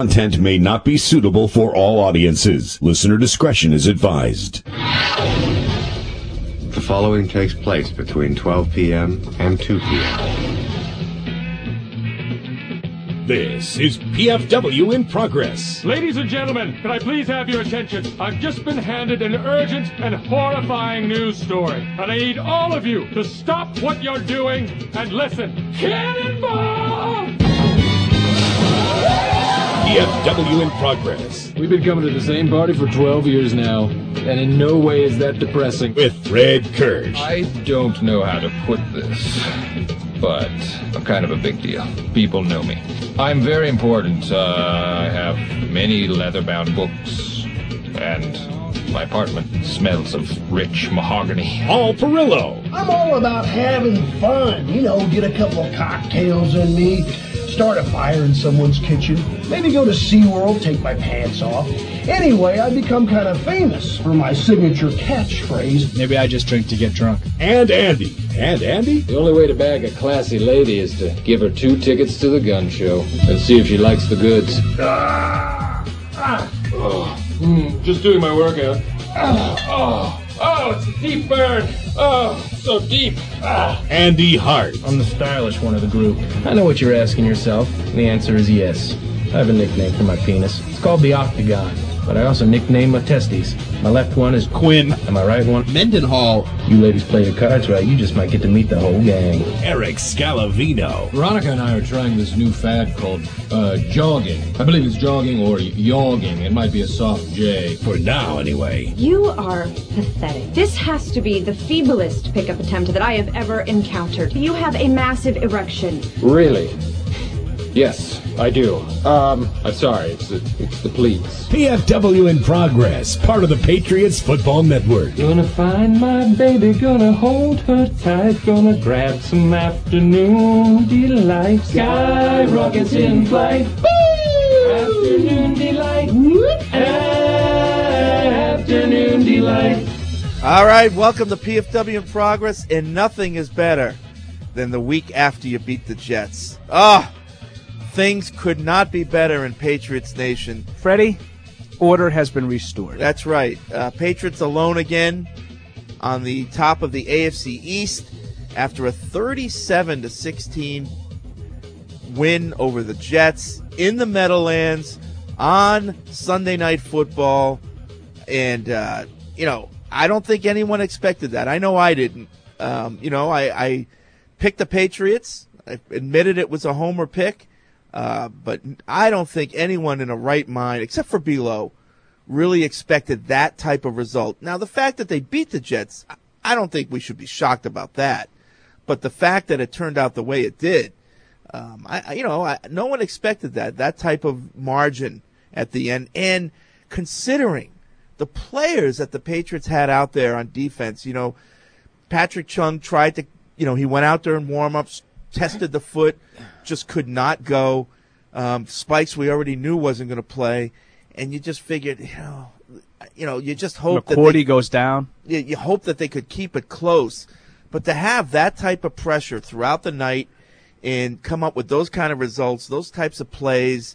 Content may not be suitable for all audiences. Listener discretion is advised. The following takes place between 12 p.m. and 2 p.m. This is PFW in Progress. Ladies and gentlemen, can I please have your attention? I've just been handed an urgent and horrifying news story, and I need all of you to stop what you're doing and listen. Cannonball! PFW in Progress. We've been coming to the same party for 12 years now, and in no way is that depressing. With Fred Kirsch. I don't know how to put this, but I'm kind of a big deal. People know me. I'm very important. I have many leather-bound books, and my apartment smells of rich mahogany. Paul Perillo. I'm all about having fun. You know, get a couple of cocktails in me, start a fire in someone's kitchen, maybe go to SeaWorld, take my pants off. Anyway, I become kind of famous for my signature catchphrase. Maybe I just drink to get drunk. And Andy. And Andy? The only way to bag a classy lady is to give her 2 tickets to the gun show and see if she likes the goods. Just doing my workout. It's a deep burn. So deep. Andy Hart. I'm the stylish one of the group. I know what you're asking yourself. The answer is yes. I have a nickname for my penis. It's called the Octagon. But I also nickname my testes. My left one is Quinn. And my right one, Mendenhall. You ladies play your cards right, you just might get to meet the whole gang. Eric Scalavino. Veronica and I are trying this new fad called jogging. I believe it's jogging or yogging. It might be a soft J. For now, anyway. You are pathetic. This has to be the feeblest pickup attempt that I have ever encountered. You have a massive erection. Really? Yes, I do. I'm sorry. It's the pleats. PFW in Progress, part of the Patriots Football Network. Gonna find my baby, gonna hold her tight, gonna grab some afternoon delight. Sky rockets in flight. Woo! Afternoon delight. Afternoon delight. All right, welcome to PFW in Progress, and nothing is better than the week after you beat the Jets. Things could not be better in Patriots Nation. Freddie, order has been restored. That's right. Patriots alone again on the top of the AFC East after a 37-16 win over the Jets in the Meadowlands on Sunday Night Football. And, I don't think anyone expected that. I know I didn't. I picked the Patriots. I admitted it was a homer pick. But I don't think anyone in a right mind, except for Below, really expected that type of result. Now, the fact that they beat the Jets, I don't think we should be shocked about that. But the fact that it turned out the way it did, no one expected that type of margin at the end. And considering the players that the Patriots had out there on defense, Patrick Chung tried to, he went out there in warm-ups, tested the foot, just could not go. Spikes we already knew wasn't going to play, and you just figured, you just hope McCourty goes down. You hope that they could keep it close, but to have that type of pressure throughout the night and come up with those kind of results, those types of plays,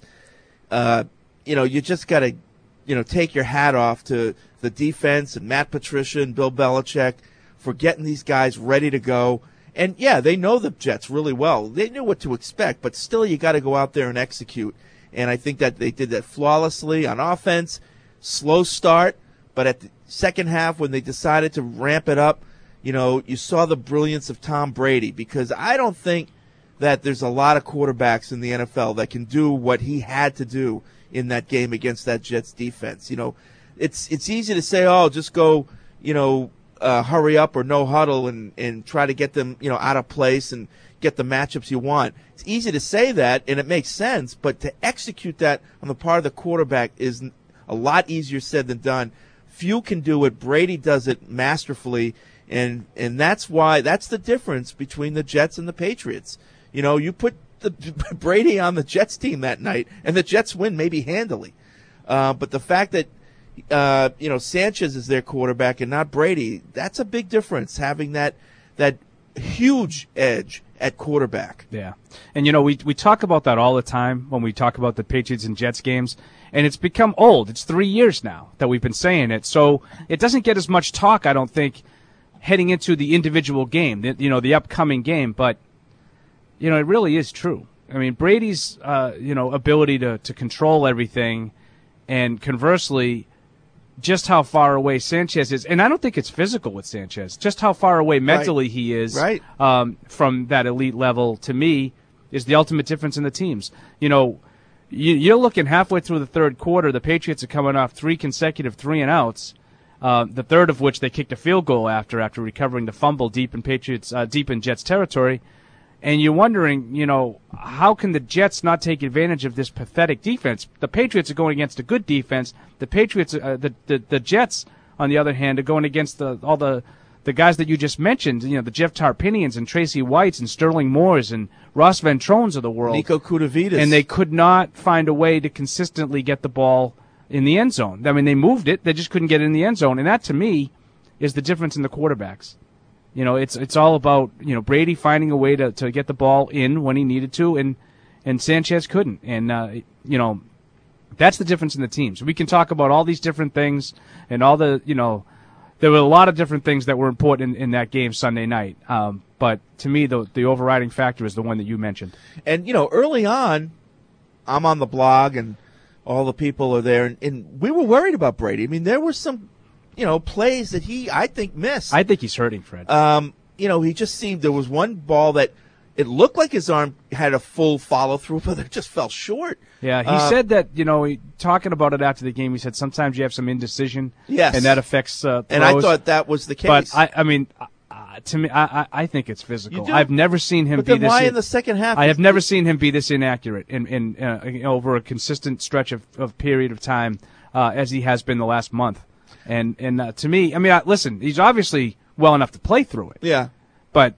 you just got to, take your hat off to the defense and Matt Patricia and Bill Belichick for getting these guys ready to go. And, yeah, they know the Jets really well. They knew what to expect, but still you got to go out there and execute. And I think that they did that flawlessly on offense. Slow start, but at the second half when they decided to ramp it up, you saw the brilliance of Tom Brady, because I don't think that there's a lot of quarterbacks in the NFL that can do what he had to do in that game against that Jets defense. It's easy to say, just go, hurry up or no huddle and try to get them, out of place and get the matchups you want. It's easy to say that, and it makes sense, but to execute that on the part of the quarterback is a lot easier said than done. Few can do it. Brady does it masterfully, and that's the difference between the Jets and the Patriots. You put Brady on the Jets team that night, and the Jets win maybe handily. But the fact that Sanchez is their quarterback and not Brady, that's a big difference, having that huge edge at quarterback. Yeah. And, we talk about that all the time when we talk about the Patriots and Jets games, and it's become old. It's 3 years now that we've been saying it. So it doesn't get as much talk, I don't think, heading into the individual game, the upcoming game. But, it really is true. I mean, Brady's, ability to control everything, and conversely, just how far away Sanchez is. And I don't think it's physical with Sanchez. Just how far away mentally he is from that elite level, to me, is the ultimate difference in the teams. You're looking halfway through the third quarter. The Patriots are coming off 3 consecutive 3-and-outs, the third of which they kicked a field goal after recovering the fumble deep in Jets territory. And you're wondering, how can the Jets not take advantage of this pathetic defense? The Patriots are going against a good defense. The Patriots, the Jets, on the other hand, are going against all the guys that you just mentioned. The Jeff Tarpinians and Tracy Whites and Sterling Moores and Ross Ventrones of the world. Nico Kudavidas. And they could not find a way to consistently get the ball in the end zone. I mean, they moved it. They just couldn't get it in the end zone. And that, to me, is the difference in the quarterbacks. It's all about, Brady finding a way to get the ball in when he needed to, and Sanchez couldn't. And, that's the difference in the teams. We can talk about all these different things and all the, there were a lot of different things that were important in that game Sunday night. But to me, the overriding factor is the one that you mentioned. And, early on, I'm on the blog and all the people are there, and we were worried about Brady. I mean, there were some plays that I think, missed. I think he's hurting, Fred. He just seemed, there was one ball that it looked like his arm had a full follow-through, but it just fell short. Yeah, he said that, talking about it after the game, he said sometimes you have some indecision. Yes. And that affects throws. And I thought that was the case. But, to me, I think it's physical. I've never seen him but be then this. Why in the second half? I have never seen him be this inaccurate in over a consistent stretch of period of time as he has been the last month. And to me, listen, he's obviously well enough to play through it. Yeah. But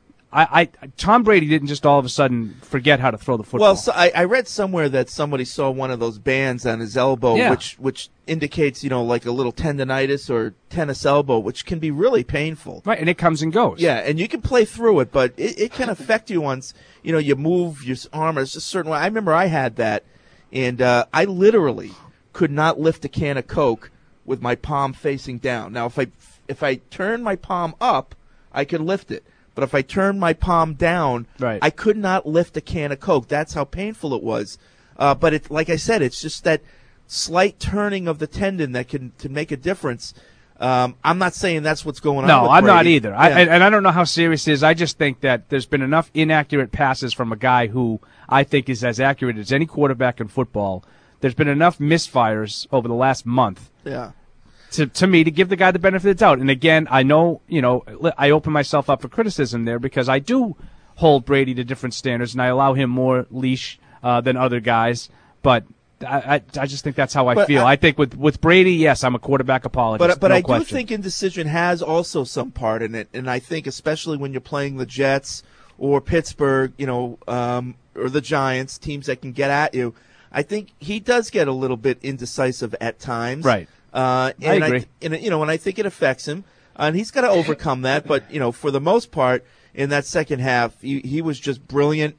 Tom Brady didn't just all of a sudden forget how to throw the football. Well, so I read somewhere that somebody saw one of those bands on his elbow, which indicates, like a little tendonitis or tennis elbow, which can be really painful. Right, and it comes and goes. Yeah, and you can play through it, but it can affect you once, you move your arm. It's just a certain way. I remember I had that, and I literally could not lift a can of Coke with my palm facing down. Now, if I turn my palm up, I could lift it. But if I turned my palm down, I could not lift a can of Coke. That's how painful it was. But like I said, it's just that slight turning of the tendon that can make a difference. I'm not saying that's what's going on. No, I'm not either. Yeah. And I don't know how serious it is. I just think that there's been enough inaccurate passes from a guy who I think is as accurate as any quarterback in football. There's been enough misfires over the last month. Yeah. To me, to give the guy the benefit of the doubt. And again, I know, I open myself up for criticism there because I do hold Brady to different standards and I allow him more leash than other guys. But I just think that's how I feel. I think with Brady, yes, I'm a quarterback apologist. But no I question. do think indecision has also some part in it. And I think especially when you're playing the Jets or Pittsburgh, or the Giants, teams that can get at you, I think he does get a little bit indecisive at times. Right. I agree. And I think it affects him, and he's got to overcome that. But for the most part, in that second half, he was just brilliant.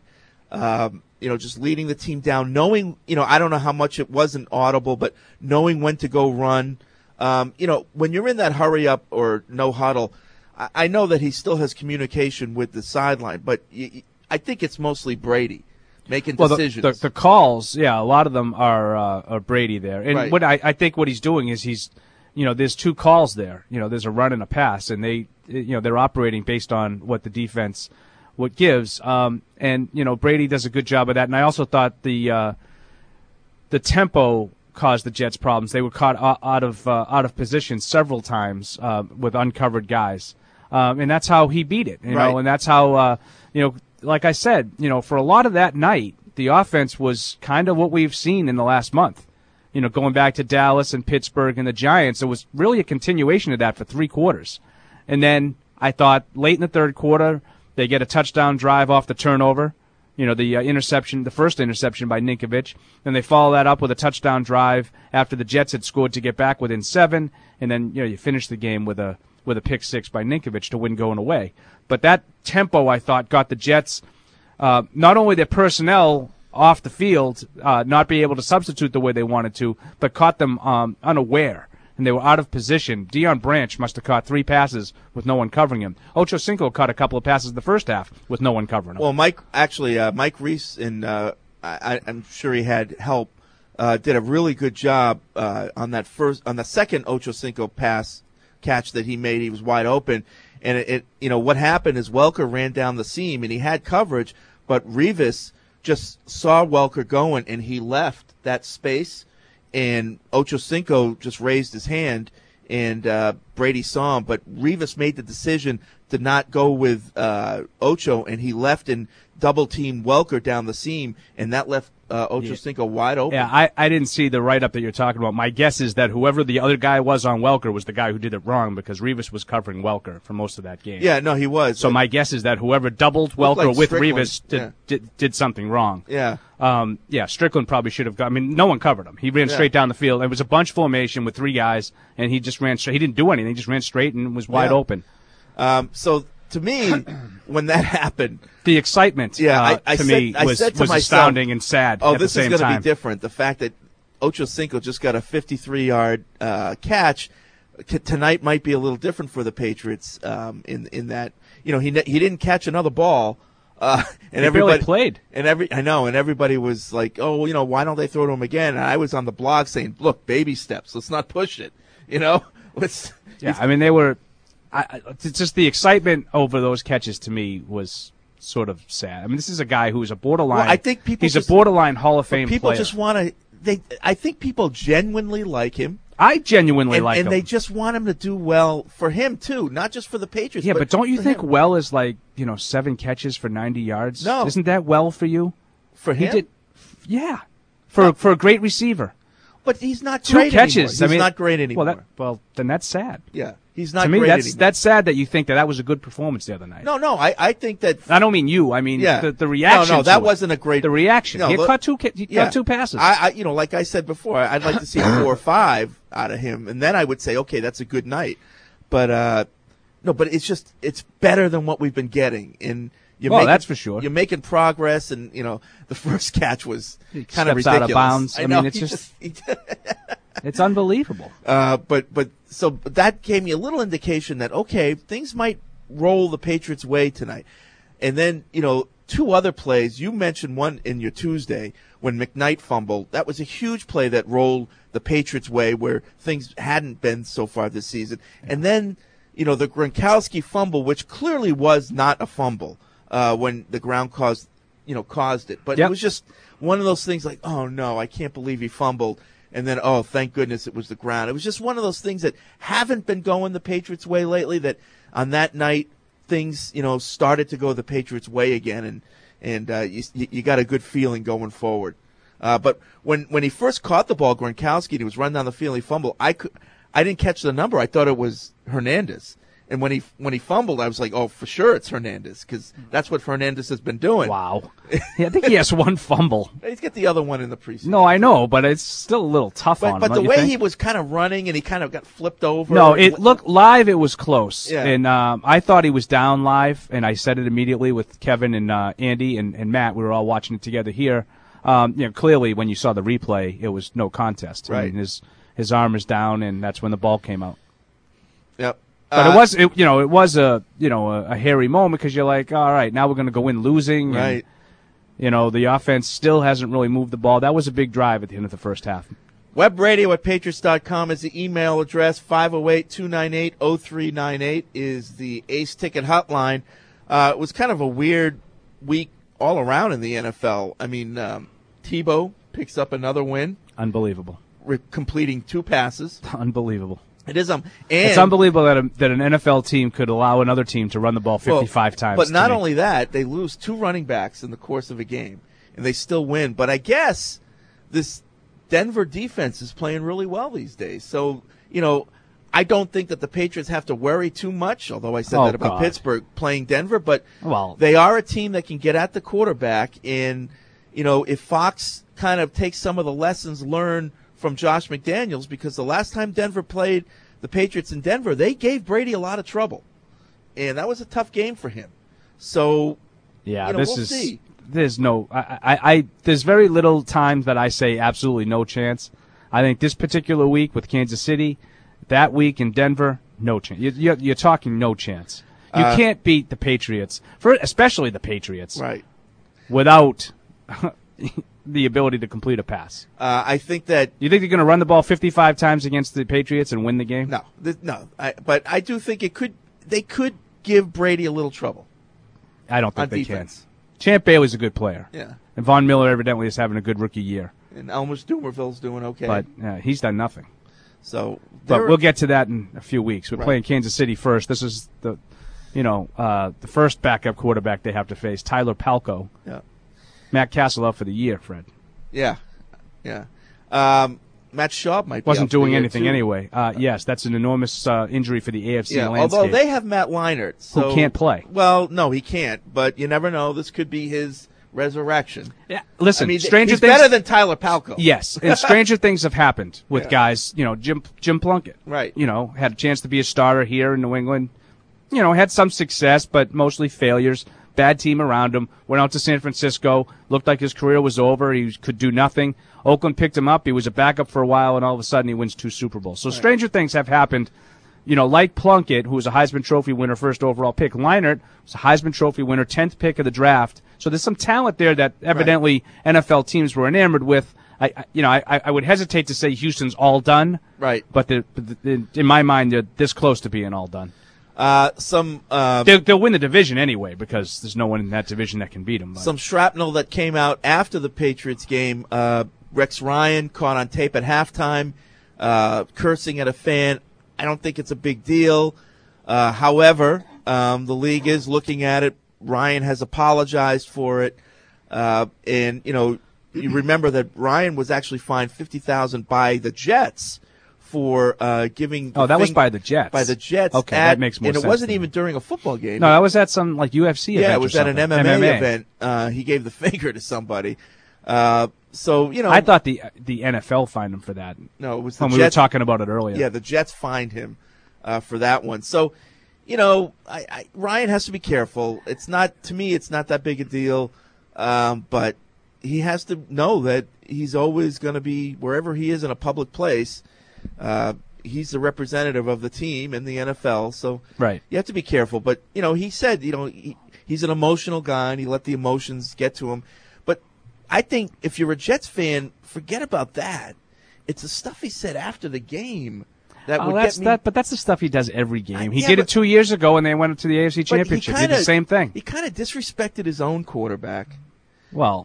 Just leading the team down, knowing I don't know how much it wasn't audible, but knowing when to go run. When you're in that hurry up or no huddle, I know that he still has communication with the sideline, but I think it's mostly Brady making decisions. The calls, a lot of them are Brady there. And what I think what he's doing is he's, there's two calls there. There's a run and a pass, and they're operating based on what the defense gives. And Brady does a good job of that. And I also thought the tempo caused the Jets problems. They were caught out of position several times with uncovered guys, and that's how he beat it. And that's how like I said, for a lot of that night, the offense was kind of what we've seen in the last month. Going back to Dallas and Pittsburgh and the Giants, it was really a continuation of that for 3 quarters. And then I thought late in the third quarter, they get a touchdown drive off the turnover, the interception, the first interception by Ninkovich. Then they follow that up with a touchdown drive after the Jets had scored to get back within 7. And then, you finish the game with a pick 6 by Ninkovich to win going away. But that tempo, I thought, got the Jets not only their personnel off the field not be able to substitute the way they wanted to, but caught them unaware. And they were out of position. Deion Branch must have caught 3 passes with no one covering him. Ocho Cinco caught a couple of passes in the first half with no one covering him. Well, Mike Reese, and I'm sure he had help, did a really good job on the second Ocho Cinco catch that he made. He was wide open, and what happened is Welker ran down the seam and he had coverage, but Rivas just saw Welker going and he left that space. And Ocho Cinco just raised his hand, and Brady saw him. But Rivas made the decision to not go with Ocho, and he left and double-teamed Welker down the seam, and that left Ocho Cinco wide open. Yeah, I didn't see the write-up that you're talking about. My guess is that whoever the other guy was on Welker was the guy who did it wrong, because Rivas was covering Welker for most of that game. Yeah, no, he was. So my guess is that whoever doubled Welker like with Strickland. Rivas did something wrong. Yeah. Strickland probably should have got. I mean, no one covered him. He ran straight down the field. It was a bunch formation with 3 guys, and he just ran straight. He didn't do anything. He just ran straight and was wide open. So to me, when that happened, the excitement to me was astounding and sad. Oh, at this the same is going time. to be different. The fact that Ocho Cinco just got a 53-yard catch tonight might be a little different for the Patriots. In that, he didn't catch another ball. And everybody played. And everybody was like, "Oh, why don't they throw to him again?" And I was on the blog saying, "Look, baby steps. Let's not push it." I mean, they were. It's just the excitement over those catches to me was sort of sad. I mean, this is a guy who's a borderline. Well, I think he's a borderline Hall of Fame people player. Just want to. I think people genuinely like him. I genuinely like him, and they just want him to do well for him too, not just for the Patriots. Yeah, but don't you think him. well is like 7 catches for 90 yards? No, isn't that well for you? For him, he did. Yeah, for a great receiver. But he's not 2 great catches. anymore. He's not great anymore. Well, then that's sad. Yeah, he's not. To me, great anymore. that's sad that you think that was a good performance the other night. No, I think that. I don't mean you. I mean the reaction. No, that wasn't a great. The reaction. He caught 2 passes. I like I said before, I'd like to see 4 or 5 out of him, and then I would say, okay, that's a good night. But no, but it's better than what we've been getting. And that's for sure. You're making progress, and the first catch was kind of ridiculous. Out of bounds. I mean, it's it's unbelievable. But that gave me a little indication that, okay, things might roll the Patriots' way tonight. And then, 2 other plays. You mentioned one in your Tuesday when McKnight fumbled. That was a huge play that rolled the Patriots' way where things hadn't been so far this season. Yeah. And then, the Gronkowski fumble, which clearly was not a fumble when the ground caused it. But It was just one of those things like, oh, no, I can't believe he fumbled. And then, oh, thank goodness it was the ground. It was just one of those things that haven't been going the Patriots' way lately, that on that night things, started to go the Patriots' way again, and you got a good feeling going forward. But when he first caught the ball, Gronkowski, and he was running down the field, he fumbled. I didn't catch the number. I thought it was Hernandez. And when he fumbled, I was like, oh, for sure it's Hernandez, because that's what Hernandez has been doing. Wow. Yeah, I think he has 1 fumble. He's got the other one in the preseason. No, I know, but it's still a little tough on him. But the way he was kind of running and he kind of got flipped over. No, it looked live. It was close. Yeah. And I thought he was down live, and I said it immediately with Kevin and Andy and Matt. We were all watching it together here. Clearly, when you saw the replay, it was no contest. Right. I mean, his arm is down, and that's when the ball came out. Yep. But it was a hairy moment, because you're like, all right, now we're going to go in losing. Right. And, the offense still hasn't really moved the ball. That was a big drive at the end of the first half. WebRadio@Patriots.com is the email address. 508-298-0398 is the Ace Ticket hotline. It was kind of a weird week all around in the NFL. I mean, Tebow picks up another win. Unbelievable. Completing 2 passes. Unbelievable. It is. And it's unbelievable that an NFL team could allow another team to run the ball 55 times. But not only that, they lose 2 running backs in the course of a game, and they still win. But I guess this Denver defense is playing really well these days. So, I don't think that the Patriots have to worry too much, although I said that about Pittsburgh playing Denver. But they are a team that can get at the quarterback. And, if Fox kind of takes some of the lessons learned from Josh McDaniels, because the last time Denver played the Patriots in Denver, they gave Brady a lot of trouble. And that was a tough game for him. So, yeah, we'll see. there's no. There's very little times that I say absolutely no chance. I think this particular week with Kansas City, that week in Denver, no chance. You're talking no chance. You can't beat the Patriots, especially the Patriots, right, without the ability to complete a pass. I think that you think they're going to run the ball 55 times against the Patriots and win the game. No. But I do think they could give Brady a little trouble. I don't think they defense. can. Champ Bailey's a good player. Yeah. And Von Miller evidently is having a good rookie year. And Elmer Dumerville's doing okay. But he's done nothing. But we'll get to that in a few weeks. We're Right. playing Kansas City first. This is the first backup quarterback they have to face, Tyler Palko. Yeah. Matt Castle out for the year, Fred. Yeah. Matt Schaub might be wasn't out for the doing year, anything too. anyway. Yes, that's an enormous injury for the AFC landscape. Although they have Matt Leinart, who can't play. Well, no, he can't. But you never know. This could be his resurrection. Yeah, listen, I mean, Stranger he's Things better than Tyler Palko. Yes, and stranger things have happened with guys. Jim Plunkett. Right. Had a chance to be a starter here in New England. Had some success, but mostly failures. Bad team around him. Went out to San Francisco. Looked like his career was over. He could do nothing. Oakland picked him up. He was a backup for a while, and all of a sudden he wins 2 Super Bowls. So stranger things have happened. Like Plunkett, who was a Heisman Trophy winner, first overall pick. Leinart was a Heisman Trophy winner, 10th pick of the draft. So there's some talent there that evidently NFL teams were enamored with. I would hesitate to say Houston's all done. Right. But in my mind, they're this close to being all done. They'll win the division anyway because there's no one in that division that can beat them. Some shrapnel that came out after the Patriots game. Rex Ryan caught on tape at halftime, cursing at a fan. I don't think it's a big deal. However, the league is looking at it. Ryan has apologized for it. And, you remember that Ryan was actually fined $50,000 by the Jets for giving. Oh, that was by the Jets. By the Jets. Okay, that makes more sense. And it wasn't even during a football game. No, that was at some UFC event. Yeah, it was or at an something. MMA event. He gave the finger to somebody. So I thought the NFL fined him for that. No, it was the when Jets. We were talking about it earlier. Yeah, the Jets fined him for that one. So, Ryan has to be careful. It's not that big a deal, but he has to know that he's always going to be wherever he is in a public place. He's the representative of the team in the NFL, so right. You have to be careful. But he said, he's an emotional guy, and he let the emotions get to him. But I think if you're a Jets fan, forget about that. It's the stuff he said after the game that would get me. But that's the stuff he does every game. He did it 2 years ago when they went to the AFC Championship. He did the same thing. He kind of disrespected his own quarterback. Well,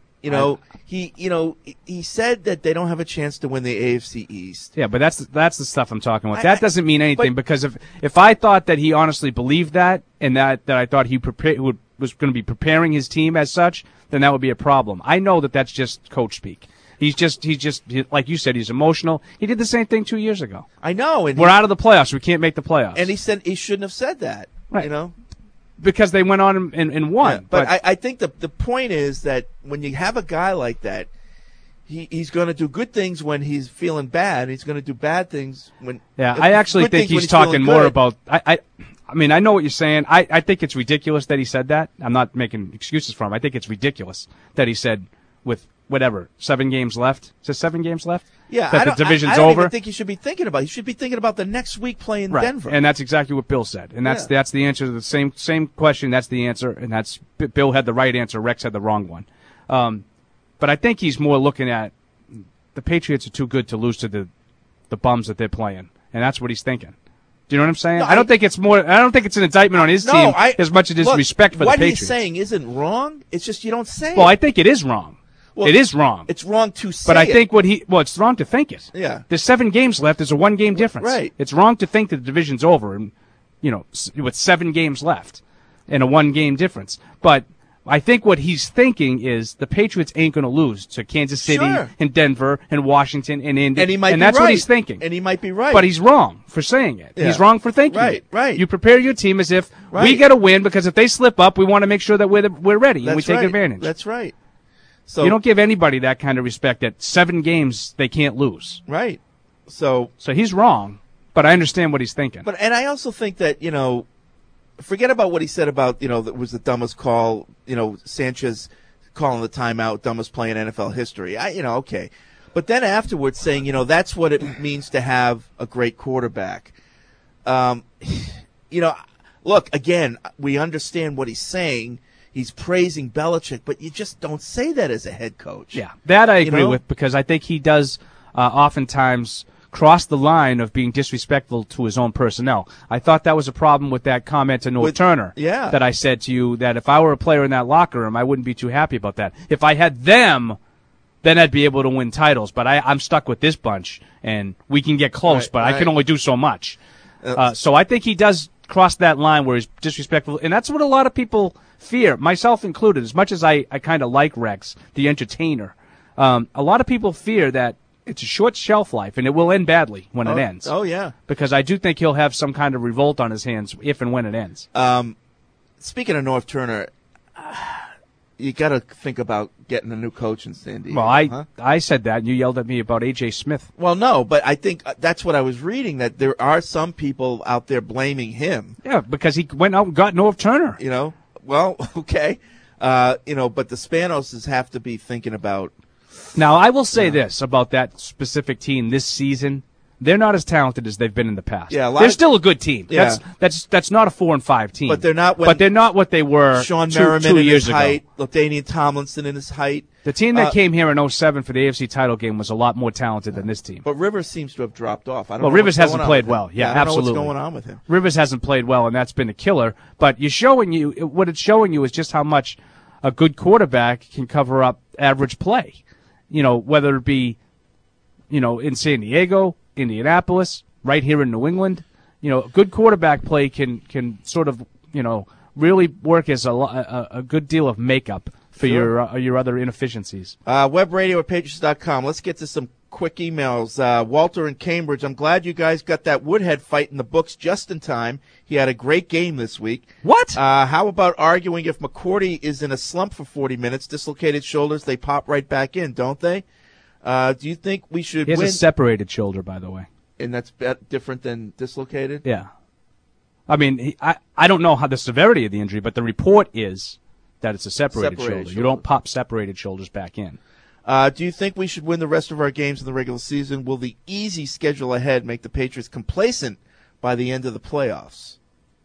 he said that they don't have a chance to win the AFC East. Yeah, but that's the stuff I'm talking about. That doesn't mean anything because if I thought that he honestly believed that and that I thought he was going to be preparing his team as such, then that would be a problem. I know that that's just coach speak. He's just like you said, he's emotional. He did the same thing 2 years ago. I know. And we're out of the playoffs. We can't make the playoffs. And he said he shouldn't have said that. Right. Because they went on and won. Yeah, but I think the point is that when you have a guy like that, he's going to do good things when he's feeling bad. And he's going to do bad things when. Yeah, I actually think he's talking more about. I mean, I know what you're saying. I think it's ridiculous that he said that. I'm not making excuses for him. I think it's ridiculous that he said with 7 games left. Is there 7 games left? Yeah, that the division's I don't over. even think he should be thinking about it. He should be thinking about the next week playing Denver. And that's exactly what Bill said. And that's the answer to the same question. That's the answer. And that's Bill had the right answer. Rex had the wrong one. But I think he's more looking at the Patriots are too good to lose to the bums that they're playing. And that's what he's thinking. Do you know what I'm saying? No, I don't think it's an indictment on his team as much as it's respect for the Patriots. What he's saying isn't wrong. It's just you don't say it. Well, I think it is wrong. Well, it is wrong. It's wrong to say But I think it's wrong to think it. Yeah. There's 7 games left. There's a 1-game difference. Right. It's wrong to think that the division's over and, with 7 games left and a 1-game difference. But I think what he's thinking is the Patriots ain't going to lose to Kansas City and Denver and Washington and Indy. And he might be that's right. what he's thinking. And he might be right. But he's wrong for saying it. Yeah. He's wrong for thinking it. Right. You prepare your team as if we got to win because if they slip up, we want to make sure that we're ready and we take advantage. That's right. So you don't give anybody that kind of respect that 7 games they can't lose. Right. So he's wrong, but I understand what he's thinking. And I also think that, forget about what he said about, that was the dumbest call, Sanchez calling the timeout, dumbest play in NFL history. Okay. But then afterwards saying, that's what it means to have a great quarterback. Look, again, we understand what he's saying. He's praising Belichick, but you just don't say that as a head coach. Yeah, that I agree with, because I think he does oftentimes cross the line of being disrespectful to his own personnel. I thought that was a problem with that comment to North Turner that I said to you, that if I were a player in that locker room, I wouldn't be too happy about that. If I had them, then I'd be able to win titles. But I'm stuck with this bunch, and we can get close, but I can only do so much. So I think he does cross that line where he's disrespectful, and that's what a lot of people fear, myself included. As much as I kind of like Rex, the entertainer, a lot of people fear that it's a short shelf life, and it will end badly when it ends. Oh, yeah. Because I do think he'll have some kind of revolt on his hands if and when it ends. Speaking of North Turner, you got to think about getting a new coach in San Diego. Well, I said that, and you yelled at me about A.J. Smith. Well, no, but I think that's what I was reading, that there are some people out there blaming him. Yeah, because he went out and got North Turner. Well, okay. But the Spanoses have to be thinking about. Now, I will say this about that specific team this season. They're not as talented as they've been in the past. Yeah, they're still a good team. Yeah. That's not a 4-5 team. But they're not. But they're not what they were. Sean two Merriman in years his height, LaDainian Tomlinson in his height. The team that came here in 2007 for the AFC title game was a lot more talented than this team. But Rivers seems to have dropped off. I don't know Rivers what's hasn't going on played with well. him. Yeah, I don't absolutely. know what's going on with him. Rivers hasn't played well, and that's been a killer. But what it's showing you is just how much a good quarterback can cover up average play. Whether it be, in San Diego, Indianapolis, right here in New England, good quarterback play can sort of, really work as a good deal of makeup for your other inefficiencies. Webradio@patriots.com. Let's get to some quick emails. Walter in Cambridge, I'm glad you guys got that Woodhead fight in the books just in time. He had a great game this week. What? How about arguing if McCourty is in a slump for 40 minutes, dislocated shoulders, they pop right back in, don't they? Do you think we should win? He has a separated shoulder, by the way. And that's different than dislocated? Yeah. I mean, I don't know how the severity of the injury, but the report is that it's a separated shoulder. You don't pop separated shoulders back in. Do you think we should win the rest of our games in the regular season? Will the easy schedule ahead make the Patriots complacent by the end of the playoffs?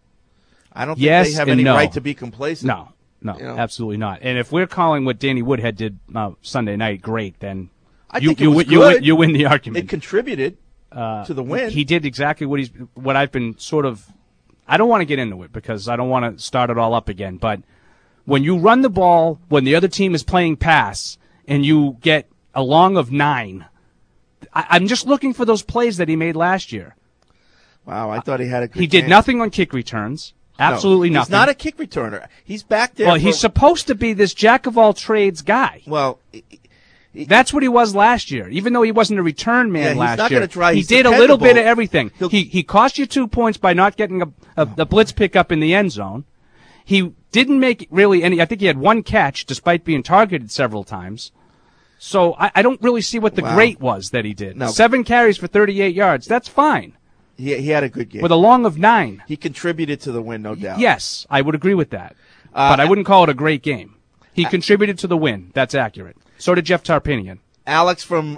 I don't think they have any right to be complacent. No, absolutely not. And if we're calling what Danny Woodhead did Sunday night great, then you win the argument. It contributed to the win. He did exactly what I've been sort of. I don't want to get into it because I don't want to start it all up again. But when you run the ball, when the other team is playing pass, and you get a long of 9, I'm just looking for those plays that he made last year. Wow, I thought he had a good He did nothing on kick returns. Absolutely nothing. He's not a kick returner. He's back there. Well, he's supposed to be this jack-of-all-trades guy. Well, that's what he was last year. Even though he wasn't a return man last year, he did dependable. A little bit of everything. He cost you 2 points by not getting a blitz pickup in the end zone. He didn't make really any. I think he had 1 catch despite being targeted several times. So I don't really see what the great was that he did. No. 7 carries for 38 yards. That's fine. He had a good game. With a long of 9. He contributed to the win, no doubt. Yes, I would agree with that. But I wouldn't call it a great game. He contributed to the win. That's accurate. So did Jeff Tarpinian. Alex from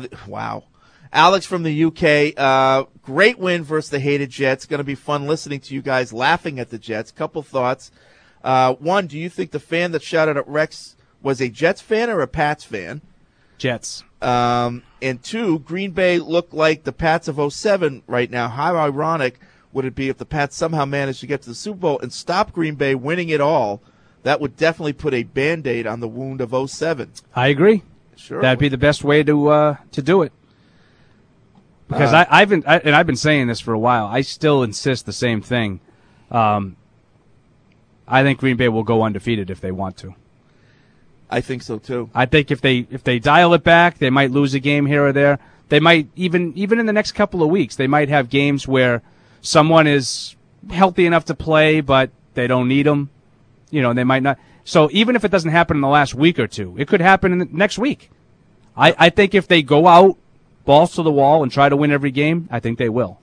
Alex from the UK. Great win versus the hated Jets. Going to be fun listening to you guys laughing at the Jets. Couple thoughts. One, do you think the fan that shouted at Rex was a Jets fan or a Pats fan? Jets. And 2, Green Bay looked like the Pats of 2007 right now. How ironic would it be if the Pats somehow managed to get to the Super Bowl and stop Green Bay winning it all? That would definitely put a Band-Aid on the wound of 2007. I agree. Sure. That'd be the best way to do it. Because I've been saying this for a while. I still insist the same thing. I think Green Bay will go undefeated if they want to. I think so too. I think if they dial it back, they might lose a game here or there. They might even in the next couple of weeks, they might have games where someone is healthy enough to play, but they don't need them. They might not. So even if it doesn't happen in the last week or two, it could happen in the next week. I think if they go out, balls to the wall, and try to win every game, I think they will.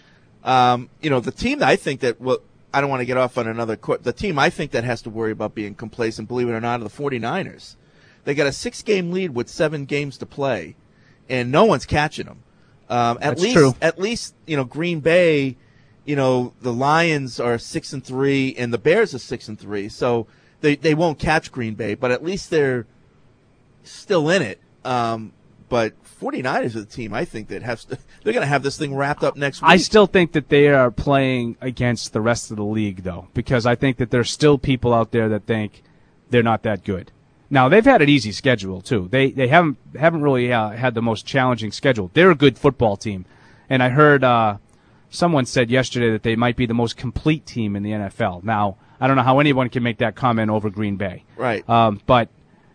The team that I think that will. I don't want to get off on another court. The team I think that has to worry about being complacent, believe it or not, are the 49ers. They got a 6-game lead with 7 games to play, and no one's catching them. At least, Green Bay, the Lions are 6-3 and the Bears are 6-3, so they won't catch Green Bay, but at least they're still in it. But 49ers are the team I think that they're going to have this thing wrapped up next week. I still think that they are playing against the rest of the league, though, because I think that there's still people out there that think they're not that good. Now, they've had an easy schedule, too. They haven't really had the most challenging schedule. They're a good football team. And I heard someone said yesterday that they might be the most complete team in the NFL. Now, I don't know how anyone can make that comment over Green Bay. Right. But,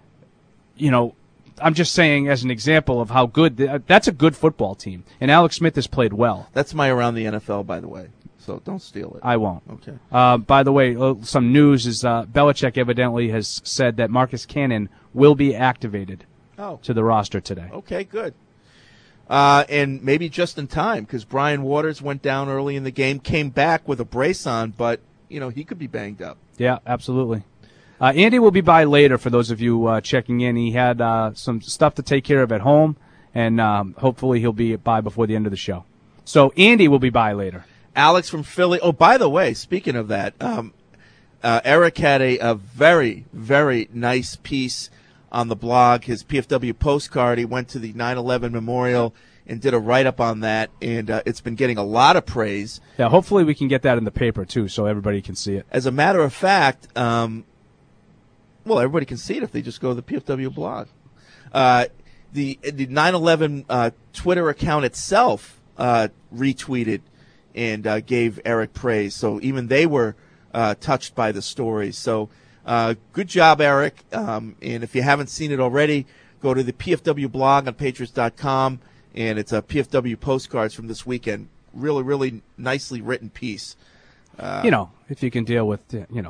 I'm just saying as an example of how good that's a good football team. And Alex Smith has played well. That's my Around the NFL, by the way. So don't steal it. I won't. Okay. By the way, some news is Belichick evidently has said that Marcus Cannon will be activated to the roster today. Okay, good. And maybe just in time, because Brian Waters went down early in the game, came back with a brace on, but, he could be banged up. Yeah, absolutely. Andy will be by later for those of you checking in. He had some stuff to take care of at home, and hopefully he'll be by before the end of the show. So Andy will be by later. Alex from Philly. Oh, by the way, speaking of that, Eric had a very, very nice piece on the blog, his PFW postcard. He went to the 9/11 memorial and did a write-up on that, and it's been getting a lot of praise. Yeah, hopefully we can get that in the paper, too, so everybody can see it. As a matter of fact, everybody can see it if they just go to the PFW blog. The 9/11 Twitter account itself retweeted and gave Eric praise. So even they were touched by the story. So good job, Eric. And if you haven't seen it already, go to the PFW blog on Patriots.com, and it's a PFW postcards from this weekend. Really, really nicely written piece. If you can deal with,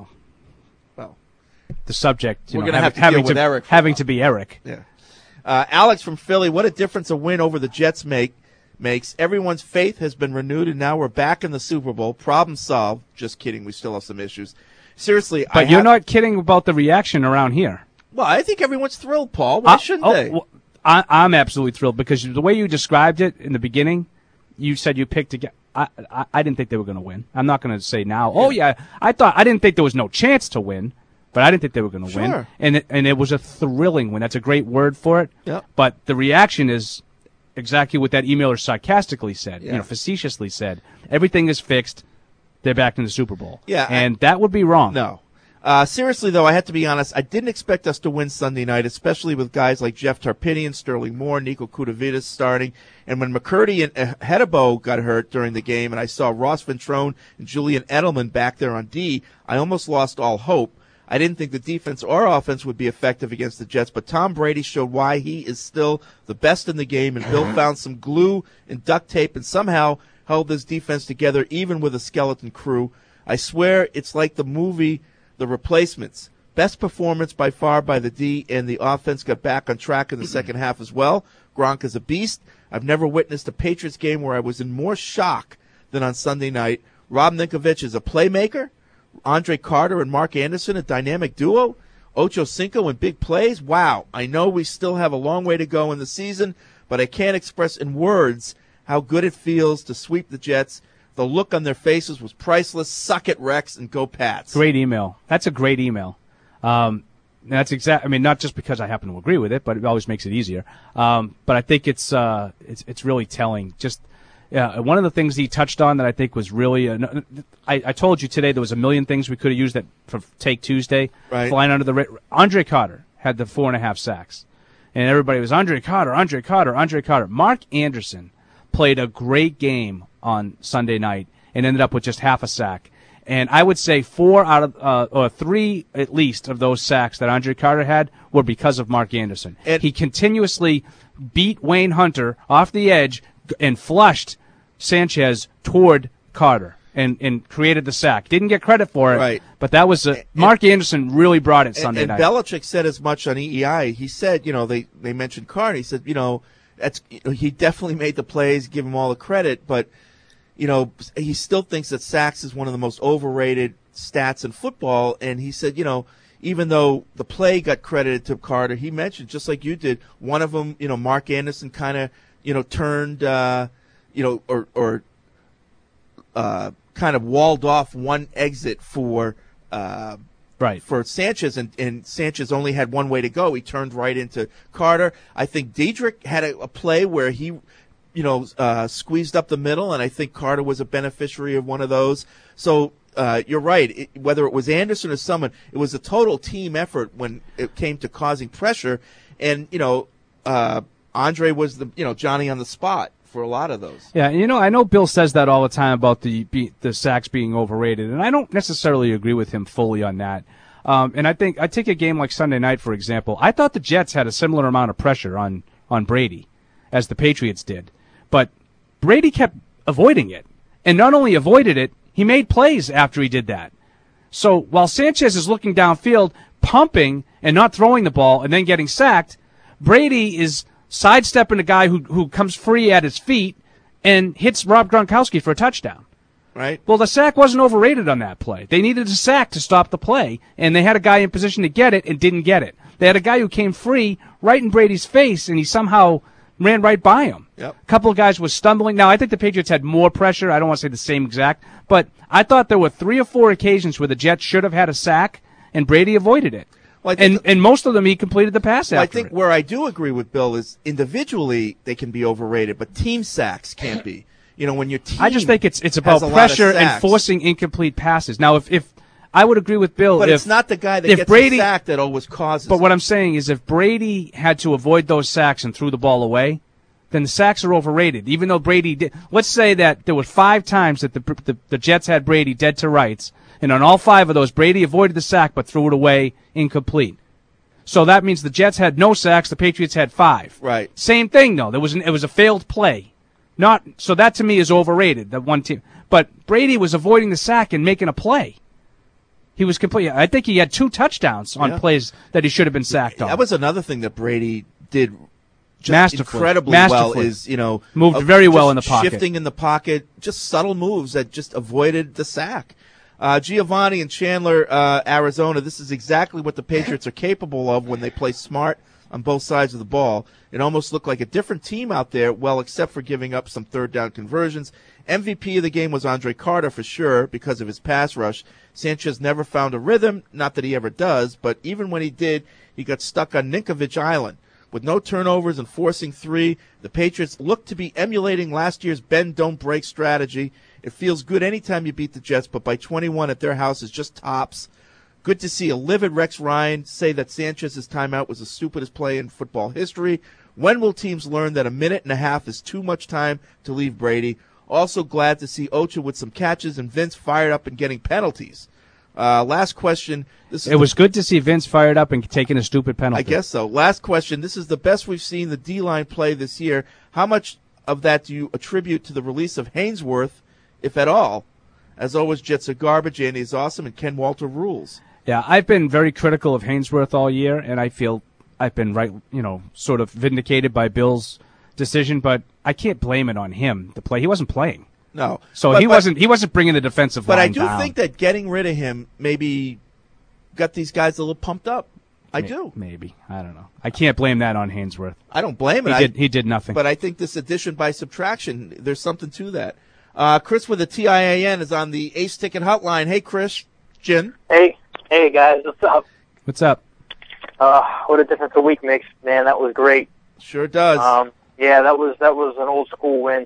the subject, we're going to have to deal with Eric. Having to be Eric. Yeah. Alex from Philly, what a difference a win over the Jets makes. Everyone's faith has been renewed, and now we're back in the Super Bowl. Problem solved. Just kidding. We still have some issues. Seriously. But you're not kidding about the reaction around here. Well, I think everyone's thrilled, Paul. Why shouldn't they? Well, I'm absolutely thrilled because the way you described it in the beginning, you said you picked again. I didn't think they were going to win. I'm not going to say now, I didn't think there was no chance to win. But I didn't think they were going to win, and it was a thrilling win. That's a great word for it. Yep. But the reaction is exactly what that emailer sarcastically said, facetiously said. Everything is fixed. They're back in the Super Bowl. Yeah, and that would be wrong. No. Seriously, though, I have to be honest. I didn't expect us to win Sunday night, especially with guys like Jeff Tarpinian, Sterling Moore, Nico Kudavidas starting. And when McCurdy and Hedebo got hurt during the game, and I saw Ross Ventrone and Julian Edelman back there on D, I almost lost all hope. I didn't think the defense or offense would be effective against the Jets, but Tom Brady showed why he is still the best in the game, and Bill found some glue and duct tape and somehow held this defense together even with a skeleton crew. I swear it's like the movie The Replacements. Best performance by far by the D, and the offense got back on track in the second half as well. Gronk is a beast. I've never witnessed a Patriots game where I was in more shock than on Sunday night. Rob Ninkovich is a playmaker. Andre Carter and Mark Anderson, a dynamic duo. Ocho Cinco in big plays. Wow, I know we still have a long way to go in the season, but I can't express in words how good it feels to sweep the Jets. The look on their faces was priceless. Suck it, Rex, and go Pats. Great email. That's a great email. That's exact. I mean, not just because I happen to agree with it, but it always makes it easier. But I think it's really telling. Just one of the things he touched on that I think was really. I told you today there was a million things we could have used that for Take Tuesday. Right. Flying under the Andre Carter had the 4.5 sacks, and everybody was Andre Carter. Mark Anderson played a great game on Sunday night and ended up with just half a sack. And I would say 4 out of or 3 at least of those sacks that Andre Carter had were because of Mark Anderson. He continuously beat Wayne Hunter off the edge and flushed Sanchez toward Carter and created the sack. Didn't get credit for it, right. But that was Mark Anderson really brought it Sunday night. And Belichick said as much on EEI. He said, they mentioned Carter. He said, he definitely made the plays, give him all the credit, but he still thinks that sacks is one of the most overrated stats in football. And he said, even though the play got credited to Carter, he mentioned, just like you did, one of them, Mark Anderson kind of, turned, or kind of walled off one exit for for Sanchez, and Sanchez only had one way to go. He turned right into Carter. I think Diedrich had a play where he, squeezed up the middle, and I think Carter was a beneficiary of one of those. So you're right. Whether it was Anderson or someone, it was a total team effort when it came to causing pressure. And, Andre was the, Johnny on the spot for a lot of those. Yeah, I know Bill says that all the time about the sacks being overrated, and I don't necessarily agree with him fully on that. And I take a game like Sunday night, for example. I thought the Jets had a similar amount of pressure on Brady as the Patriots did. But Brady kept avoiding it. And not only avoided it, he made plays after he did that. So while Sanchez is looking downfield, pumping and not throwing the ball and then getting sacked, Brady is sidestepping a guy who comes free at his feet and hits Rob Gronkowski for a touchdown. Right. Well, the sack wasn't overrated on that play. They needed a sack to stop the play, and they had a guy in position to get it and didn't get it. They had a guy who came free right in Brady's face, and he somehow ran right by him. Yep. A couple of guys was stumbling. Now, I think the Patriots had more pressure. I don't want to say the same exact, but I thought there were 3 or 4 occasions where the Jets should have had a sack, and Brady avoided it. Well, and most of them he completed the pass after I think where I do agree with Bill is individually they can be overrated, but team sacks can't be. When your team I just think it's about pressure and forcing incomplete passes. Now, if I would agree with Bill. But it's not the guy that gets the sack that always causes But it. what I'm saying is if Brady had to avoid those sacks and threw the ball away, then the sacks are overrated. Even though Brady did. Let's say that there were 5 times that the Jets had Brady dead to rights, and on all 5 of those, Brady avoided the sack but threw it away incomplete. So that means the Jets had no sacks, the Patriots had 5. Right. Same thing, though. It was a failed play. So that to me is overrated, that one team. But Brady was avoiding the sack and making a play. He was complete. I think he had 2 touchdowns on plays that he should have been sacked on. That was another thing that Brady did just masterfully. incredibly well is, moved very well in the pocket. Shifting in the pocket, just subtle moves that just avoided the sack. Giovanni and Chandler, Arizona, this is exactly what the Patriots are capable of when they play smart on both sides of the ball. It almost looked like a different team out there, well, except for giving up some third down conversions. MVP of the game was Andre Carter for sure because of his pass rush. Sanchez never found a rhythm, not that he ever does, but even when he did, he got stuck on Ninkovich Island. With no turnovers and forcing 3, the Patriots look to be emulating last year's bend, don't break strategy. It feels good anytime you beat the Jets, but by 21 at their house is just tops. Good to see a livid Rex Ryan say that Sanchez's timeout was the stupidest play in football history. When will teams learn that a minute and a half is too much time to leave Brady? Also glad to see Ocha with some catches and Vince fired up and getting penalties. Last question. It was good to see Vince fired up and taking a stupid penalty. I guess so. Last question. This is the best we've seen the D-line play this year. How much of that do you attribute to the release of Hainsworth, if at all? As always, Jets are garbage, Andy is awesome, and Ken Walter rules. Yeah, I've been very critical of Hainsworth all year, and I feel I've been right, sort of vindicated by Bill's decision, but I can't blame it on him. The play, he wasn't playing. No. So he wasn't bringing the defensive line down. But I do think that getting rid of him maybe got these guys a little pumped up. I do. Maybe. I don't know. I can't blame that on Hainsworth. I don't blame it. He did nothing. But I think this addition by subtraction, there's something to that. Chris with a TIAN is on the Ace Ticket Hotline. Hey, Chris. Jen. Hey guys. What's up? What's up? What a difference a week makes, man. That was great. Sure does. Yeah, that was an old school win.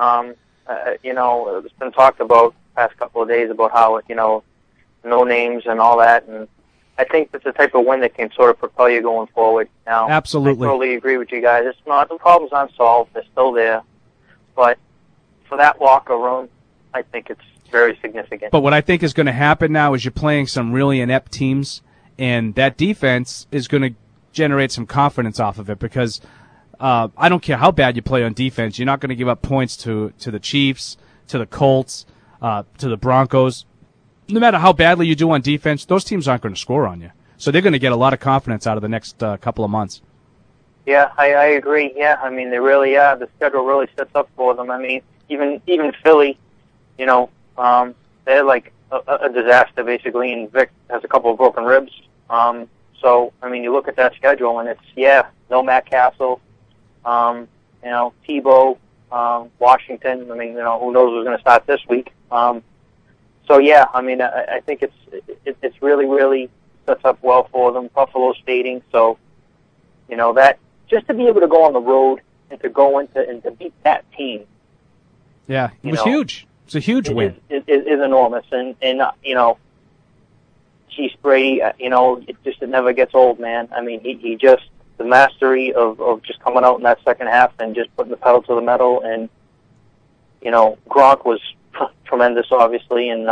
It's been talked about the past couple of days about how, no names and all that, and I think that's the type of win that can sort of propel you going forward. Now, absolutely. I totally agree with you guys. It's not, the problems aren't solved. They're still there. But for that locker room, I think it's very significant. But what I think is going to happen now is you're playing some really inept teams, and that defense is going to generate some confidence off of it because I don't care how bad you play on defense. You're not going to give up points to the Chiefs, to the Colts, to the Broncos. No matter how badly you do on defense, those teams aren't going to score on you. So they're going to get a lot of confidence out of the next couple of months. Yeah, I agree. Yeah, I mean, they really are. The schedule really sets up for them. I mean, even Philly, they're like a disaster, basically, and Vic has a couple of broken ribs. So, I mean, you look at that schedule, and it's, no Matt Castle, Tebow, Washington. I mean, who knows who's going to start this week. So, yeah, I mean, I think it's really, really sets up well for them. Buffalo's fading, so, that just to be able to go on the road and to go into and to beat that team. Yeah, it was huge. It's a huge win. Is enormous, and geez, Brady, it never gets old, man. I mean, he just, the mastery of just coming out in that second half and just putting the pedal to the metal, and, Gronk was tremendous, obviously, and,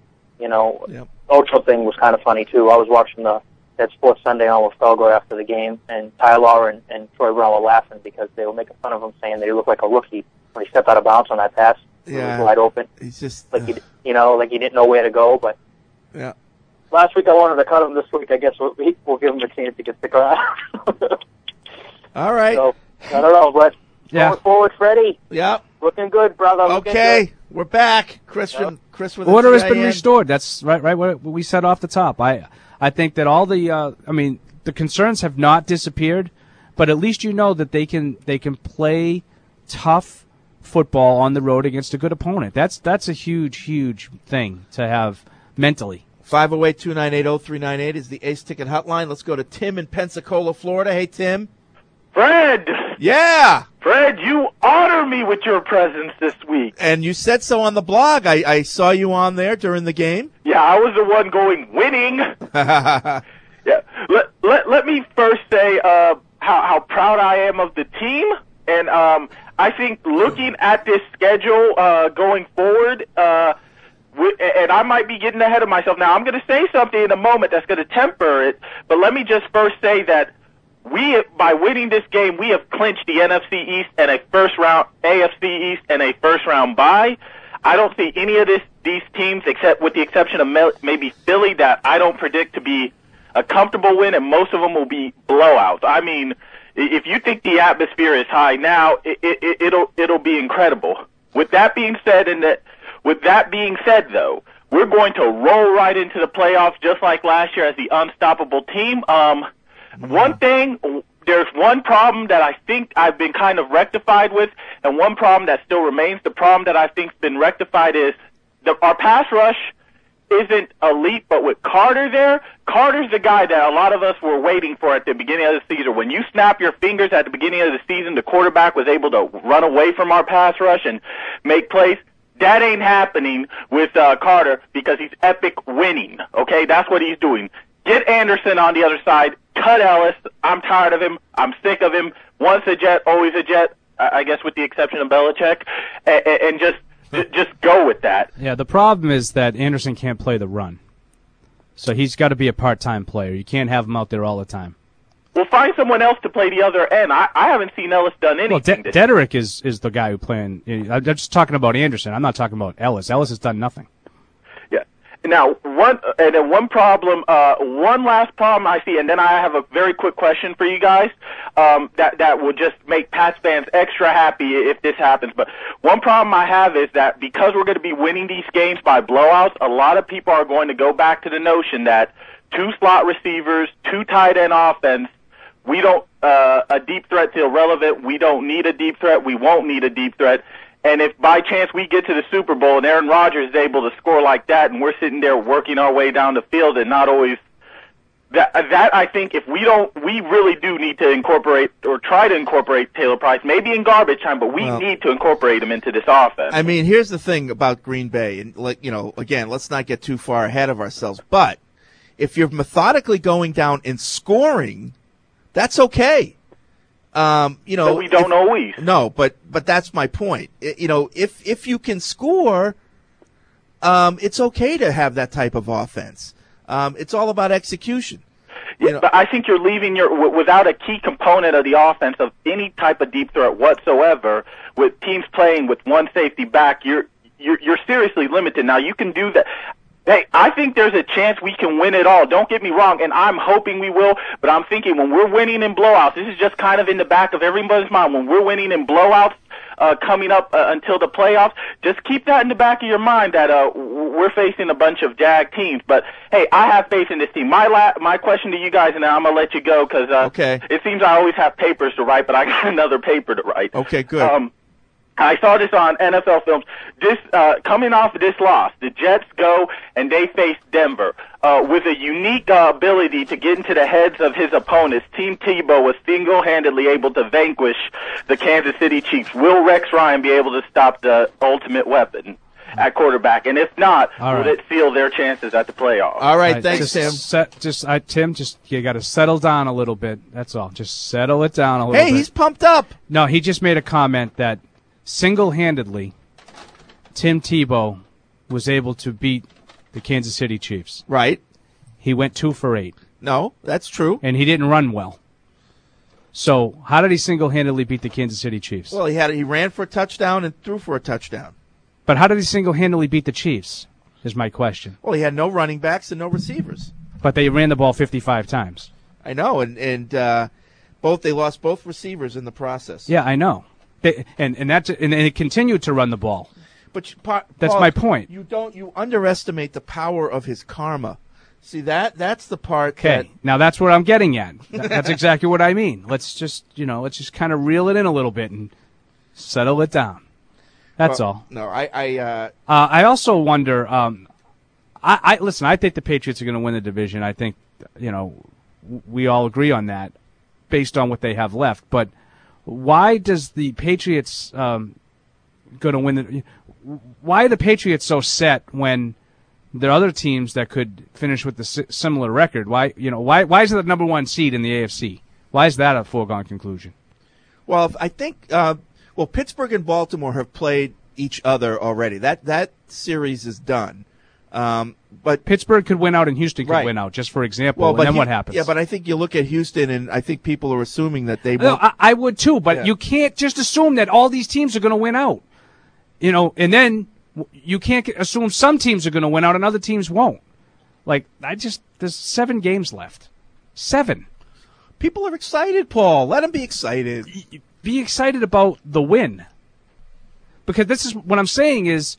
Ocho thing was kind of funny, too. I was watching that Sports Sunday on with Felger after the game, and Tyler and Troy Brown were laughing because they were making fun of him, saying that he looked like a rookie when he stepped out of bounds on that pass. Yeah. He was wide open. He's just like he didn't know where to go. But yeah. Last week I wanted to cut him. This week I guess we'll give him a chance to get stick around. All right. So I don't know, but going forward, Freddie. Yep. Looking good, brother. Okay, we're back. Chris with order has been restored. That's right. What we said off the top. I think that all the the concerns have not disappeared, but at least that they can play tough football on the road against a good opponent. That's a huge thing to have mentally. 508-298-0398 is the Ace Ticket hotline. Let's go to Tim in Pensacola, Florida. Hey, Tim. Fred! Yeah! Fred, you honor me with your presence this week. And you said so on the blog. I saw you on there during the game. Yeah, I was the one going winning. Yeah. Let me first say how proud I am of the team. And I think looking at this schedule going forward, and I might be getting ahead of myself now. I'm going to say something in a moment that's going to temper it, but let me just first say that by winning this game, we have clinched the NFC East and a first-round AFC East and a first-round bye. I don't see any of these teams, except with the exception of maybe Philly, that I don't predict to be a comfortable win, and most of them will be blowouts. I mean, if you think the atmosphere is high now, it'll be incredible. With that being said, though, we're going to roll right into the playoffs just like last year as the unstoppable team. There's one problem that I think I've been kind of rectified with, and one problem that still remains. The problem that I think's been rectified is our pass rush isn't elite, but with Carter there, Carter's the guy that a lot of us were waiting for at the beginning of the season. When you snap your fingers at the beginning of the season, the quarterback was able to run away from our pass rush and make plays. That ain't happening with Carter because he's epic winning, okay? That's what he's doing. Get Anderson on the other side. Cut Ellis. I'm tired of him. I'm sick of him. Once a Jet, always a Jet, I guess with the exception of Belichick, and just go with that. Yeah, the problem is that Anderson can't play the run. So he's got to be a part-time player. You can't have him out there all the time. Well, find someone else to play the other end. I haven't seen Ellis done anything. Well, Dederick is the guy who playing. I'm just talking about Anderson. I'm not talking about Ellis. Ellis has done nothing. Yeah. Now, one last problem I see, and then I have a very quick question for you guys that will just make Pats fans extra happy if this happens. But one problem I have is that because we're going to be winning these games by blowouts, a lot of people are going to go back to the notion that 2 slot receivers, 2 tight end offense, we don't a deep threat's irrelevant. We don't need a deep threat. We won't need a deep threat. And if by chance we get to the Super Bowl and Aaron Rodgers is able to score like that, and we're sitting there working our way down the field and not always that I think if we really do need to incorporate or try to incorporate Taylor Price, maybe in garbage time, but we need to incorporate him into this offense. I mean, here's the thing about Green Bay, and again, let's not get too far ahead of ourselves, but if you're methodically going down and scoring, that's okay. But we don't always. No, but that's my point. If you can score, it's okay to have that type of offense. It's all about execution. Yeah, but I think you're leaving without a key component of the offense of any type of deep threat whatsoever. With teams playing with one safety back, you're seriously limited. Now you can do that. Hey, I think there's a chance we can win it all. Don't get me wrong, and I'm hoping we will, but I'm thinking when we're winning in blowouts, this is just kind of in the back of everybody's mind. When we're winning in blowouts, coming up until the playoffs. Just keep that in the back of your mind that we're facing a bunch of Jag teams. But, hey, I have faith in this team. My question to you guys, and I'm going to let you go because it seems I always have papers to write, but I got another paper to write. Okay, good. I saw this on NFL Films. This coming off of this loss, the Jets go and they face Denver with a unique ability to get into the heads of his opponents. Team Tebow was single-handedly able to vanquish the Kansas City Chiefs. Will Rex Ryan be able to stop the ultimate weapon at quarterback? And if not, will it seal their chances at the playoffs? All right, thanks, Tim. Tim, you got to settle down a little bit. That's all. Just settle it down a little bit. Hey, he's pumped up. No, he just made a comment that single-handedly, Tim Tebow was able to beat the Kansas City Chiefs. Right. He went 2 for 8. No, that's true. And he didn't run well. So how did he single-handedly beat the Kansas City Chiefs? Well, he ran for a touchdown and threw for a touchdown. But how did he single-handedly beat the Chiefs is my question. Well, he had no running backs and no receivers. But they ran the ball 55 times. I know, and they lost both receivers in the process. Yeah, I know. And it continued to run the ball. But that's my point. You underestimate the power of his karma. See that's the part. Okay, now that's what I'm getting at. That's exactly what I mean. Let's just kind of reel it in a little bit and settle it down. That's all. No, I also wonder. Listen. I think the Patriots are going to win the division. I think we all agree on that, based on what they have left. But why does the Patriots going to win? Why are the Patriots so set when there are other teams that could finish with a similar record? Why is it the number 1 seed in the AFC? Why is that a foregone conclusion? Well, I think Pittsburgh and Baltimore have played each other already. That series is done. But Pittsburgh could win out and Houston could win out, just for example. And then what happens? Yeah, but I think you look at Houston, and I think people are assuming that they won't. I would too, but you can't just assume that all these teams are going to win out. And then you can't assume some teams are going to win out and other teams won't. There's 7 games left. 7. People are excited, Paul. Let them be excited. Be excited about the win. Because this is what I'm saying is,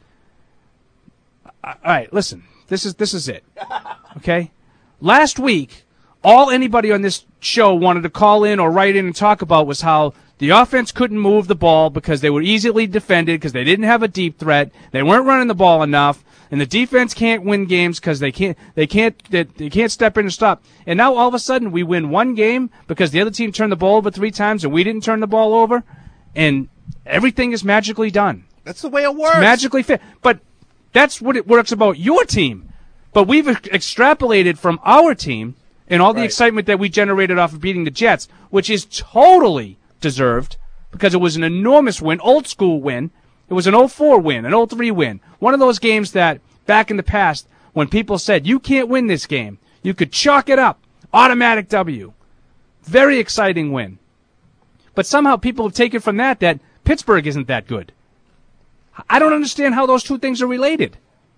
all right, listen, this is it. Okay? Last week, all anybody on this show wanted to call in or write in and talk about was how the offense couldn't move the ball because they were easily defended, because they didn't have a deep threat, they weren't running the ball enough, and the defense can't win games because they can't step in and stop. And now all of a sudden we win one game because the other team turned the ball over 3 times and we didn't turn the ball over, and everything is magically done. That's the way it works. It's magically fit. But that's what it works about your team. But we've extrapolated from our team and all the excitement that we generated off of beating the Jets, which is totally deserved because it was an enormous win, old school win. It was an 0-4 win, an 0-3 win. One of those games that back in the past when people said, you can't win this game, you could chalk it up. Automatic W. Very exciting win. But somehow people have taken from that Pittsburgh isn't that good. I don't understand how those two things are related.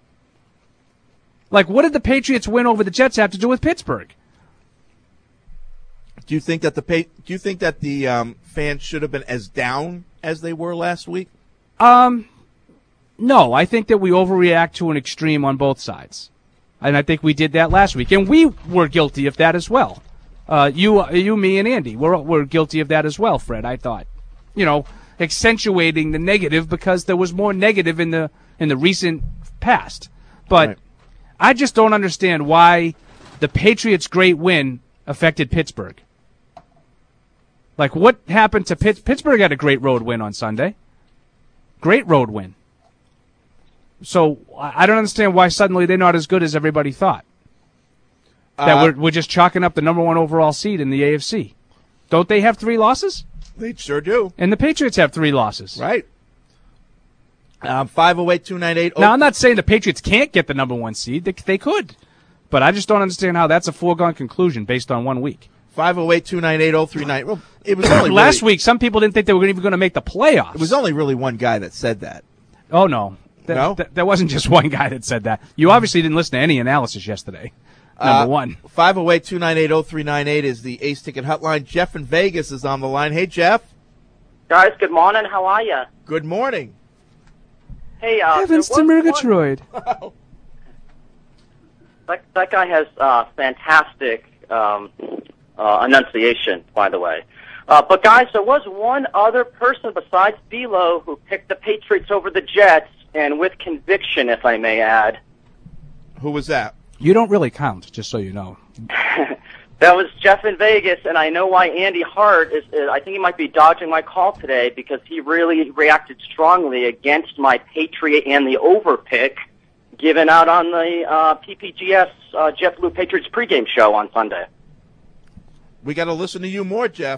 What did the Patriots win over the Jets have to do with Pittsburgh? Do you think that the fans should have been as down as they were last week? No, I think that we overreact to an extreme on both sides, and I think we did that last week, and we were guilty of that as well. You, me, and Andy, we're guilty of that as well. Fred, I thought, accentuating the negative because there was more negative in the recent past, but I just don't understand why the Patriots' great win affected Pittsburgh. What happened to Pittsburgh? Had a great road win on Sunday. Great road win. So I don't understand why suddenly they're not as good as everybody thought. That we're just chalking up the number 1 overall seed in the AFC. Don't they have 3 losses? They sure do. And the Patriots have 3 losses. Right. 508-298. Now, I'm not saying the Patriots can't get the number 1 seed. They could. But I just don't understand how that's a foregone conclusion based on 1 week. 508-298-0398. Well, it was only last week, some people didn't think they were even going to make the playoffs. It was only really one guy that said that. Oh, no. No? There wasn't just one guy that said that. You obviously didn't listen to any analysis yesterday. Number 1. 508-298-0398 is the Ace Ticket Hotline. Jeff in Vegas is on the line. Hey, Jeff. Guys, good morning. How are you? Good morning. Hey, Heavens to Murgatroyd. That guy has fantastic enunciation, by the way. But guys, there was one other person besides D'Lo who picked the Patriots over the Jets, and with conviction, if I may add. Who was that? You don't really count, just so you know. That was Jeff in Vegas, and I know why Andy Hart is. I think he might be dodging my call today because he really reacted strongly against my Patriot and the over pick given out on the PPGS JetBlue Patriots pregame show on Sunday. We got to listen to you more, Jeff.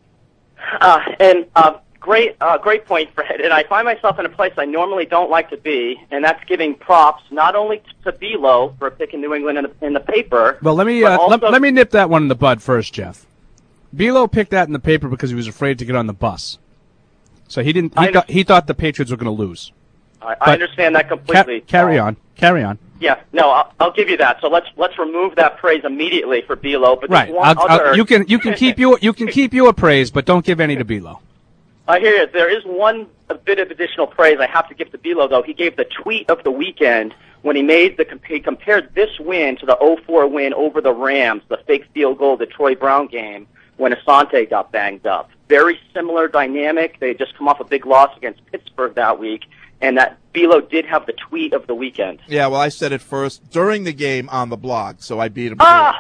Great point, Fred. And I find myself in a place I normally don't like to be, and that's giving props not only to D'Lo for picking New England in the paper. Well, let me let me nip that one in the bud first, Jeff. D'Lo picked that in the paper because he was afraid to get on the bus, so he didn't. He thought the Patriots were going to lose. I understand that completely. Carry on. Yeah, no, I'll give you that. So let's remove that praise immediately for D'Lo. But right, you can keep your praise, but don't give any to D'Lo. I hear you. There is a bit of additional praise I have to give to D'Lo, though. He gave the tweet of the weekend when he made he compared this win to the 0-4 win over the Rams, the fake field goal Detroit Brown game when Asante got banged up. Very similar dynamic. They had just come off a big loss against Pittsburgh that week, and that D'Lo did have the tweet of the weekend. Yeah, well, I said it first during the game on the blog, so I beat him.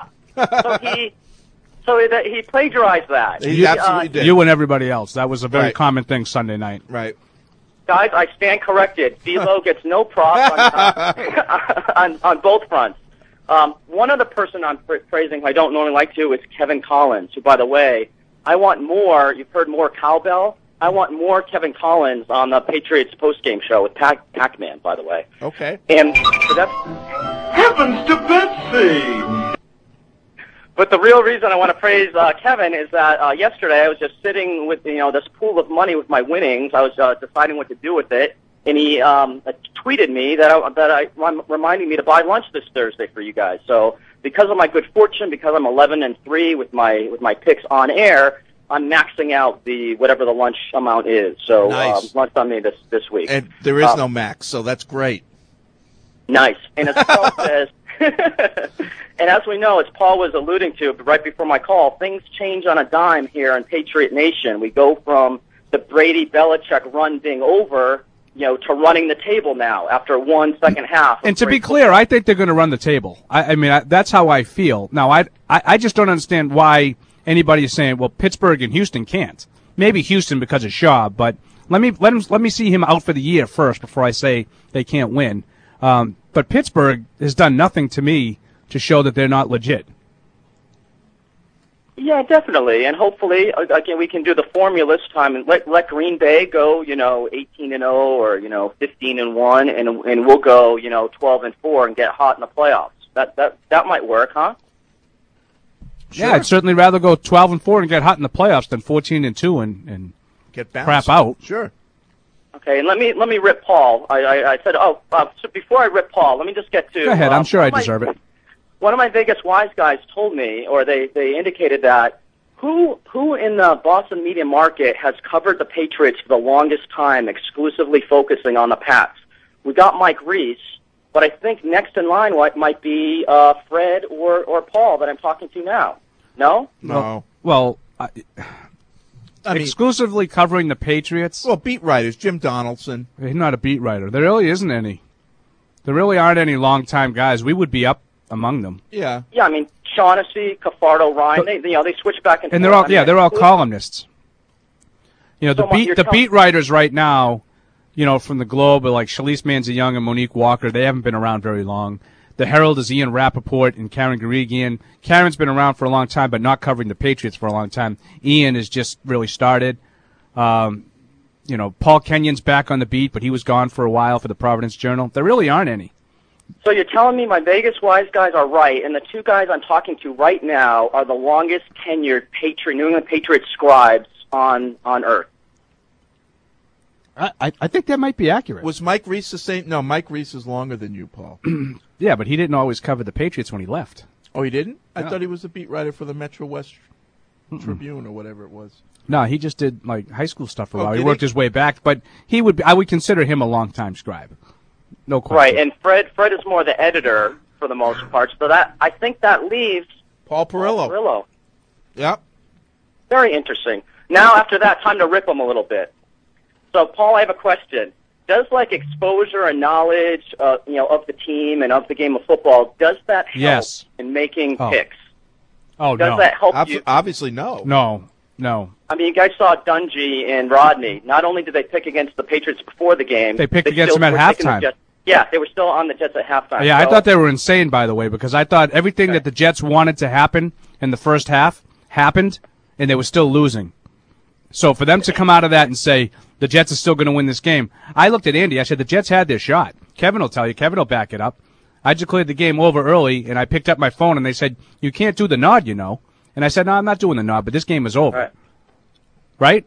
So he plagiarized that. He absolutely did. You and everybody else. That was a very common thing Sunday night. Right. Guys, I stand corrected. D'Lo gets no props on both fronts. One other person I'm praising who I don't normally like to is Kevin Collins, who, by the way, I want more. You've heard more cowbell. I want more Kevin Collins on the Patriots postgame show with Pac-Man, by the way. Okay. And so that's heavens to Betsy. But the real reason I want to praise Kevin is that yesterday I was just sitting with this pool of money with my winnings. I was deciding what to do with it, and he tweeted me reminding me to buy lunch this Thursday for you guys. So because of my good fortune, because I'm 11-3 with my picks on air, I'm maxing out whatever the lunch amount is. So nice. Lunch on me this week. And there is no max, so that's great. Nice. And as Paul says. And as we know, as Paul was alluding to right before my call, things change on a dime here in Patriot Nation. We go from the Brady-Belichick run being over, to running the table now after 1 second half. And to be clear, I think they're going to run the table. I mean, that's how I feel. Now, I just don't understand why anybody is saying, well, Pittsburgh and Houston can't. Maybe Houston because of Shaw, but let me see him out for the year first before I say they can't win. But Pittsburgh has done nothing to me to show that they're not legit. Yeah, definitely, and hopefully, again, we can do the formula this time and let Green Bay go, 18-0 or 15-1, and we'll go, 12-4 and get hot in the playoffs. That might work, huh? Sure. Yeah, I'd certainly rather go 12-4 and get hot in the playoffs than 14-2 and get crap out. Sure. Okay, and let me rip Paul. I said, so before I rip Paul, let me just get to. Go ahead. I'm sure I deserve it. One of my Vegas wise guys told me, or they indicated that who in the Boston media market has covered the Patriots for the longest time, exclusively focusing on the Pats. We got Mike Reese, but I think next in line might be Fred or Paul that I'm talking to now. No. No. Well. I mean, exclusively covering the Patriots? Well, beat writers, Jim Donaldson. He's not a beat writer. There really isn't any. There really aren't any long-time guys. We would be up among them. Yeah. Yeah, I mean, Shaughnessy, Cafardo, Ryan, they switch back and forth. And they're all columnists. The beat writers right now, from the Globe are like Shalise Manzi-Young and Monique Walker. They haven't been around very long. The Herald is Ian Rappaport and Karen Guregian. Karen's been around for a long time, but not covering the Patriots for a long time. Ian has just really started. Paul Kenyon's back on the beat, but he was gone for a while for the Providence Journal. There really aren't any. So you're telling me my Vegas wise guys are right, and the two guys I'm talking to right now are the longest tenured New England Patriots scribes on Earth. I think that might be accurate. Was Mike Reese the same? No, Mike Reese is longer than you, Paul. Yeah, but he didn't always cover the Patriots when he left. Oh, he didn't? I No. thought he was a beat writer for the Metro West Tribune or whatever it was. No, he just did like high school stuff for a while. He did worked he? his way back, but I would consider him a longtime scribe. No question. Right, and Fred is more the editor for the most part. So I think that leaves Paul Perillo. Yep. Very interesting. Now, after that, time to rip him a little bit. So, Paul, I have a question. Does like exposure and knowledge, of the team and of the game of football, does that help in making picks? Oh, does no. that help you? Obviously, no. No. I mean, you guys saw Dungy and Rodney. Not only did they pick against the Patriots before the game, They picked against them at halftime. Yeah, they were still on the Jets at halftime. Yeah, I So- thought they were insane, by the way, because I thought everything that the Jets wanted to happen in the first half happened, and they were still losing. So for them to come out of that and say the Jets are still going to win this game, I looked at Andy. I said the Jets had their shot. Kevin will tell you. Kevin will back it up. I declared the game over early, and I picked up my phone, and they said, you can't do the nod, And I said, no, I'm not doing the nod, but this game is over. Right?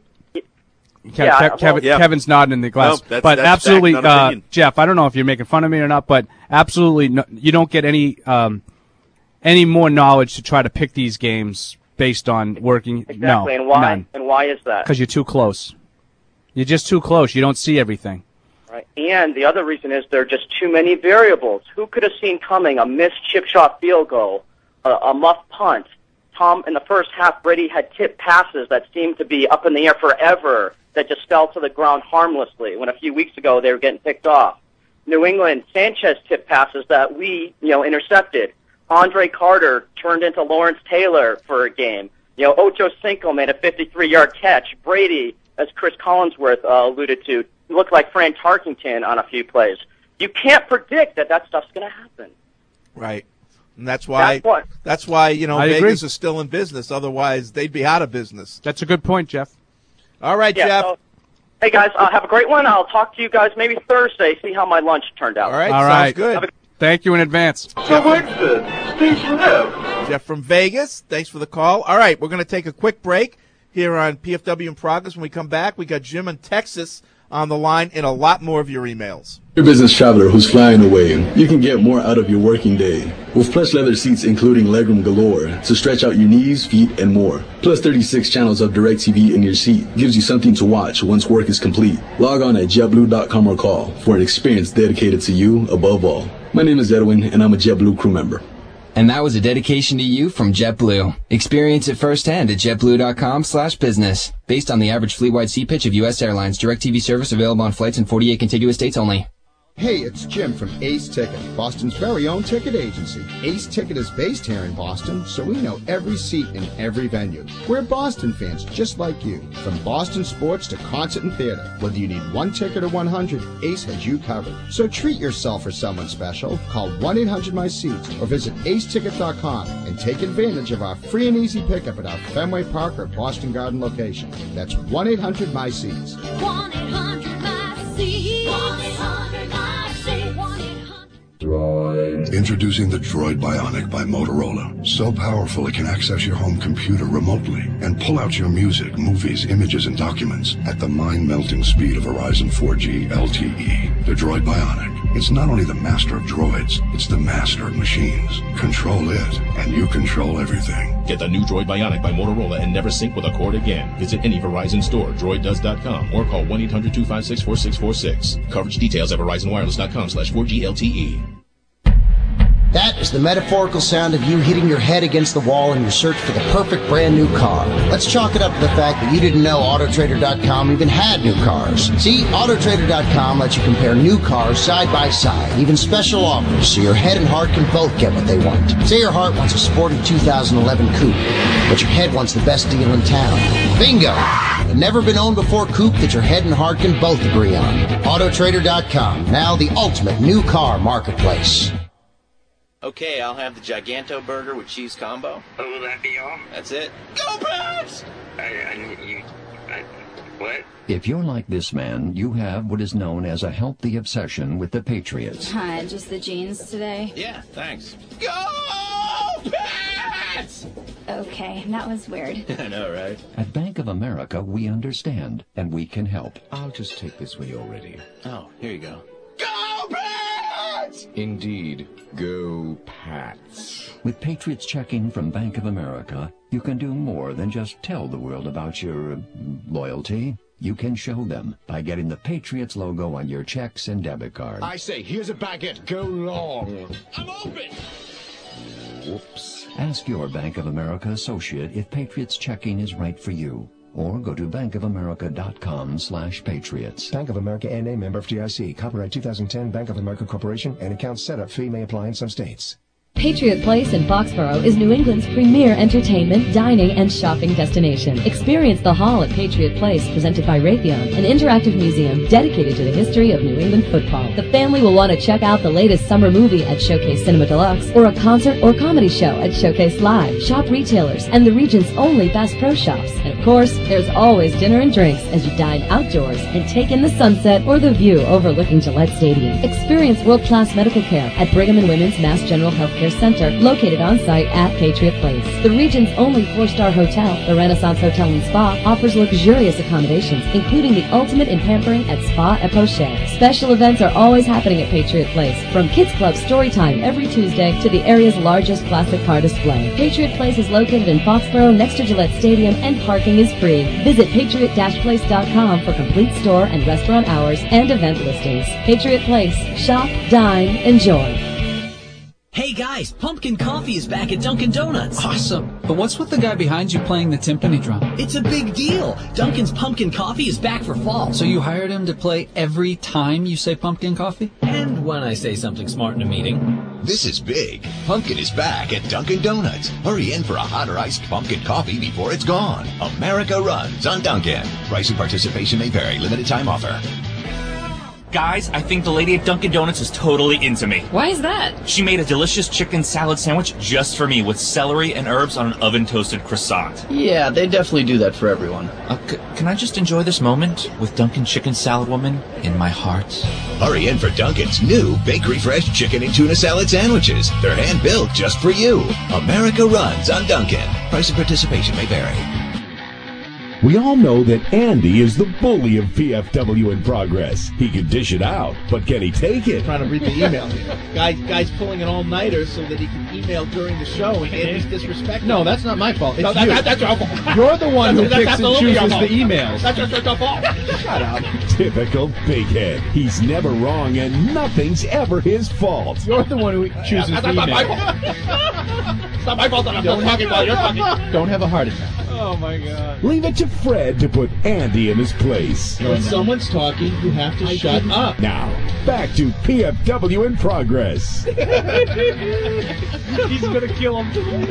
Kevin's nodding in the glass. No, but that's absolutely, fact, not opinion. Jeff, I don't know if you're making fun of me or not, but absolutely, you don't get any more knowledge to try to pick these games based on working. Exactly, No, and why? none. And why is that? Because you're too close. You're just too close. You don't see everything. Right. And the other reason is there are just too many variables. Who could have seen coming a missed chip shot field goal, a muff punt? Tom, in the first half, Brady had tipped passes that seemed to be up in the air forever that just fell to the ground harmlessly, when a few weeks ago they were getting picked off. New England, Sanchez tipped passes that we, intercepted. Andre Carter turned into Lawrence Taylor for a game. Ocho Cinco made a 53-yard catch. Brady, as Chris Collinsworth alluded to, looked like Fran Tarkington on a few plays. You can't predict that stuff's going to happen. Right. And that's why I Vegas agree. is still in business. Otherwise, they'd be out of business. That's a good point, Jeff. All right, Jeff. So, hey, guys, have a great one. I'll talk to you guys maybe Thursday, see how my lunch turned out. All right, All sounds right. good. Thank you in advance. Jeff from Vegas, thanks for the call. All right, we're going to take a quick break here on PFW in Progress. When we come back, we got Jim in Texas on the line and a lot more of your emails. You're a business traveler who's flying away. You can get more out of your working day with plush leather seats including legroom galore to stretch out your knees, feet, and more. Plus 36 channels of DirecTV in your seat gives you something to watch once work is complete. Log on at JetBlue.com or call for an experience dedicated to you above all. My name is Edwin, and I'm a JetBlue crew member. And that was a dedication to you from JetBlue. Experience it firsthand at JetBlue.com/business. Based on the average fleet-wide seat pitch of U.S. Airlines, DirecTV service available on flights in 48 contiguous states only. Hey, it's Jim from Ace Ticket, Boston's very own ticket agency. Ace Ticket is based here in Boston, so we know every seat in every venue. We're Boston fans just like you. From Boston sports to concert and theater, whether you need one ticket or 100, Ace has you covered. So treat yourself or someone special. Call 1-800-MY-SEATS or visit aceticket.com and take advantage of our free and easy pickup at our Fenway Park or Boston Garden location. That's 1-800-MY-SEATS. 1-800-MY-SEATS. 1-800-MY-SEATS. Introducing the Droid Bionic by Motorola. So powerful it can access your home computer remotely and pull out your music, movies, images, and documents at the mind-melting speed of Verizon 4G LTE. The Droid Bionic. It's not only the master of droids, it's the master of machines. Control it, and you control everything. Get the new Droid Bionic by Motorola and never sync with a cord again. Visit any Verizon store, droiddoes.com, or call 1-800-256-4646. Coverage details at verizonwireless.com/4G LTE. That is the metaphorical sound of you hitting your head against the wall in your search for the perfect brand new car. Let's chalk it up to the fact that you didn't know Autotrader.com even had new cars. See, Autotrader.com lets you compare new cars side by side, even special offers, so your head and heart can both get what they want. Say your heart wants a sporty 2011 coupe, but your head wants the best deal in town. Bingo! The never-been-owned-before coupe that your head and heart can both agree on. Autotrader.com, now the ultimate new car marketplace. Okay, I'll have the Giganto burger with cheese combo. Oh, will that be all? That's it. Go Pats! What? If you're like this man, you have what is known as a healthy obsession with the Patriots. Hi, just the jeans today? Yeah, thanks. Go Pats! Okay, that was weird. I know, right? At Bank of America, we understand, and we can help. I'll just take this when you're ready. Oh, here you go. Indeed. Go Pats. With Patriots Checking from Bank of America, you can do more than just tell the world about your loyalty. You can show them by getting the Patriots logo on your checks and debit cards. I say, here's a baguette. Go long. I'm open! Whoops. Ask your Bank of America associate if Patriots Checking is right for you. Or go to bankofamerica.com/patriots. Bank of America N.A. member FDIC. Copyright 2010 Bank of America Corporation and account setup fee may apply in some states. Patriot Place in Foxborough is New England's premier entertainment, dining, and shopping destination. Experience the Hall at Patriot Place, presented by Raytheon, an interactive museum dedicated to the history of New England football. The family will want to check out the latest summer movie at Showcase Cinema Deluxe, or a concert or comedy show at Showcase Live. Shop retailers and the region's only Bass Pro Shops. And of course, there's always dinner and drinks as you dine outdoors and take in the sunset or the view overlooking Gillette Stadium. Experience world-class medical care at Brigham and Women's Mass General Healthcare Center, located on site at Patriot Place. The region's only 4-star hotel, the Renaissance Hotel and Spa, offers luxurious accommodations, including the ultimate in pampering at Spa et Poche. Special events are always happening at Patriot Place, from Kids Club Storytime every Tuesday to the area's largest classic car display. Patriot Place is located in Foxborough next to Gillette Stadium, and parking is free. Visit patriot-place.com for complete store and restaurant hours and event listings. Patriot Place. Shop, dine, enjoy. Hey guys, pumpkin coffee is back at Dunkin' Donuts. Awesome. But what's with the guy behind you playing the timpani drum? It's a big deal. Dunkin's pumpkin coffee is back for fall. So you hired him to play every time you say pumpkin coffee? And when I say something smart in a meeting. This is big. Pumpkin is back at Dunkin' Donuts. Hurry in for a hot or iced pumpkin coffee before it's gone. America runs on Dunkin'. Price and participation may vary. Limited time offer. Guys, I think the lady at Dunkin' Donuts is totally into me. Why is that? She made a delicious chicken salad sandwich just for me with celery and herbs on an oven-toasted croissant. Yeah, they definitely do that for everyone. Can I just enjoy this moment with Dunkin' Chicken Salad Woman in my heart? Hurry in for Dunkin's new Bakery Fresh chicken and tuna salad sandwiches. They're hand-built just for you. America runs on Dunkin'. Price and participation may vary. We all know that Andy is the bully of PFW in progress. He can dish it out, but can he take it? Trying to read the email. Guy's pulling an all-nighter so that he can email during the show, and Andy's disrespecting. No, that's not my fault. It's no, you. That's your fault. You're the one who picks and chooses the emails. That's your fault. Shut up. Typical big head. He's never wrong, and nothing's ever his fault. You're the one who chooses the email. That's not my fault. It's not my fault that I'm not talking while you're talking. Don't have a heart attack. Oh, my God. Leave it to Fred to put Andy in his place. When someone's talking, you have to shut up. Now, back to PFW in progress. He's going to kill him.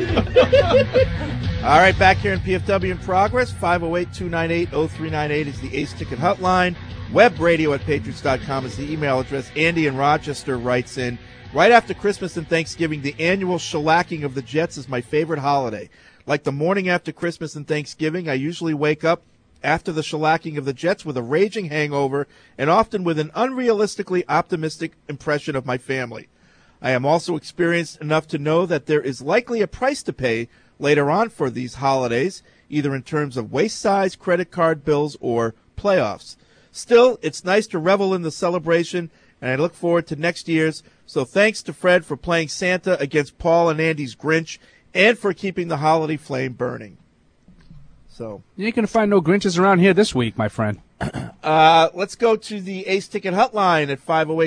All right, back here in PFW in progress. 508-298-0398 is the Ace Ticket Hotline. Web radio at patriots.com is the email address. Andy in Rochester writes in, right after Christmas and Thanksgiving, the annual shellacking of the Jets is my favorite holiday. Like the morning after Christmas and Thanksgiving, I usually wake up after the shellacking of the Jets with a raging hangover and often with an unrealistically optimistic impression of my family. I am also experienced enough to know that there is likely a price to pay later on for these holidays, either in terms of waist size, credit card bills, or playoffs. Still, it's nice to revel in the celebration, and I look forward to next year's. So thanks to Fred for playing Santa against Paul and Andy's Grinch, and for keeping the holiday flame burning. So you ain't going to find no Grinches around here this week, my friend. Let's go to the Ace Ticket Hotline at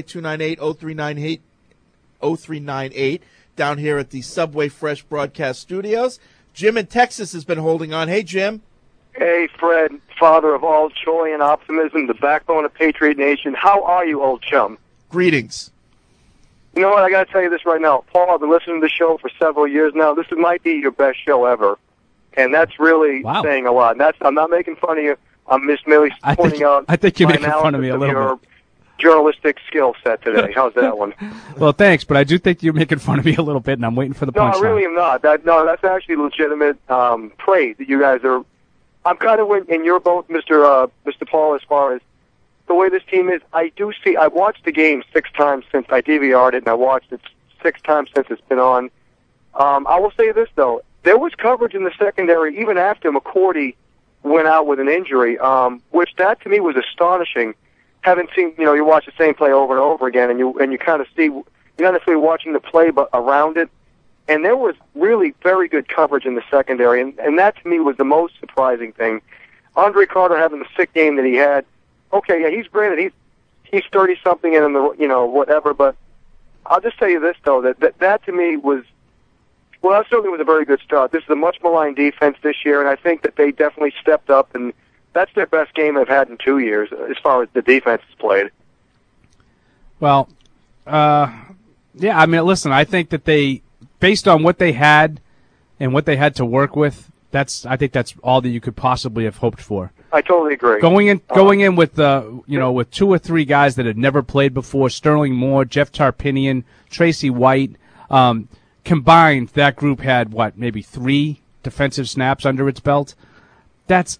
508-298-0398 down here at the Subway Fresh Broadcast Studios. Jim in Texas has been holding on. Hey, Jim. Hey, Fred, father of all joy and optimism, the backbone of Patriot Nation. How are you, old chum? Greetings. You know what? I got to tell you this right now. Paul, I've been listening to the show for several years now. This might be your best show ever. And that's really saying a lot. And I'm not making fun of you. I'm just merely pointing out I think you're my making fun of me a little your bit. Journalistic skill set today. How's that one? Well, thanks, but I do think you're making fun of me a little bit, and I'm waiting for the punchline. No, I really am not. That's actually legitimate praise that you guys are. I'm kind of in your boat, Mr. Paul, as far as the way this team is. I watched the game 6 times since I DVR'd it, and I watched it 6 times since it's been on. I will say this, though. There was coverage in the secondary even after McCourty went out with an injury, which that to me was astonishing. Haven't seen, you watch the same play over and over again, and you kind of see, you're not necessarily watching the play, but around it. And there was really very good coverage in the secondary, and that to me was the most surprising thing. Andre Carter having the sick game that he had. Okay, yeah, he's 30-something and whatever, but I'll just tell you this, though, that to me was, well, that certainly was a very good start. This is a much maligned defense this year, and I think that they definitely stepped up, and that's their best game they've had in 2 years as far as the defense has played. Well, yeah, I mean, listen, I think that they, based on what they had and what they had to work with, I think that's all that you could possibly have hoped for. I totally agree. Going in with with 2 or 3 guys that had never played before, Sterling Moore, Jeff Tarpinian, Tracy White, combined, that group had maybe 3 defensive snaps under its belt. That's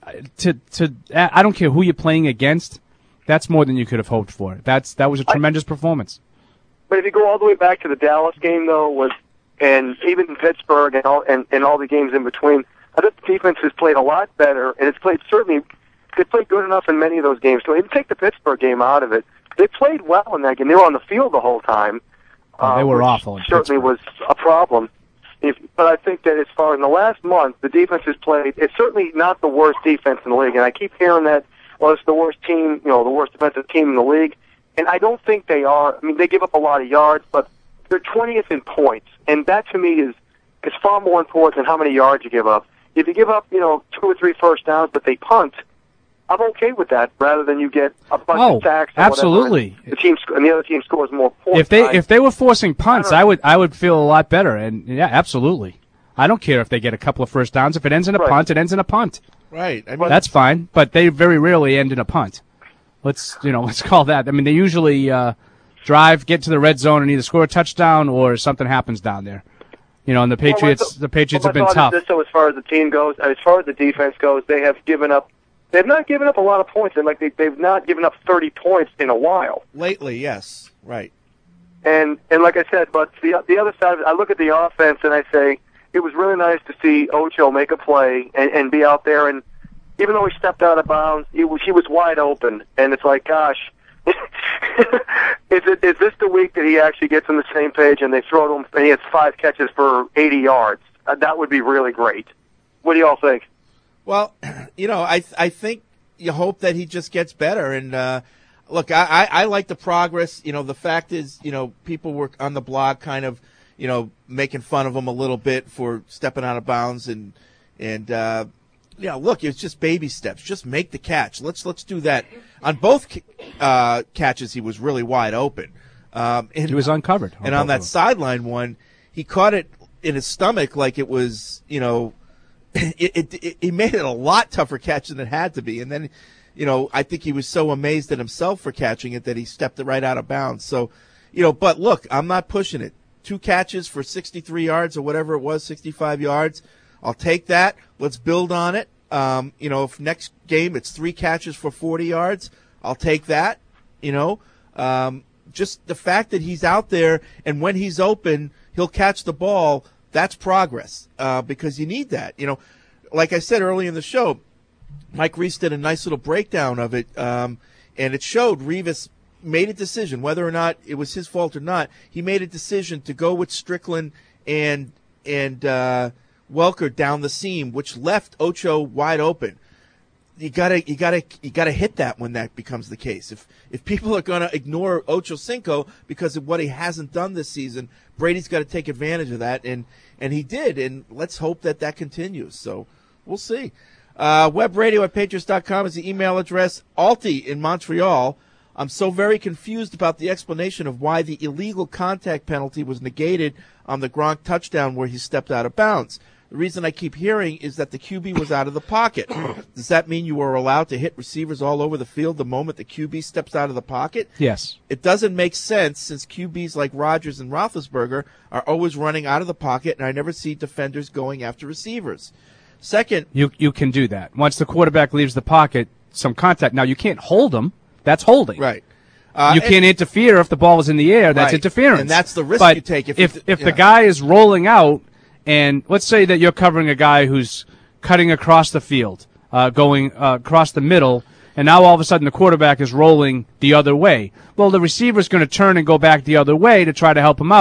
I don't care who you're playing against. That's more than you could have hoped for. That was a tremendous performance. But if you go all the way back to the Dallas game, though, and even in Pittsburgh and all the games in between, I think the defense has played a lot better, and they played good enough in many of those games. So even take the Pittsburgh game out of it, they played well in that game. They were on the field the whole time. They were awful. Certainly was a problem. But I think that as far as in the last month, the defense has played. It's certainly not the worst defense in the league, and I keep hearing that. Well, it's the worst team, the worst defensive team in the league, and I don't think they are. I mean, they give up a lot of yards, but they're 20th in points, and that to me is far more important than how many yards you give up. If you give up, 2 or 3 first downs, but they punt, I'm okay with that, rather than you get a bunch of sacks. Or Absolutely. And the other team scores more points. If they were forcing punts, I would feel a lot better. And yeah, absolutely. I don't care if they get a couple of first downs. If it ends in a punt, it ends in a punt. Right. I mean, that's fine. But they very rarely end in a punt. Let's call that. I mean, they usually drive, get to the red zone, and either score a touchdown or something happens down there. And the Patriots, have been tough. So as far as the team goes, as far as the defense goes, they have given up. They've not given up a lot of points. They've not given up 30 points in a while. Lately, yes, right. And like I said, but the other side of it, I look at the offense and I say it was really nice to see Ocho make a play and be out there. And even though he stepped out of bounds, he was wide open. And it's like, gosh, is this the week that he actually gets on the same page and they throw to him and he has 5 catches for 80 yards? That would be really great. What do you all think? Well, I think you hope that he just gets better. And look, I like the progress. The fact is, people were on the blog kind of, making fun of him a little bit for stepping out of bounds. And look, it's just baby steps. Just make the catch. Let's do that. On both catches, he was really wide open. He was uncovered. And on that sideline one, he caught it in his stomach like it was, He made it a lot tougher catch than it had to be. And then, I think he was so amazed at himself for catching it that he stepped it right out of bounds. So, but look, I'm not pushing it. 2 catches for 63 yards or whatever it was, 65 yards. I'll take that. Let's build on it. If next game it's 3 catches for 40 yards, I'll take that. Just the fact that he's out there and when he's open, he'll catch the ball. That's progress because you need that. Like I said early in the show, Mike Reese did a nice little breakdown of it, and it showed Revis made a decision, whether or not it was his fault or not. He made a decision to go with Strickland and Welker down the seam, which left Ocho wide open. You gotta hit that when that becomes the case. If people are gonna ignore Ocho Cinco because of what he hasn't done this season, Brady's got to take advantage of that, and he did. And let's hope that continues. So we'll see. Webradio@patriots.com is the email address. Alti in Montreal. I'm so very confused about the explanation of why the illegal contact penalty was negated on the Gronk touchdown where he stepped out of bounds. The reason I keep hearing is that the QB was out of the pocket. Does that mean you are allowed to hit receivers all over the field the moment the QB steps out of the pocket? Yes. It doesn't make sense since QBs like Rodgers and Roethlisberger are always running out of the pocket, and I never see defenders going after receivers. Second, you can do that. Once the quarterback leaves the pocket, some contact. Now, you can't hold him. That's holding. Right. You can't interfere if the ball is in the air. That's interference. And that's the risk you take. If the guy is rolling out, and let's say that you're covering a guy who's cutting across the field, going across the middle, and now all of a sudden the quarterback is rolling the other way. Well, the receiver's going to turn and go back the other way to try to help him out.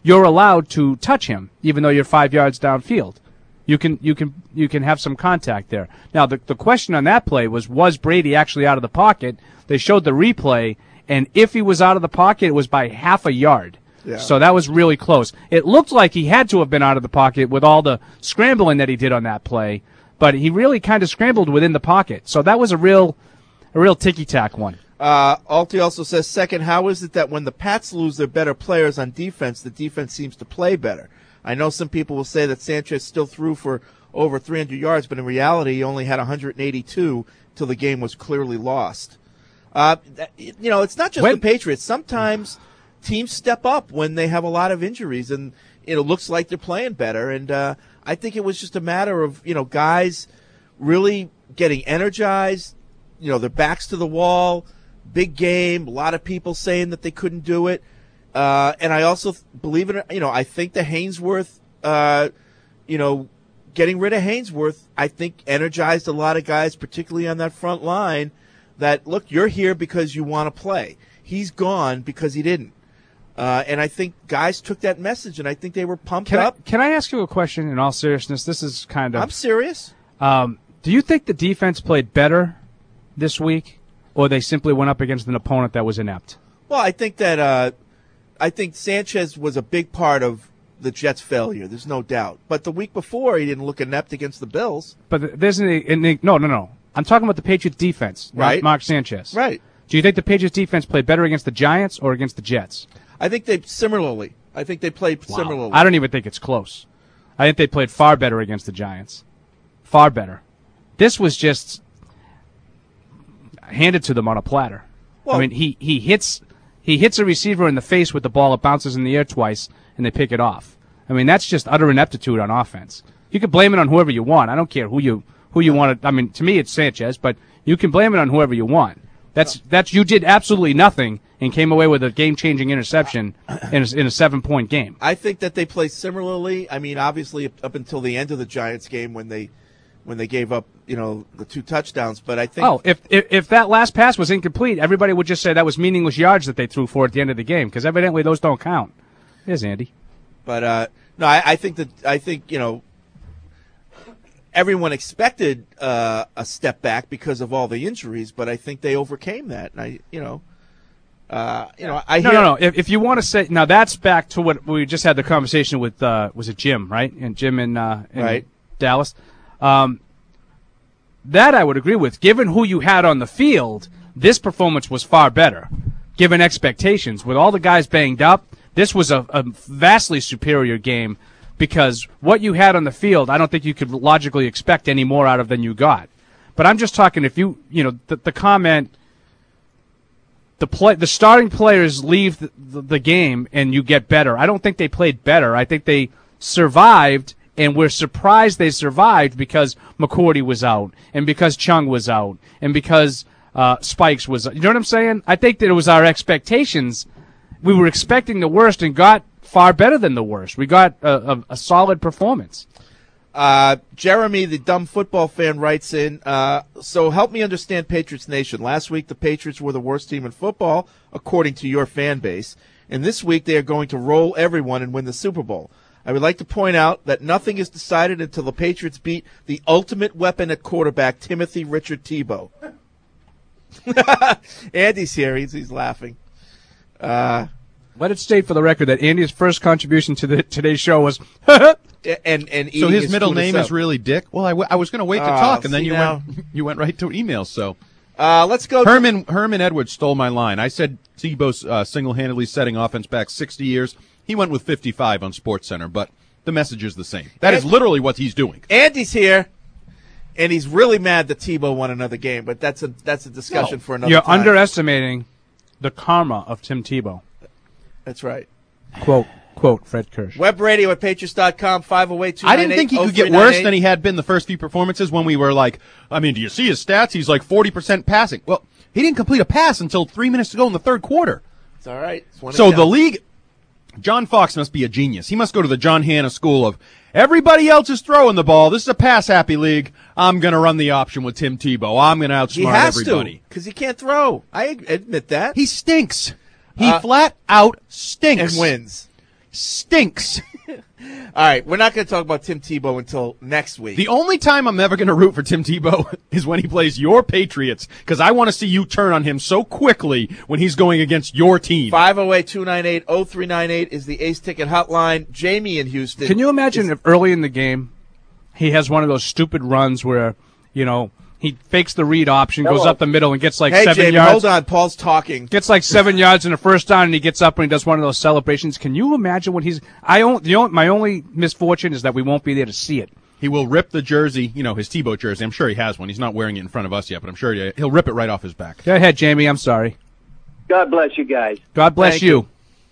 you're allowed to touch him, even though you're 5 yards downfield. You can have some contact there. Now, the question on that play was Brady actually out of the pocket? They showed the replay, and if he was out of the pocket, it was by half a yard. Yeah. So that was really close. It looked like he had to have been out of the pocket with all the scrambling that he did on that play, but he really kind of scrambled within the pocket. So that was a real ticky-tack one. Alti also says, second, how is it that when the Pats lose their better players on defense, the defense seems to play better? I know some people will say that Sanchez still threw for over 300 yards, but in reality, he only had 182 till the game was clearly lost. It's not just the Patriots. Sometimes teams step up when they have a lot of injuries, and it looks like they're playing better. And I think it was just a matter of guys really getting energized. Their backs to the wall. Big game. A lot of people saying that they couldn't do it. And I also believe in it. I think the Hainsworth, getting rid of Hainsworth, I think energized a lot of guys, particularly on that front line, that, look, you're here because you want to play. He's gone because he didn't. And I think guys took that message, and I think they were pumped up. Can I ask you a question in all seriousness? This is kind of... I'm serious. Do you think the defense played better this week, or they simply went up against an opponent that was inept? Well, I think that I think Sanchez was a big part of the Jets' failure. There's no doubt. But the week before, he didn't look inept against the Bills. But there's no. I'm talking about the Patriots' defense, right? Mark Sanchez. Right. Do you think the Patriots' defense played better against the Giants or against the Jets? I think they similarly. I think they played similarly. I don't even think it's close. I think they played far better against the Giants. Far better. This was just handed to them on a platter. Well, I mean, he hits a receiver in the face with the ball. It bounces in the air twice, and they pick it off. I mean, that's just utter ineptitude on offense. You can blame it on whoever you want. I don't care who you want to. I mean, to me, it's Sanchez, but you can blame it on whoever you want. That's you did absolutely nothing and came away with a game-changing interception in a 7-point game. I think that they play similarly. I mean, obviously up until the end of the Giants game when they gave up, the 2 touchdowns. But I think if that last pass was incomplete, everybody would just say that was meaningless yards that they threw for at the end of the game because evidently those don't count. There's Andy. But no, I think everyone expected a step back because of all the injuries, but I think they overcame that. And No. If you want to say now, that's back to what we just had the conversation with. Was it Jim, right? And Jim in right. Dallas. That I would agree with. Given who you had on the field, this performance was far better. Given expectations, with all the guys banged up, this was a vastly superior game because what you had on the field, I don't think you could logically expect any more out of than you got. But I'm just talking if the comment, the starting players leave the game and you get better. I don't think they played better. I think they survived. And we're surprised they survived because McCourty was out, and because Chung was out, and because Spikes was out. You know what I'm saying? I think that it was our expectations. We were expecting the worst and got far better than the worst. We got a solid performance. Jeremy, the dumb football fan, writes in, so help me understand Patriots Nation. Last week the Patriots were the worst team in football, according to your fan base. And this week they are going to roll everyone and win the Super Bowl. I would like to point out that nothing is decided until the Patriots beat the ultimate weapon at quarterback, Timothy Richard Tebow. Andy's here. He's laughing. Let it state for the record that Andy's first contribution to today's show was and so his middle name is really Dick? Well, I was going to wait to talk, and then you went right to emails. So let's go. Herman Edwards stole my line. I said Tebow's single-handedly setting offense back 60 years. He went with 55 on SportsCenter, but the message is the same. That is literally what he's doing. Andy's here, and he's really mad that Tebow won another game, but that's a discussion for another time. You're underestimating the karma of Tim Tebow. That's right. Quote Fred Kirsch. Web radio at Patriots.com, 508-298-0398. I didn't think he could get worse than he had been the first few performances when we were like, I mean, do you see his stats? He's like 40% passing. Well, he didn't complete a pass until 3 minutes to go in the third quarter. It's all right. So the league... John Fox must be a genius. He must go to the John Hanna school of everybody else is throwing the ball. This is a pass-happy league. I'm going to run the option with Tim Tebow. I'm going to outsmart everybody. Because he can't throw. I admit that. He stinks. He flat out stinks. And wins. stinks. All right, we're not going to talk about Tim Tebow until next week. The only time I'm ever going to root for Tim Tebow is when he plays your Patriots, because I want to see you turn on him so quickly when he's going against your team. 508-298-0398 is the Ace Ticket hotline. Jamie in Houston. Can you imagine if early in the game he has one of those stupid runs where, he fakes the read option, goes up the middle, and gets like 7 Jamie, yards. Hold on, Paul's talking. Gets like 7 yards in the first down, and he gets up and he does one of those celebrations. Can you imagine what he's? My only misfortune is that we won't be there to see it. He will rip the jersey, his Tebow jersey. I'm sure he has one. He's not wearing it in front of us yet, but I'm sure he'll rip it right off his back. Go ahead, Jamie. I'm sorry. God bless you guys. God bless you.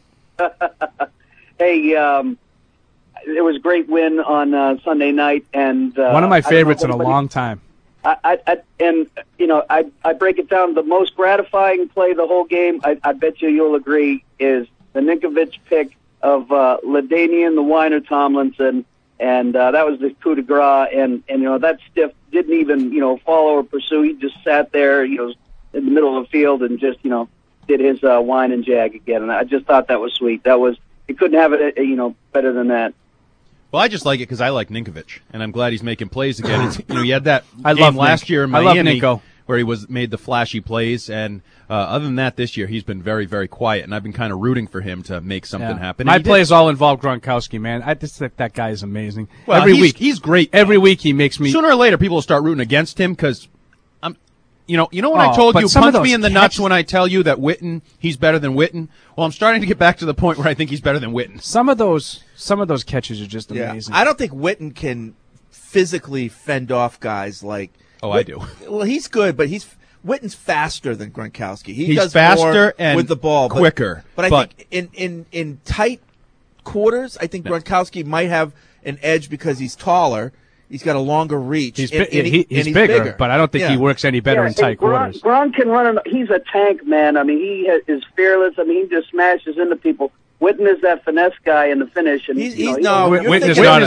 Hey, it was a great win on Sunday night, and one of my favorites in a long time. I break it down. The most gratifying play of the whole game, I bet you'll agree, is the Ninkovich pick of LaDainian, the Weiner Tomlinson, and that was the coup de grace. And that stiff didn't even follow or pursue. He just sat there, in the middle of the field and just did his whine and jag again. And I just thought that was sweet. You couldn't have it better than that. Well, I just like it because I like Ninkovich, and I'm glad he's making plays again. He had that I game love last year in I Miami love where he made the flashy plays, and other than that, this year he's been very, very quiet, and I've been kind of rooting for him to make something happen. My plays all involve Gronkowski, man. I just think that guy is amazing. Well, every week he's great. Every week he makes me. Sooner or later, people will start rooting against him because when I told you, punch me in the nuts when I tell you that he's better than Witten. Well, I'm starting to get back to the point where I think he's better than Witten. Some of those catches are just amazing. I don't think Witten can physically fend off guys like. Oh, I do. Well, he's good, but Witten's faster than Gronkowski. He's does faster more and with the ball, quicker. But I think in tight quarters, I think Gronkowski might have an edge because he's taller. He's got a longer reach. He's he's bigger, but I don't think he works any better in tight quarters. Gronk can run. He's a tank, man. I mean, he is fearless. I mean, he just smashes into people. Witten is that finesse guy in the finish, and Witten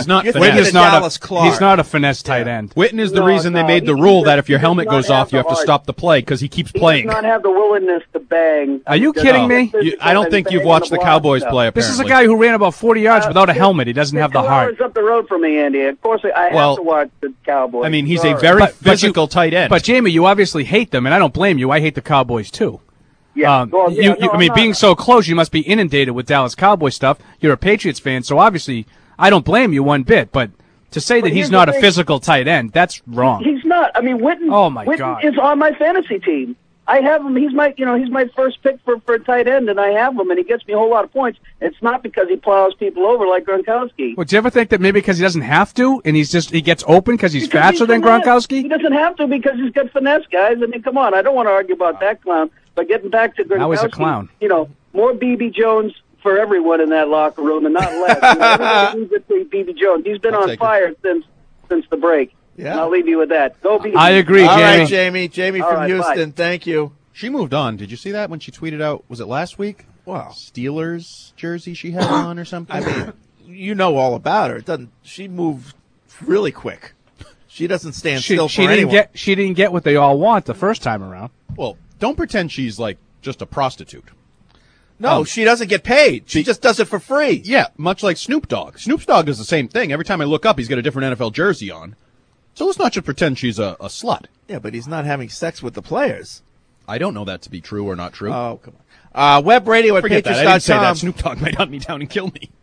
is not a finesse tight end. Witten is the reason they made the rule that if your helmet goes off, you have to stop the play because he keeps playing. He does not have the willingness to bang. Are you kidding me? I don't think you've watched the Cowboys play. Apparently, this is a guy who ran about 40 yards without a helmet. He doesn't have the heart. 2 hours up the road from me, Andy. Of course, I have to watch the Cowboys. I mean, he's a very physical tight end. But Jamie, you obviously hate them, and I don't blame you. I hate the Cowboys too. Yeah. Being so close, you must be inundated with Dallas Cowboy stuff. You're a Patriots fan, so obviously I don't blame you one bit. But to say that he's not a physical tight end, that's wrong. He's not. I mean, Witten. Oh my Witten God. is on my fantasy team. I have him. He's my first pick for a tight end, and I have him, and he gets me a whole lot of points. It's not because he plows people over like Gronkowski. Well, do you ever think that maybe because he doesn't have to, and he gets open because he's faster than Gronkowski? He doesn't have to because he's got finesse, guys. I mean, come on. I don't want to argue about that clown. But getting back to Gronkowski, now he's a clown. More B.B. Jones for everyone in that locker room, and not less. Everybody needs to see B.B. Jones. He's been on fire since the break. Yeah. And I'll leave you with that. Go B.B. I agree, Jamie. All right, Jamie. Jamie All from right, Houston. bye. Thank you. She moved on. Did you see that when she tweeted out? Was it last week? Wow. Steelers jersey she had on or something? I mean, you know all about her. She moved really quick. She doesn't stand still for anyone. She didn't get what they all want the first time around. Well, don't pretend she's like just a prostitute. No, she doesn't get paid. She just does it for free. Yeah, much like Snoop Dogg. Snoop Dogg does the same thing. Every time I look up, he's got a different NFL jersey on. So let's not just pretend she's a slut. Yeah, but he's not having sex with the players. I don't know that to be true or not true. Oh, come on. Web radio at Forget Patriots.com. that. I didn't say that. Snoop Dogg might hunt me down and kill me.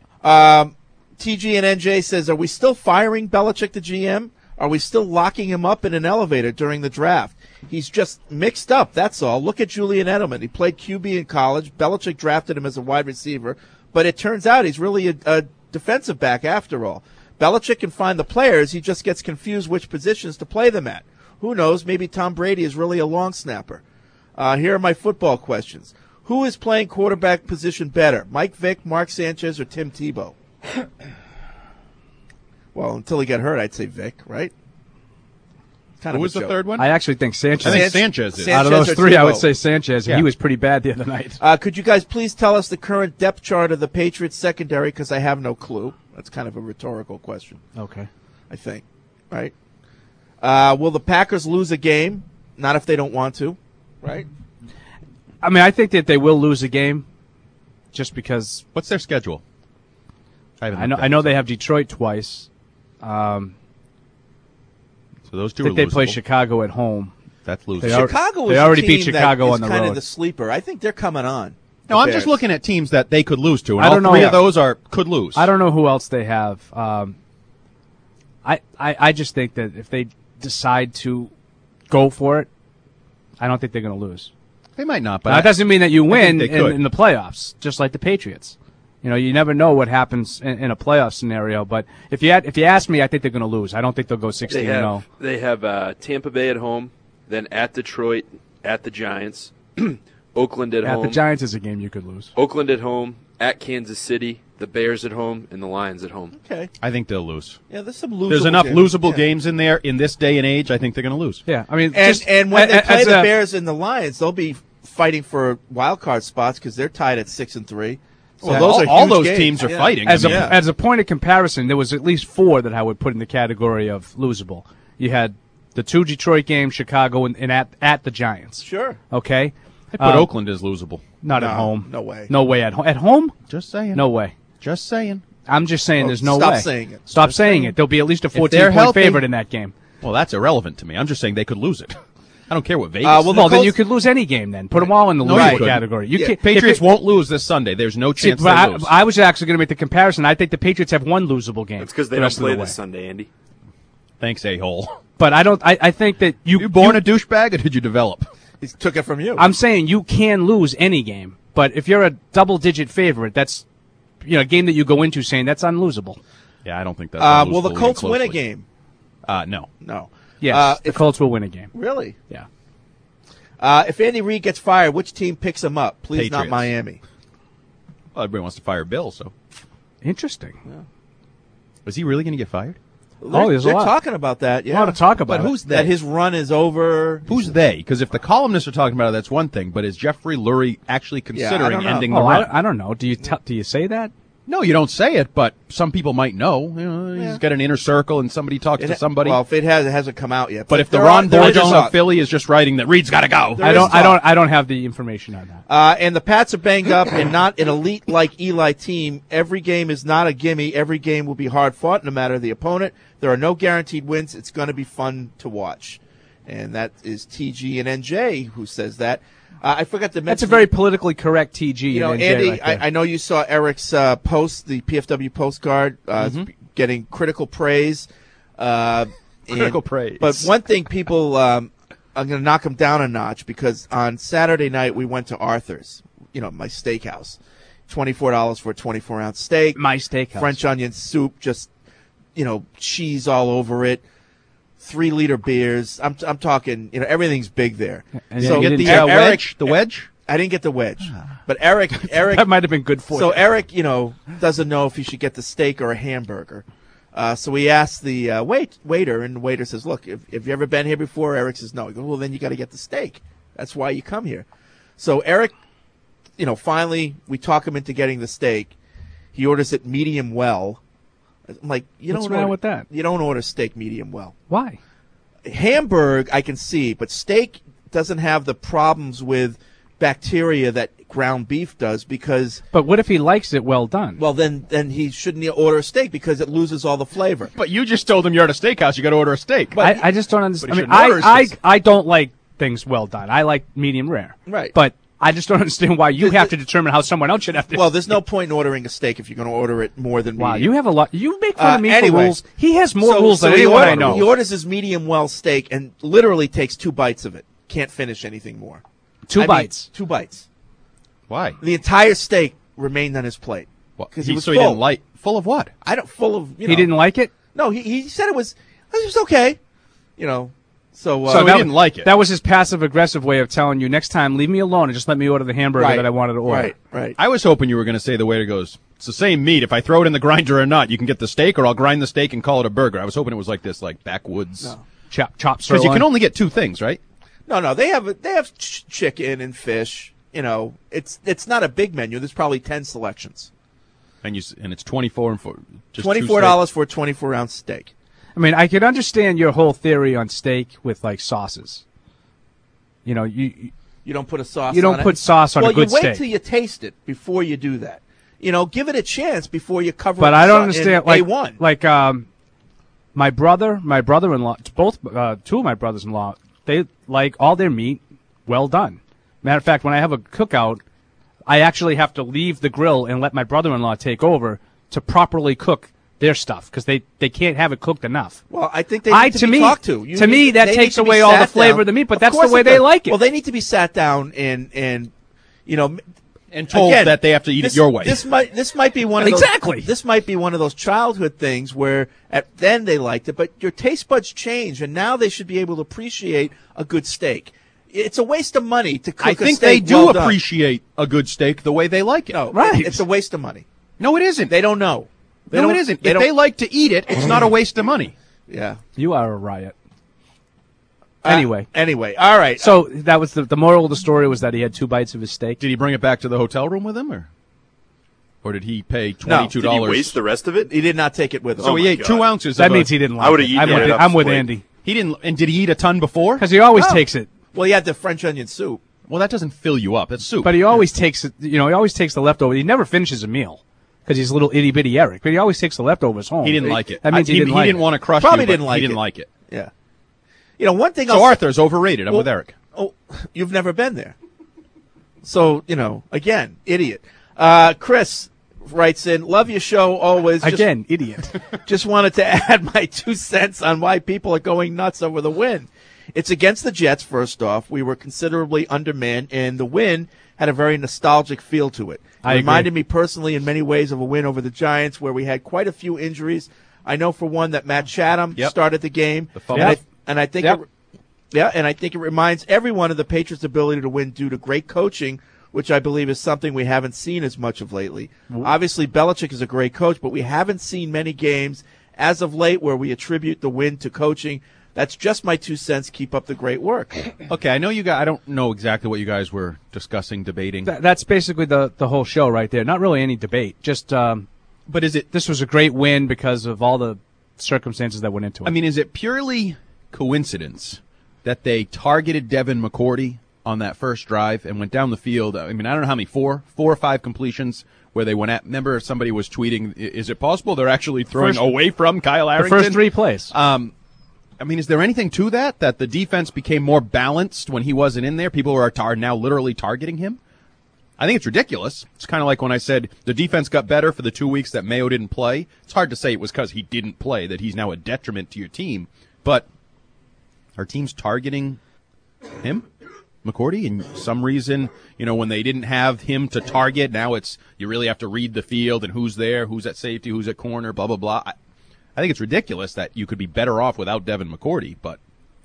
TG and NJ says, are we still firing Belichick, the GM? Are we still locking him up in an elevator during the draft? He's just mixed up, that's all. Look at Julian Edelman. He played QB in college. Belichick drafted him as a wide receiver. But it turns out he's really a defensive back after all. Belichick can find the players. He just gets confused which positions to play them at. Who knows? Maybe Tom Brady is really a long snapper. Here are my football questions. Who is playing quarterback position better, Mike Vick, Mark Sanchez, or Tim Tebow? Well, until he got hurt, I'd say Vick, right? Who was the third one? I actually think Sanchez. I think Sanchez is. Out of those three, Tebow. I would say Sanchez. Yeah. He was pretty bad the other night. Could you guys please tell us the current depth chart of the Patriots secondary? Because I have no clue. That's kind of a rhetorical question. Okay. I think. Right? Will the Packers lose a game? Not if they don't want to. Right? I mean, I think that they will lose a game just because. What's their schedule? I know they have Detroit twice. So those two I think are they play losable. Chicago at home. That's losable. Chicago They is already a beat team Chicago that on is the kind road. of the sleeper. I think they're coming on. No, the I'm Bears. just looking at teams that they could lose to, and I don't all know. three of those could lose. I don't know who else they have. I just think that if they decide to go for it, I don't think they're going to lose. They might not, but Now, that doesn't mean that you win they could. in the playoffs, just like the Patriots. You know, you never know what happens in a playoff scenario. But if you ask me, I think they're going to lose. I don't think they'll go 16-0. They have Tampa Bay at home, then at Detroit, at the Giants, Oakland at home. The Giants is a game you could lose. Oakland at home, at Kansas City, the Bears at home, and the Lions at home. Okay. I think they'll lose. Yeah, there's some losable There's enough games. losable Yeah. games in there in this day and age. I think they're going to lose. Yeah, I mean, And when they play the Bears and the Lions, they'll be fighting for wild card spots because they're tied at 6-3. So Well, those are all huge those games. teams are Yeah. fighting. As I mean, as a point of comparison, there was at least 4 that I would put in the category of losable. You had the 2 Detroit games, Chicago, and at the Giants. Sure. Okay. I put Oakland as losable. Not No, at home. no way. No way at home. At home? Just saying. No way. Just saying. I'm just saying Well, there's no stop way. saying it. Stop Just saying saying. it. There'll be at least a they're 14-point healthy- favorite in that game. Well, that's irrelevant to me. I'm just saying they could lose it. I don't care what Vegas. Well, then you could lose any game then. Put them all in the No, you losable couldn't. category. You Yeah, can't, Patriots if it- won't lose this Sunday. There's no See, chance but they lose. I was actually going to make the comparison. I think the Patriots have one losable game. It's because they the don't rest of the play way. this Sunday, Andy. Thanks, a-hole. But I don't. I think that You born a douchebag or did you develop? He took it from you. I'm saying you can lose any game, but if you're a double-digit favorite, that's a game that you go into saying that's unlosable. Yeah, I don't think that's Will the unlosable Colts even win a closely. game? No. No. Yes, the Colts will win a game. Really? Yeah. If Andy Reid gets fired, which team picks him up? Please, not Patriots. Miami. Well, everybody wants to fire Bill, so. Interesting. Was he really going to get fired? There's a They're lot. talking about that. Yeah, A lot of talk about But it. who's that they? his run is over. Who's they? Because if the columnists are talking about it, that's one thing. But is Jeffrey Lurie actually considering don't know. ending the Oh, run? I don't know. Do you say that? No, you don't say it, but some people might know. He's got an inner circle, and somebody talks to somebody. Well, if it hasn't come out yet. but if the there Ron there is Borges talk. of Philly is just writing that Reed's got to go, There is talk. I don't have the information on that. And the Pats are banged up and not an elite like Eli team. Every game is not a gimme. Every game will be hard fought, no matter the opponent. There are no guaranteed wins. It's going to be fun to watch. And that is TG and NJ who says that. I forgot to mention. That's a very politically correct TG. You know, and NJ Andy, right there. I know you saw Eric's post, the PFW postcard, getting critical praise. Critical praise. But one thing people, I'm going to knock him down a notch because on Saturday night we went to Arthur's, my steakhouse. $24 for a 24-ounce steak. My steakhouse. French onion soup, just, cheese all over it. 3-liter beers. I'm talking, everything's big there. And so you get the wedge? The wedge? I didn't get the wedge. But Eric that might have been good for you. So Eric, doesn't know if he should get the steak or a hamburger. So we asked the waiter, and the waiter says, "Look, if you've ever been here before," Eric says, "No." He goes, "Well, then you got to get the steak. That's why you come here." So Eric, finally we talk him into getting the steak. He orders it medium well. I'm like, What's wrong with that? You don't order steak medium well. Why? Hamburg, I can see, but steak doesn't have the problems with bacteria that ground beef does because. But what if he likes it well done? Well, then he shouldn't order a steak because it loses all the flavor. But you just told him you're at a steakhouse. You got to order a steak. I just don't understand. But he I mean, shouldn't order I don't like things well done. I like medium rare. Right. But I just don't understand why you have to determine how someone else should have to. Well, there's no point in ordering a steak if you're going to order it more than medium. Wow, you have a lot. You make fun of me anyway, for rules. He has more rules than he anyone I know. He orders his medium well steak and literally takes 2 bites of it. Can't finish anything more. 2 bites. 2 bites. Why? The entire steak remained on his plate. Because he was so full. he didn't like full of what? Full of. He didn't like it. No, he said it was okay. So So he that, didn't like it. That was his passive aggressive way of telling you next time leave me alone and just let me order the hamburger Right. that I wanted to order. Right. I was hoping you were going to say the waiter goes, it's the same meat. If I throw it in the grinder or not, you can get the steak, or I'll grind the steak and call it a burger. I was hoping it was like this, like backwoods. No. Chop Because sirloin. you can only get 2 things, right? No, they have chicken and fish. It's not a big menu. There's probably 10 selections. And it's $24 and for just $24 for a 24-ounce steak. I mean, I could understand your whole theory on steak with like sauces. You don't put a sauce. You don't on put it. sauce on a good Well, you wait steak. till you taste it before you do that. give it a chance before you cover. But it I don't understand. Like A1. My brother-in-law, both two of my brothers-in-law, they like all their meat well done. Matter of fact, when I have a cookout, I actually have to leave the grill and let my brother-in-law take over to properly cook their stuff because they can't have it cooked enough. Well, I think they need to be talked to. To me, that takes away all the flavor of the meat, but that's the way they like it. Well, they need to be sat down and told that they have to eat it your way. This might be one of those, This might be one of those childhood things where then they liked it, but your taste buds change, and now they should be able to appreciate a good steak. It's a waste of money to cook a steak. I think they do appreciate a good steak the way they like it. No, right. It's a waste of money. No, it isn't. They don't know. No, it isn't. If they like to eat it, it's not a waste of money. Yeah. You are a riot. Anyway, all right. So that was the moral of the story was that he had 2 bites of his steak. Did he bring it back to the hotel room with him, or did he pay $22? No. Did he waste the rest of it? He did not take it with him. So he ate 2 ounces. That means he didn't like I would have it. eaten it. I'm with Andy. He didn't. And did he eat a ton before? Because he always takes it. Well, he had the French onion soup. Well, that doesn't fill you up. That's soup. But he always takes it. He always takes the leftover. He never finishes a meal because he's a little itty bitty Eric. But he always takes the leftovers home. He didn't like it. That means he didn't like it. He didn't want to crush Probably you. Didn't like he didn't it. like it. Yeah. One thing. So Arthur's overrated. I'm with Eric. Oh, you've never been there. So again, idiot. Chris writes in, love your show always. Idiot. Just wanted to add my 2 cents on why people are going nuts over the win. It's against the Jets, first off. We were considerably undermanned, and the win had a very nostalgic feel to it. It reminded me personally in many ways of a win over the Giants where we had quite a few injuries. I know for one that Matt Chatham started the game. And I think it reminds everyone of the Patriots' ability to win due to great coaching, which I believe is something we haven't seen as much of lately. Obviously, Belichick is a great coach, but we haven't seen many games as of late where we attribute the win to coaching. That's just my 2 cents. Keep up the great work. Okay, I know you guys. I don't know exactly what you guys were discussing, debating. That's basically the whole show right there. Not really any debate. Just. But is it? This was a great win because of all the circumstances that went into it. I mean, is it purely coincidence that they targeted Devin McCourty on that first drive and went down the field? I mean, I don't know how many, 4 or 5 completions where they went at. Remember, somebody was tweeting, is it possible they're actually throwing away from Kyle Arrington? The first 3 plays. I mean, is there anything to that the defense became more balanced when he wasn't in there? People are now literally targeting him? I think it's ridiculous. It's kind of like when I said the defense got better for the 2 weeks that Mayo didn't play. It's hard to say it was because he didn't play, that he's now a detriment to your team. But are teams targeting him, McCourty? And some reason, when they didn't have him to target, now it's you really have to read the field and who's there, who's at safety, who's at corner, blah, blah, blah. I think it's ridiculous that you could be better off without Devin McCourty, but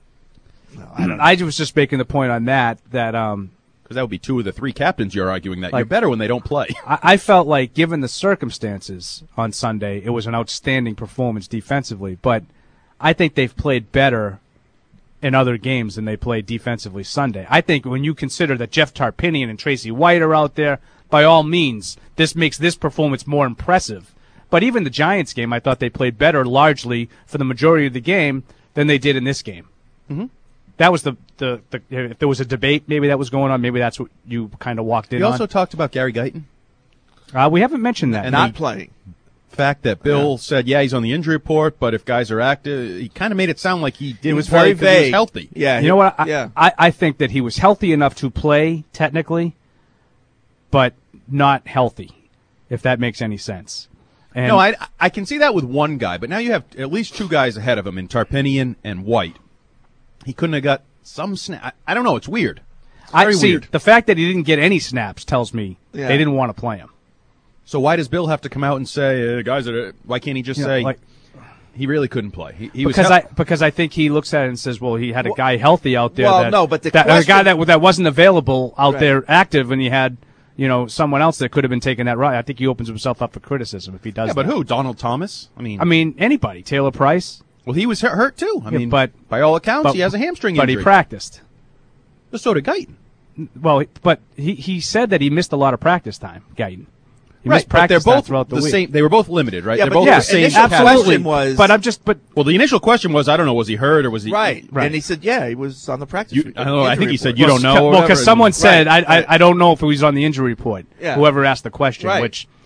I don't know. I was just making the point on that because that would be 2 of the 3 captains you're arguing that you're better when they don't play. I felt like, given the circumstances on Sunday, it was an outstanding performance defensively, but I think they've played better in other games than they played defensively Sunday. I think when you consider that Jeff Tarpinian and Tracy White are out there, by all means, this makes this performance more impressive. But even the Giants game, I thought they played better largely for the majority of the game than they did in this game. Mm-hmm. That was if there was a debate, maybe that was going on. Maybe that's what you kind of walked in on. We also talked about Gary Guyton. We haven't mentioned that. And not playing. Fact that Bill said, he's on the injury report, but if guys are active, he kind of made it sound like he didn't was play very because he was vague. healthy. Yeah. You know what? I think that he was healthy enough to play technically, but not healthy, if that makes any sense. And no, I can see that with one guy, but now you have at least 2 guys ahead of him in Tarpinian and White. He couldn't have got some snap. I don't know. It's weird. It's very weird. The fact that he didn't get any snaps tells me they didn't want to play him. So why does Bill have to come out and say, guys, why can't he just say he really couldn't play? Because I think he looks at it and says, well, he had a guy healthy out there. Well, no, but a guy that wasn't available out there active, and he had someone else that could have been taking that right. I think he opens himself up for criticism if he does. Yeah, but who? Donald Thomas? I mean anybody. Taylor Price. Well, he was hurt too. But by all accounts, he has a hamstring injury. But he practiced. But so did Guyton. Well, but he said that he missed a lot of practice time, Guyton. He missed practice but they're both throughout the week. same. They were both limited, right? Yeah, they're both the same. Absolutely. Well, the initial question was, I don't know, was he hurt or was he right? And he said, he was on the practice. I think he said, you don't know. Well, because someone said, I don't know if he was on the injury report. Yeah. Whoever asked the question, which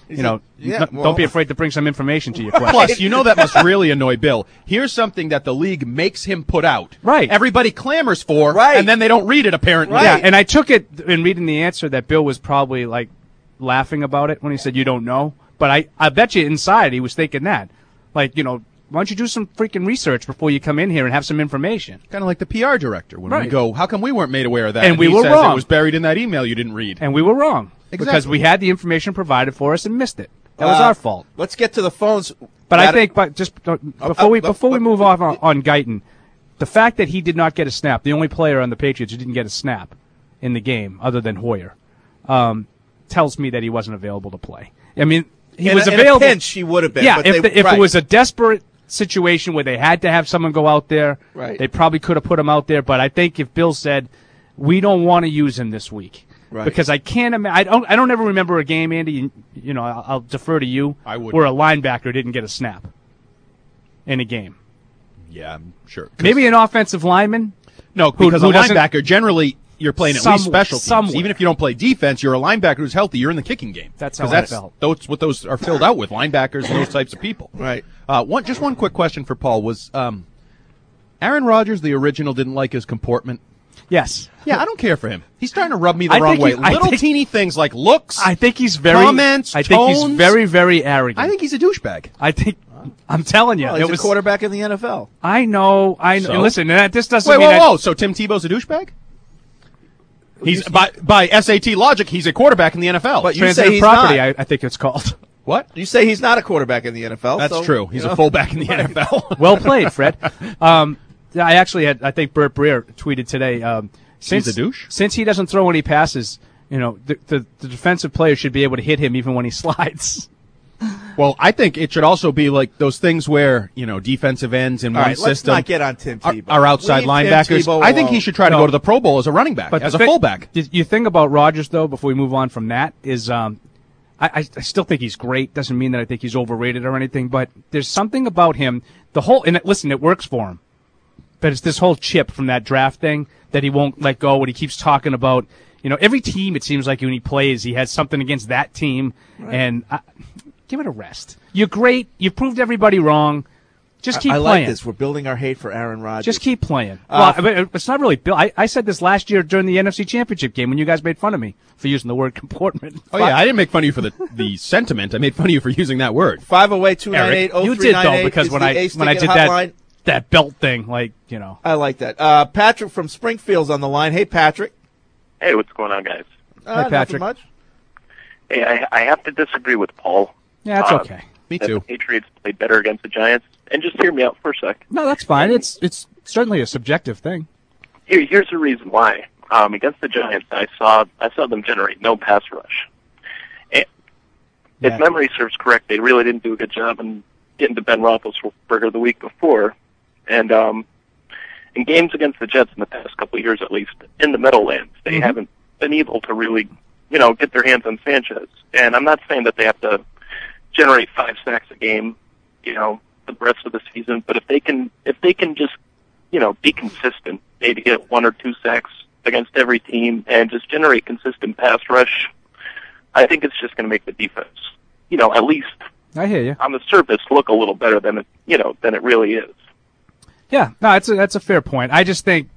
Don't be afraid to bring some information to your question. Plus, that must really annoy Bill. Here's something that the league makes him put out. Right. Everybody clamors for, and then they don't read it, apparently. Right. Yeah, and I took it in reading the answer that Bill was probably, laughing about it when he said, you don't know. But I bet you inside he was thinking that. Why don't you do some freaking research before you come in here and have some information? Kind of like the PR director when we go, how come we weren't made aware of that? And we he were says wrong. It was buried in that email you didn't read. And we were wrong. Exactly. Because we had the information provided for us and missed it. That was our fault. Let's get to the phones. But I think, before we move off on Guyton, the fact that he did not get a snap, the only player on the Patriots who didn't get a snap in the game other than Hoyer, tells me that he wasn't available to play. I mean, he was available. In a pinch, he would have been. Yeah, but if it was a desperate situation where they had to have someone go out there, they probably could have put him out there. But I think if Bill said, we don't want to use him this week. Right. Because I can't imagine. I don't ever remember a game, Andy. I'll defer to you. I would. Where a linebacker didn't get a snap in a game. Yeah, I'm sure. Maybe an offensive lineman. No, because a linebacker generally you're playing at least special teams. Somewhere. Even if you don't play defense, you're a linebacker who's healthy. You're in the kicking game. That's how I felt. That's what those are filled out with, linebackers and those types of people. Right. Just one quick question for Paul was, Aaron Rodgers, the original, didn't like his comportment. Yes. Yeah, I don't care for him. He's trying to rub me the wrong way. Teeny things like looks. I think he's very comments. I think he's very, very arrogant. I think he's a douchebag. I'm telling you, he's a quarterback in the NFL. I know. So? Listen, this doesn't mean. Whoa! So Tim Tebow's a douchebag? He's by SAT logic, he's a quarterback in the NFL. But you say he's property, not. I think it's called. What? You say he's not a quarterback in the NFL. That's true. He's a fullback in the NFL. Well played, Fred. I actually had. I think Burt Breer tweeted today. He's a douche. Since he doesn't throw any passes, the defensive player should be able to hit him even when he slides. Well, I think it should also be like those things where, defensive ends in one system let's not get on Tim Tebow. Are outside linebackers. I think he should try to go to the Pro Bowl as a running back, as a fullback. You think about Rodgers, though, before we move on from that, is I still think he's great. Doesn't mean that I think he's overrated or anything, but there's something about him. Listen, it works for him. But it's this whole chip from that draft thing that he won't let go, and he keeps talking about. Every team, it seems like when he plays, he has something against that team, and give it a rest. You're great. You've proved everybody wrong. Just keep playing. I like this. We're building our hate for Aaron Rodgers. Just keep playing. It's not really Bill. I said this last year during the NFC Championship game when you guys made fun of me for using the word comportment. Oh, yeah, I didn't make fun of you for the sentiment. I made fun of you for using that word. 508-298-0398. You did, though, because when I did that belt thing, I like that. Patrick from Springfield's on the line. Hey, Patrick. Hey, what's going on, guys? Hi, Patrick. Not much. Hey, I have to disagree with Paul. Yeah, that's okay. Me too. The Patriots played better against the Giants. And just hear me out for a sec. No, that's fine. It's certainly a subjective thing. Here's the reason why. Against the Giants, I saw them generate no pass rush. And if memory serves correct, they really didn't do a good job in getting to Ben Roethlisberger the week before. And in games against the Jets in the past couple of years, at least, in the Meadowlands, they haven't been able to really, get their hands on Sanchez. And I'm not saying that they have to generate 5 sacks a game, the rest of the season, but if they can just, be consistent, maybe get 1 or 2 sacks against every team and just generate consistent pass rush, I think it's just going to make the defense, at least I hear you. On the surface, look a little better than it really is. Yeah, no, that's a fair point. I just think,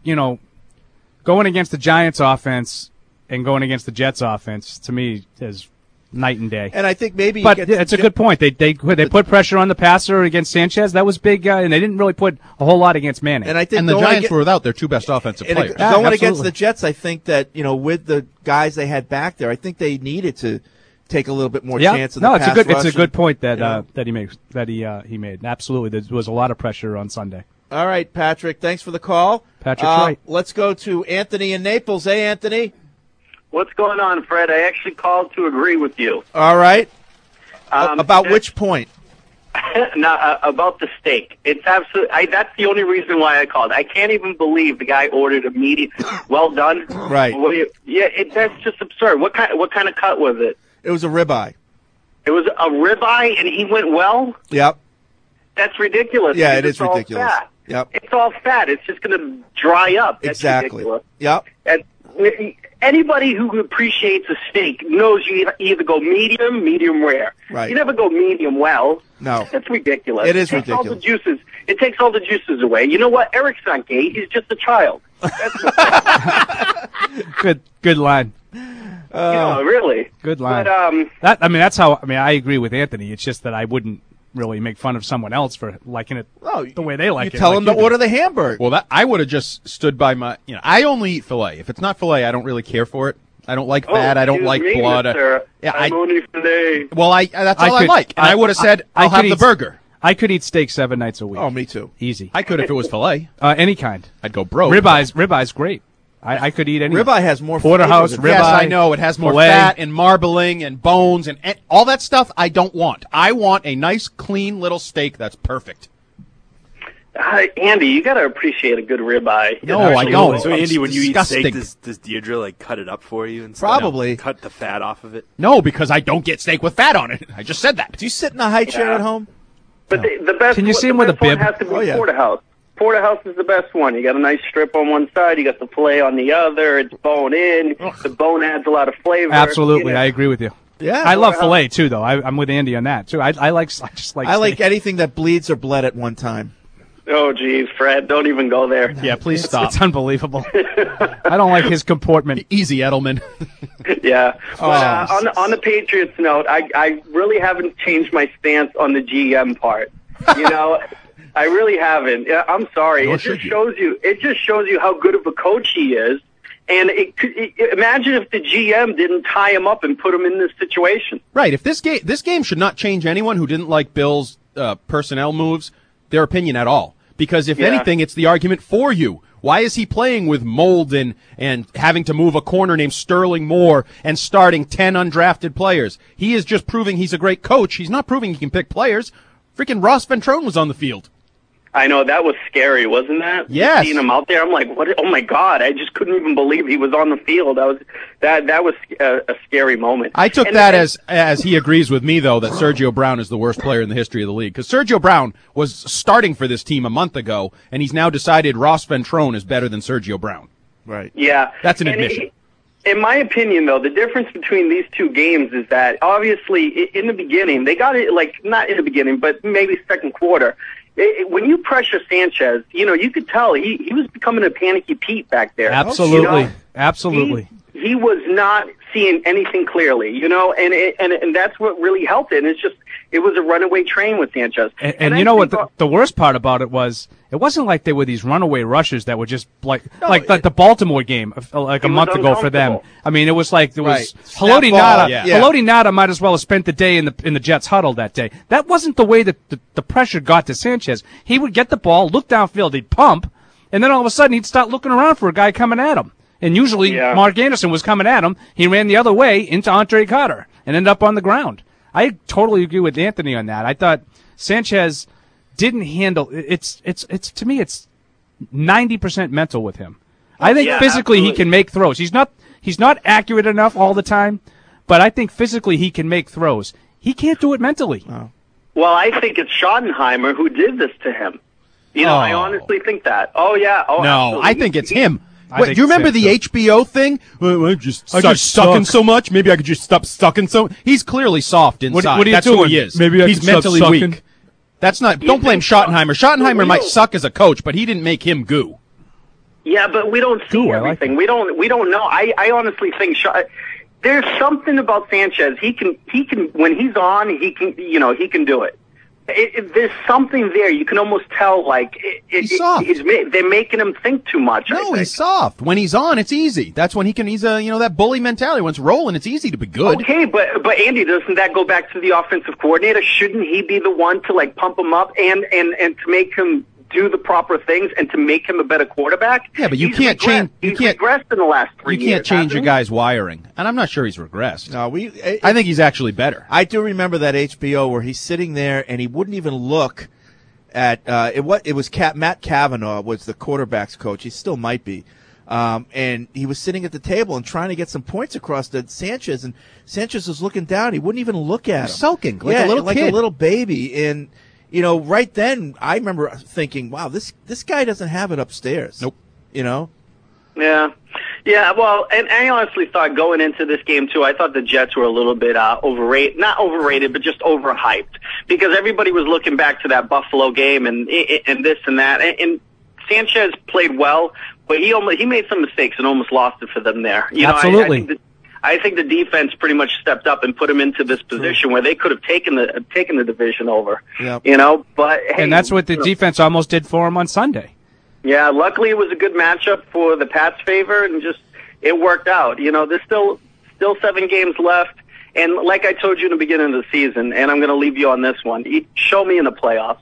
going against the Giants offense and going against the Jets offense, to me, is night and day. And I think maybe it's a good point. They put pressure on the passer against Sanchez. That was big, and they didn't really put a whole lot against Manning. And I think the Giants were without their 2 best offensive players. Going against the Jets, I think that, with the guys they had back there, I think they needed to take a little bit more chance in the pass rush. It's a good point that he makes, that he made. Absolutely. There was a lot of pressure on Sunday. All right, Patrick, thanks for the call. Patrick's right. Let's go to Anthony in Naples. Hey, Anthony. What's going on, Fred? I actually called to agree with you. All right. About which point? About the steak. It's absolutely. That's the only reason why I called. I can't even believe the guy ordered immediate. Well done. Right. That's just absurd. What kind of cut was it? It was a ribeye. It was a ribeye, and he went well. Yep. That's ridiculous. Yeah, it is ridiculous. Fat. Yep. It's all fat. It's just going to dry up. That's exactly. ridiculous. Yep. And Anybody who appreciates a steak knows you either go medium rare. Right. You never go medium well. No. That's ridiculous. It is takes all ridiculous. It takes all the juices away. You know what? Eric's not gay. He's just a child. Good line. Really. Good line. But, that's how. I agree with Anthony. It's just that I wouldn't really make fun of someone else for liking it the way they like it. You tell them to you do. order the hamburger. Well, I would have just stood by my. I only eat filet. If it's not filet, I don't really care for it. I don't like fat. I don't like blood. I'm only filet. Well, that's all I like. And I would have said, I'll have the burger. I could eat steak 7 nights a week. Oh, me too. Easy. I could if it was filet. Any kind. I'd go broke. Ribeyes great. I could eat any. Ribeye has more porterhouse. Ribeye. Yes, I know it has more filet. fat and marbling and bones and all that stuff. I don't want. I want a nice, clean little steak that's perfect. Andy, you got to appreciate a good ribeye. No, I don't. So, Andy, when you eat disgusting. steak, does Deirdre cut it up for you? And Probably. cut the fat off of it? No, because I don't get steak with fat on it. I just said that. Do you sit in a high chair at home? But the best. Can you see him the with a best one bib? has to be porterhouse. Porterhouse is the best one. You got a nice strip on one side, you got the filet on the other. It's bone in. The bone adds a lot of flavor. Absolutely, I agree with you. Yeah, I love filet too, though. I'm with Andy on that too. I just like. I like steak. anything that bleeds or bled at one time. Oh, geez, Fred, don't even go there. Yeah, please stop. It's unbelievable. I don't like his comportment. Easy, Edelman. Yeah. But, on the Patriots note, I really haven't changed my stance on the GM part. I really haven't. I'm sorry. It just shows you how good of a coach he is. And imagine if the GM didn't tie him up and put him in this situation. Right. If this game should not change anyone who didn't like Bill's personnel moves, their opinion at all. Because if anything, it's the argument for you. Why is he playing with mold and having to move a corner named Sterling Moore and starting 10 undrafted players? He is just proving he's a great coach. He's not proving he can pick players. Freaking Ross Ventrone was on the field. I know, that was scary, wasn't that? Yes. Seeing him out there, I'm like, what? Oh my God! I just couldn't even believe he was on the field. That was a scary moment. I took that as he agrees with me, though, that Sergio Brown is the worst player in the history of the league. Because Sergio Brown was starting for this team a month ago, and he's now decided Ross Ventrone is better than Sergio Brown. Right. Yeah. That's an admission. In my opinion, though, the difference between these two games is that obviously in the beginning, they got it, not in the beginning, but maybe second quarter. When you pressure Sanchez, you could tell he was becoming a panicky Pete back there. Absolutely. Absolutely. He was not seeing anything clearly, and that's what really helped it. And it was a runaway train with Sanchez. And you know what? The worst part about it wasn't like they were these runaway rushers that were just like the Baltimore game, like a month ago for them. I mean, it was like there was Haloti Ngata. Haloti Ngata might as well have spent the day in the Jets huddle that day. That wasn't the way that the pressure got to Sanchez. He would get the ball, look downfield, he'd pump, and then all of a sudden he'd start looking around for a guy coming at him. And usually Mark Anderson was coming at him. He ran the other way into Andre Carter and ended up on the ground. I totally agree with Anthony on that. I thought Sanchez didn't handle it's to me it's 90% mental with him. I think physically he can make throws. He's not accurate enough all the time, but I think physically he can make throws. He can't do it mentally. Oh. Well, I think it's Schottenheimer who did this to him. I honestly think that. Oh yeah. Oh, no, absolutely. I think it's him. Wait, do you remember the HBO thing? I just sucking so much. Maybe I could just stop sucking so. He's clearly soft inside. What are you That's doing? who he is. Maybe I he's could stop mentally sucking. weak. That's not. Don't blame Schottenheimer. Schottenheimer might suck as a coach, but he didn't make him goo. Yeah, but we don't see everything. We don't know. I honestly think there's something about Sanchez. He can when he's on, he can do it. There's something there. You can almost tell, he's soft. They're making him think too much. No, he's soft. When he's on, it's easy. That's when he can. He's that bully mentality. When it's rolling, it's easy to be good. Okay, but Andy, doesn't that go back to the offensive coordinator? Shouldn't he be the one to pump him up and to make him do the proper things and to make him a better quarterback? Yeah, but you can't change. He's regressed in the last 3 years. You can't change a guy's wiring, and I'm not sure he's regressed. No, I think he's actually better. I do remember that HBO where he's sitting there and he wouldn't even look at it. Was Matt Cavanaugh was the quarterback's coach. He still might be. And he was sitting at the table and trying to get some points across to Sanchez, and Sanchez was looking down. He wouldn't even look at him. Sulking like a little kid. Like a little baby. And right then, I remember thinking, wow, this guy doesn't have it upstairs. Nope. Yeah. Yeah, well, and I honestly thought going into this game, too, I thought the Jets were a little bit overrated. Not overrated, but just overhyped. Because everybody was looking back to that Buffalo game and this and that. And Sanchez played well, but he made some mistakes and almost lost it for them there. Absolutely. I think the defense pretty much stepped up and put them into this position where they could have taken the division over. Yep. But hey, and that's what the defense almost did for them on Sunday. Yeah, luckily it was a good matchup for the Pats' favor, and just it worked out. There's still 7 games left, and like I told you in the beginning of the season, and I'm going to leave you on this one. Show me in the playoffs.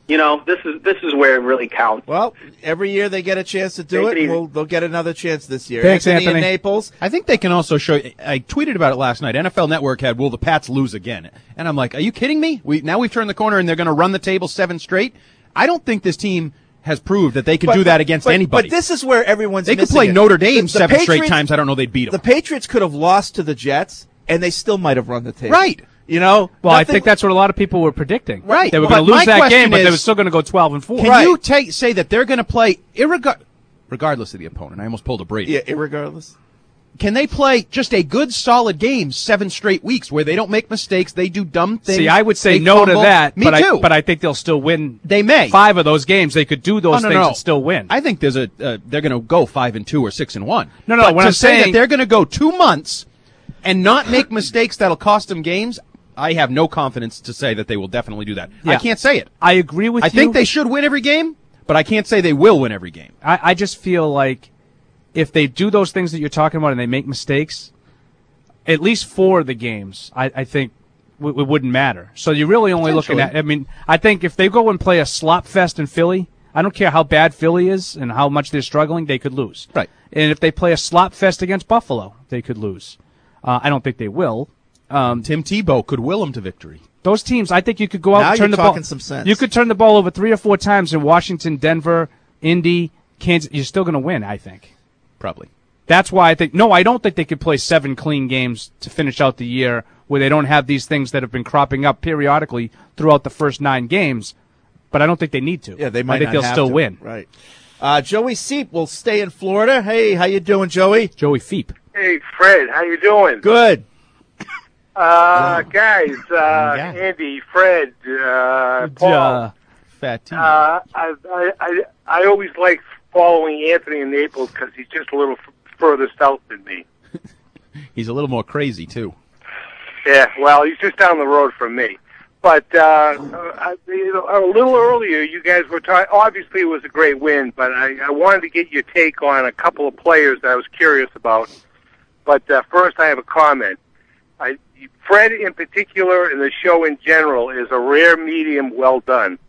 This is where it really counts. Well, every year they get a chance to do it. They'll get another chance this year. Thanks, Anthony. In Naples. I think they can also show. I tweeted about it last night. NFL Network had, will the Pats lose again? And I'm like, are you kidding me? Now we've turned the corner and they're going to run the table 7 straight. I don't think this team has proved that they can do that against anybody. But this is where everyone's They could missing play it. Notre Dame The 7 straight Patriots- times. I don't know they'd beat them. The Patriots could have lost to the Jets, and they still might have run the table. Right. Well, I think that's what a lot of people were predicting. Right. They were But going to lose my that question game, but they is, were still going to go 12-4. Can you say that they're going to play regardless of the opponent? I almost pulled a Brady. Yeah, irregardless. Can they play just a good, solid game 7 straight weeks where they don't make mistakes, they do dumb things? See, I would say they no fumble? to that, Me but too. but I think they'll still win. They may 5 of those games. They could do those things no. and still win. I think there's they're going to go 5-2 or 6-1. No, But when to I'm say saying that they're going to go 2 months and not make mistakes that'll cost them games, I have no confidence to say that they will definitely do that. Yeah. I can't say it. I agree with you. I think they should win every game, but I can't say they will win every game. I just feel like if they do those things that you're talking about and they make mistakes, at least 4 of the games, I think it wouldn't matter. So you're really only looking at, I think if they go and play a slop fest in Philly, I don't care how bad Philly is and how much they're struggling, they could lose. Right. And if they play a slop fest against Buffalo, they could lose. I don't think they will. Tim Tebow could will them to victory. Those teams, I think you could go out Now and turn you're the ball. talking some sense. You could turn the ball over 3 or 4 times in Washington, Denver, Indy, Kansas. You're still going to win, I think. Probably. That's why I think, no, I don't think they could play 7 clean games to finish out the year where they don't have these things that have been cropping up periodically throughout the first 9 games. But I don't think they need to. Yeah, they might I think not they'll have still to. win. Right. Joey Seep will stay in Florida. Hey, how you doing, Joey? Joey Feep. Hey, Fred, how you doing? Good. Guys, Andy, Fred, Paul. Fat team. I always like following Anthony in Naples because he's just a little further south than me. He's a little more crazy, too. Yeah, well, he's just down the road from me. But a little earlier, you guys were talking. Obviously, it was a great win, but I wanted to get your take on a couple of players that I was curious about. But first, I have a comment. Fred, in particular, and the show in general, is a rare medium well done.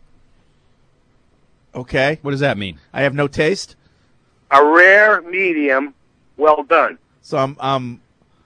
Okay. What does that mean? I have no taste? A rare medium well done. So I'm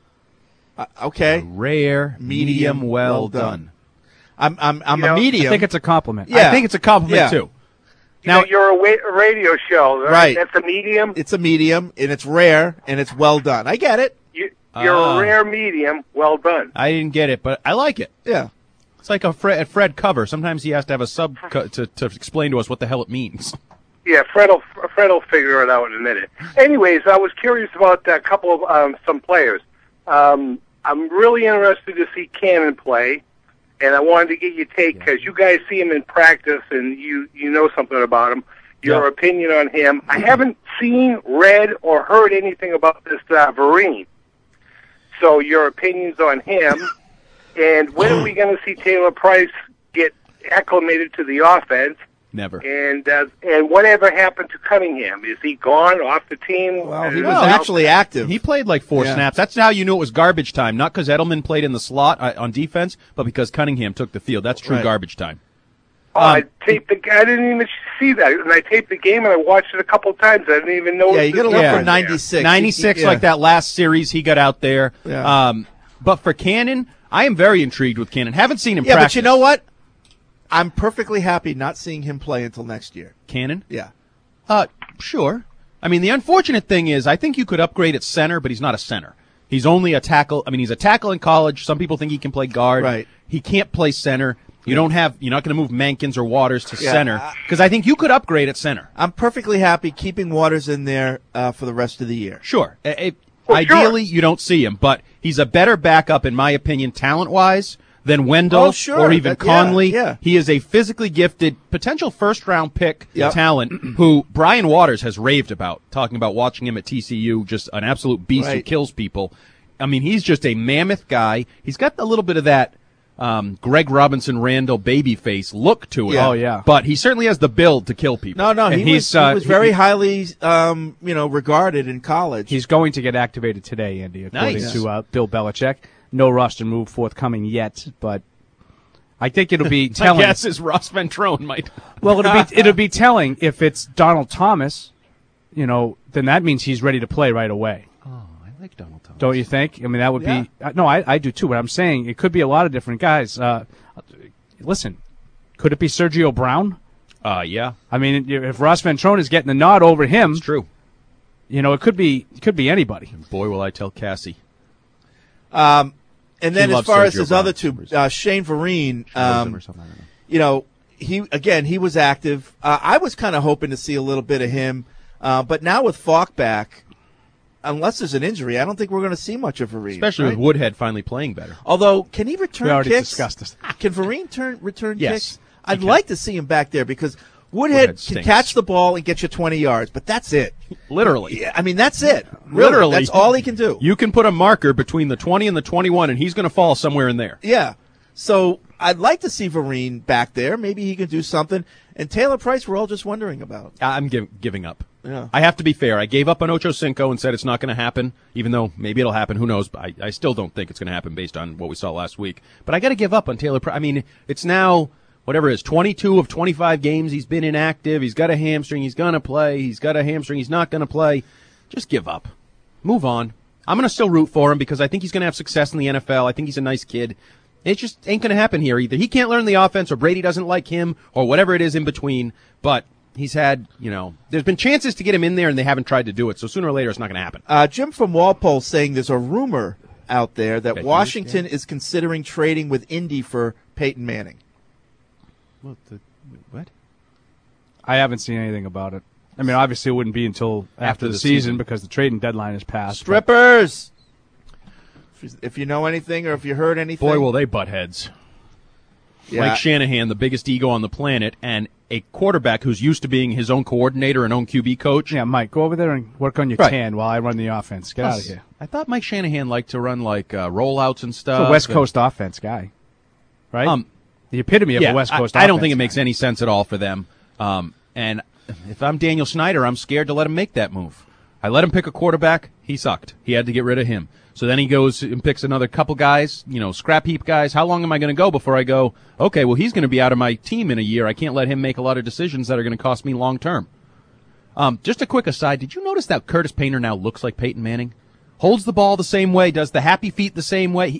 okay. Rare, medium, well done. I'm a medium. I think it's a compliment. Yeah. I think it's a compliment, too. Now you're a radio show, Right. That's a medium. It's a medium, and it's rare, and it's well done. I get it. You're a rare medium well done. I didn't get it, but I like it. Yeah. It's like a Fred cover. Sometimes he has to have a sub to explain to us what the hell it means. Yeah, Fred'll figure it out in a minute. Anyways, I was curious about a couple of some players. I'm really interested to see Cannon play, and I wanted to get your take because you guys see him in practice and you know something about him. Your opinion on him. I haven't seen, read, or heard anything about this Vereen. So your opinions on him, and when are we going to see Taylor Price get acclimated to the offense? Never. And whatever happened to Cunningham? Is he gone off the team? Well, he was actually active. He played like 4 snaps. That's how you knew it was garbage time. Not because Edelman played in the slot on defense, but because Cunningham took the field. That's true garbage time. I taped I didn't even see that, and I taped the game and I watched it a couple times. I didn't even know. Yeah, you got to look for 96. 96, like that last series he got out there. Yeah. But for Cannon, I am very intrigued with Cannon. Haven't seen him Yeah, practice. but you know what? I'm perfectly happy not seeing him play until next year. Cannon? Yeah. Sure. I mean, the unfortunate thing is I think you could upgrade at center, but he's not a center. He's only a tackle. I mean, he's a tackle in college. Some people think he can play guard. Right. He can't play center. You're not going to move Mankins or Waters to center because I think you could upgrade at center. I'm perfectly happy keeping Waters in there for the rest of the year. Sure. Ideally, you don't see him, but he's a better backup, in my opinion, talent-wise, than Wendell or even Conley. Yeah. He is a physically gifted, potential first-round pick talent who Brian Waters has raved about, talking about watching him at TCU, just an absolute beast who kills people. I mean, he's just a mammoth guy. He's got a little bit of that Greg Robinson, Randall babyface look to it. Yeah. Oh, yeah. But he certainly has the build to kill people. No, he was very highly, regarded in college. He's going to get activated today, Andy, according to Bill Belichick. No roster move forthcoming yet, but I think it'll be telling. My guess is Ross Ventrone might. Well, it'll be telling if it's Donald Thomas, then that means he's ready to play right away. Oh, I like Donald Thomas. Don't you think? I mean, that would be. No, I do too. But I'm saying it could be a lot of different guys. Listen, could it be Sergio Brown? Yeah. I mean, if Ross Ventrone is getting the nod over him, it's true. It could be anybody. And boy, will I tell Cassie. And then as far as his other two, Shane Vereen, he was active. I was kind of hoping to see a little bit of him, but now with Falk back, unless there's an injury, I don't think we're going to see much of Vereen. Especially with Woodhead finally playing better. Although, can he return we already kicks? Discussed this. Can Vereen return yes, kicks? I'd like to see him back there because Woodhead can catch the ball and get you 20 yards, but that's it. Literally. Yeah, I mean, that's it. Literally. That's all he can do. You can put a marker between the 20 and the 21, and he's going to fall somewhere in there. Yeah. So I'd like to see Vereen back there. Maybe he can do something. And Taylor Price, we're all just wondering about. I'm giving up. Yeah. I have to be fair. I gave up on Ocho Cinco and said it's not going to happen, even though maybe it'll happen. Who knows? But I still don't think it's going to happen based on what we saw last week. But I got to give up on Taylor Price. I mean, it's now whatever it is, 22 of 25 games he's been inactive. He's got a hamstring. He's going to play. He's got a hamstring. He's not going to play. Just give up. Move on. I'm going to still root for him because I think he's going to have success in the NFL. I think he's a nice kid. It just ain't going to happen here. Either he can't learn the offense or Brady doesn't like him or whatever it is in between. But he's had, there's been chances to get him in there and they haven't tried to do it. So sooner or later it's not going to happen. Jim from Walpole saying there's a rumor out there that Washington is considering trading with Indy for Peyton Manning. What? I haven't seen anything about it. I mean, obviously it wouldn't be until after the season because the trading deadline is passed. Strippers! If you know anything or if you heard anything. Boy, will they butt heads. Yeah. Mike Shanahan, the biggest ego on the planet, and a quarterback who's used to being his own coordinator and own QB coach. Yeah, Mike, go over there and work on your tan while I run the offense. Get out of here. I thought Mike Shanahan liked to run rollouts and stuff. He's a West Coast offense guy, right? The epitome of a West Coast offense. I don't think it makes any sense at all for them. And if I'm Daniel Snyder, I'm scared to let him make that move. I let him pick a quarterback. He sucked. He had to get rid of him. So then he goes and picks another couple guys, scrap heap guys. How long am I going to go before I go, okay, well, he's going to be out of my team in a year. I can't let him make a lot of decisions that are going to cost me long term. Just a quick aside. Did you notice that Curtis Painter now looks like Peyton Manning? Holds the ball the same way, does the happy feet the same way.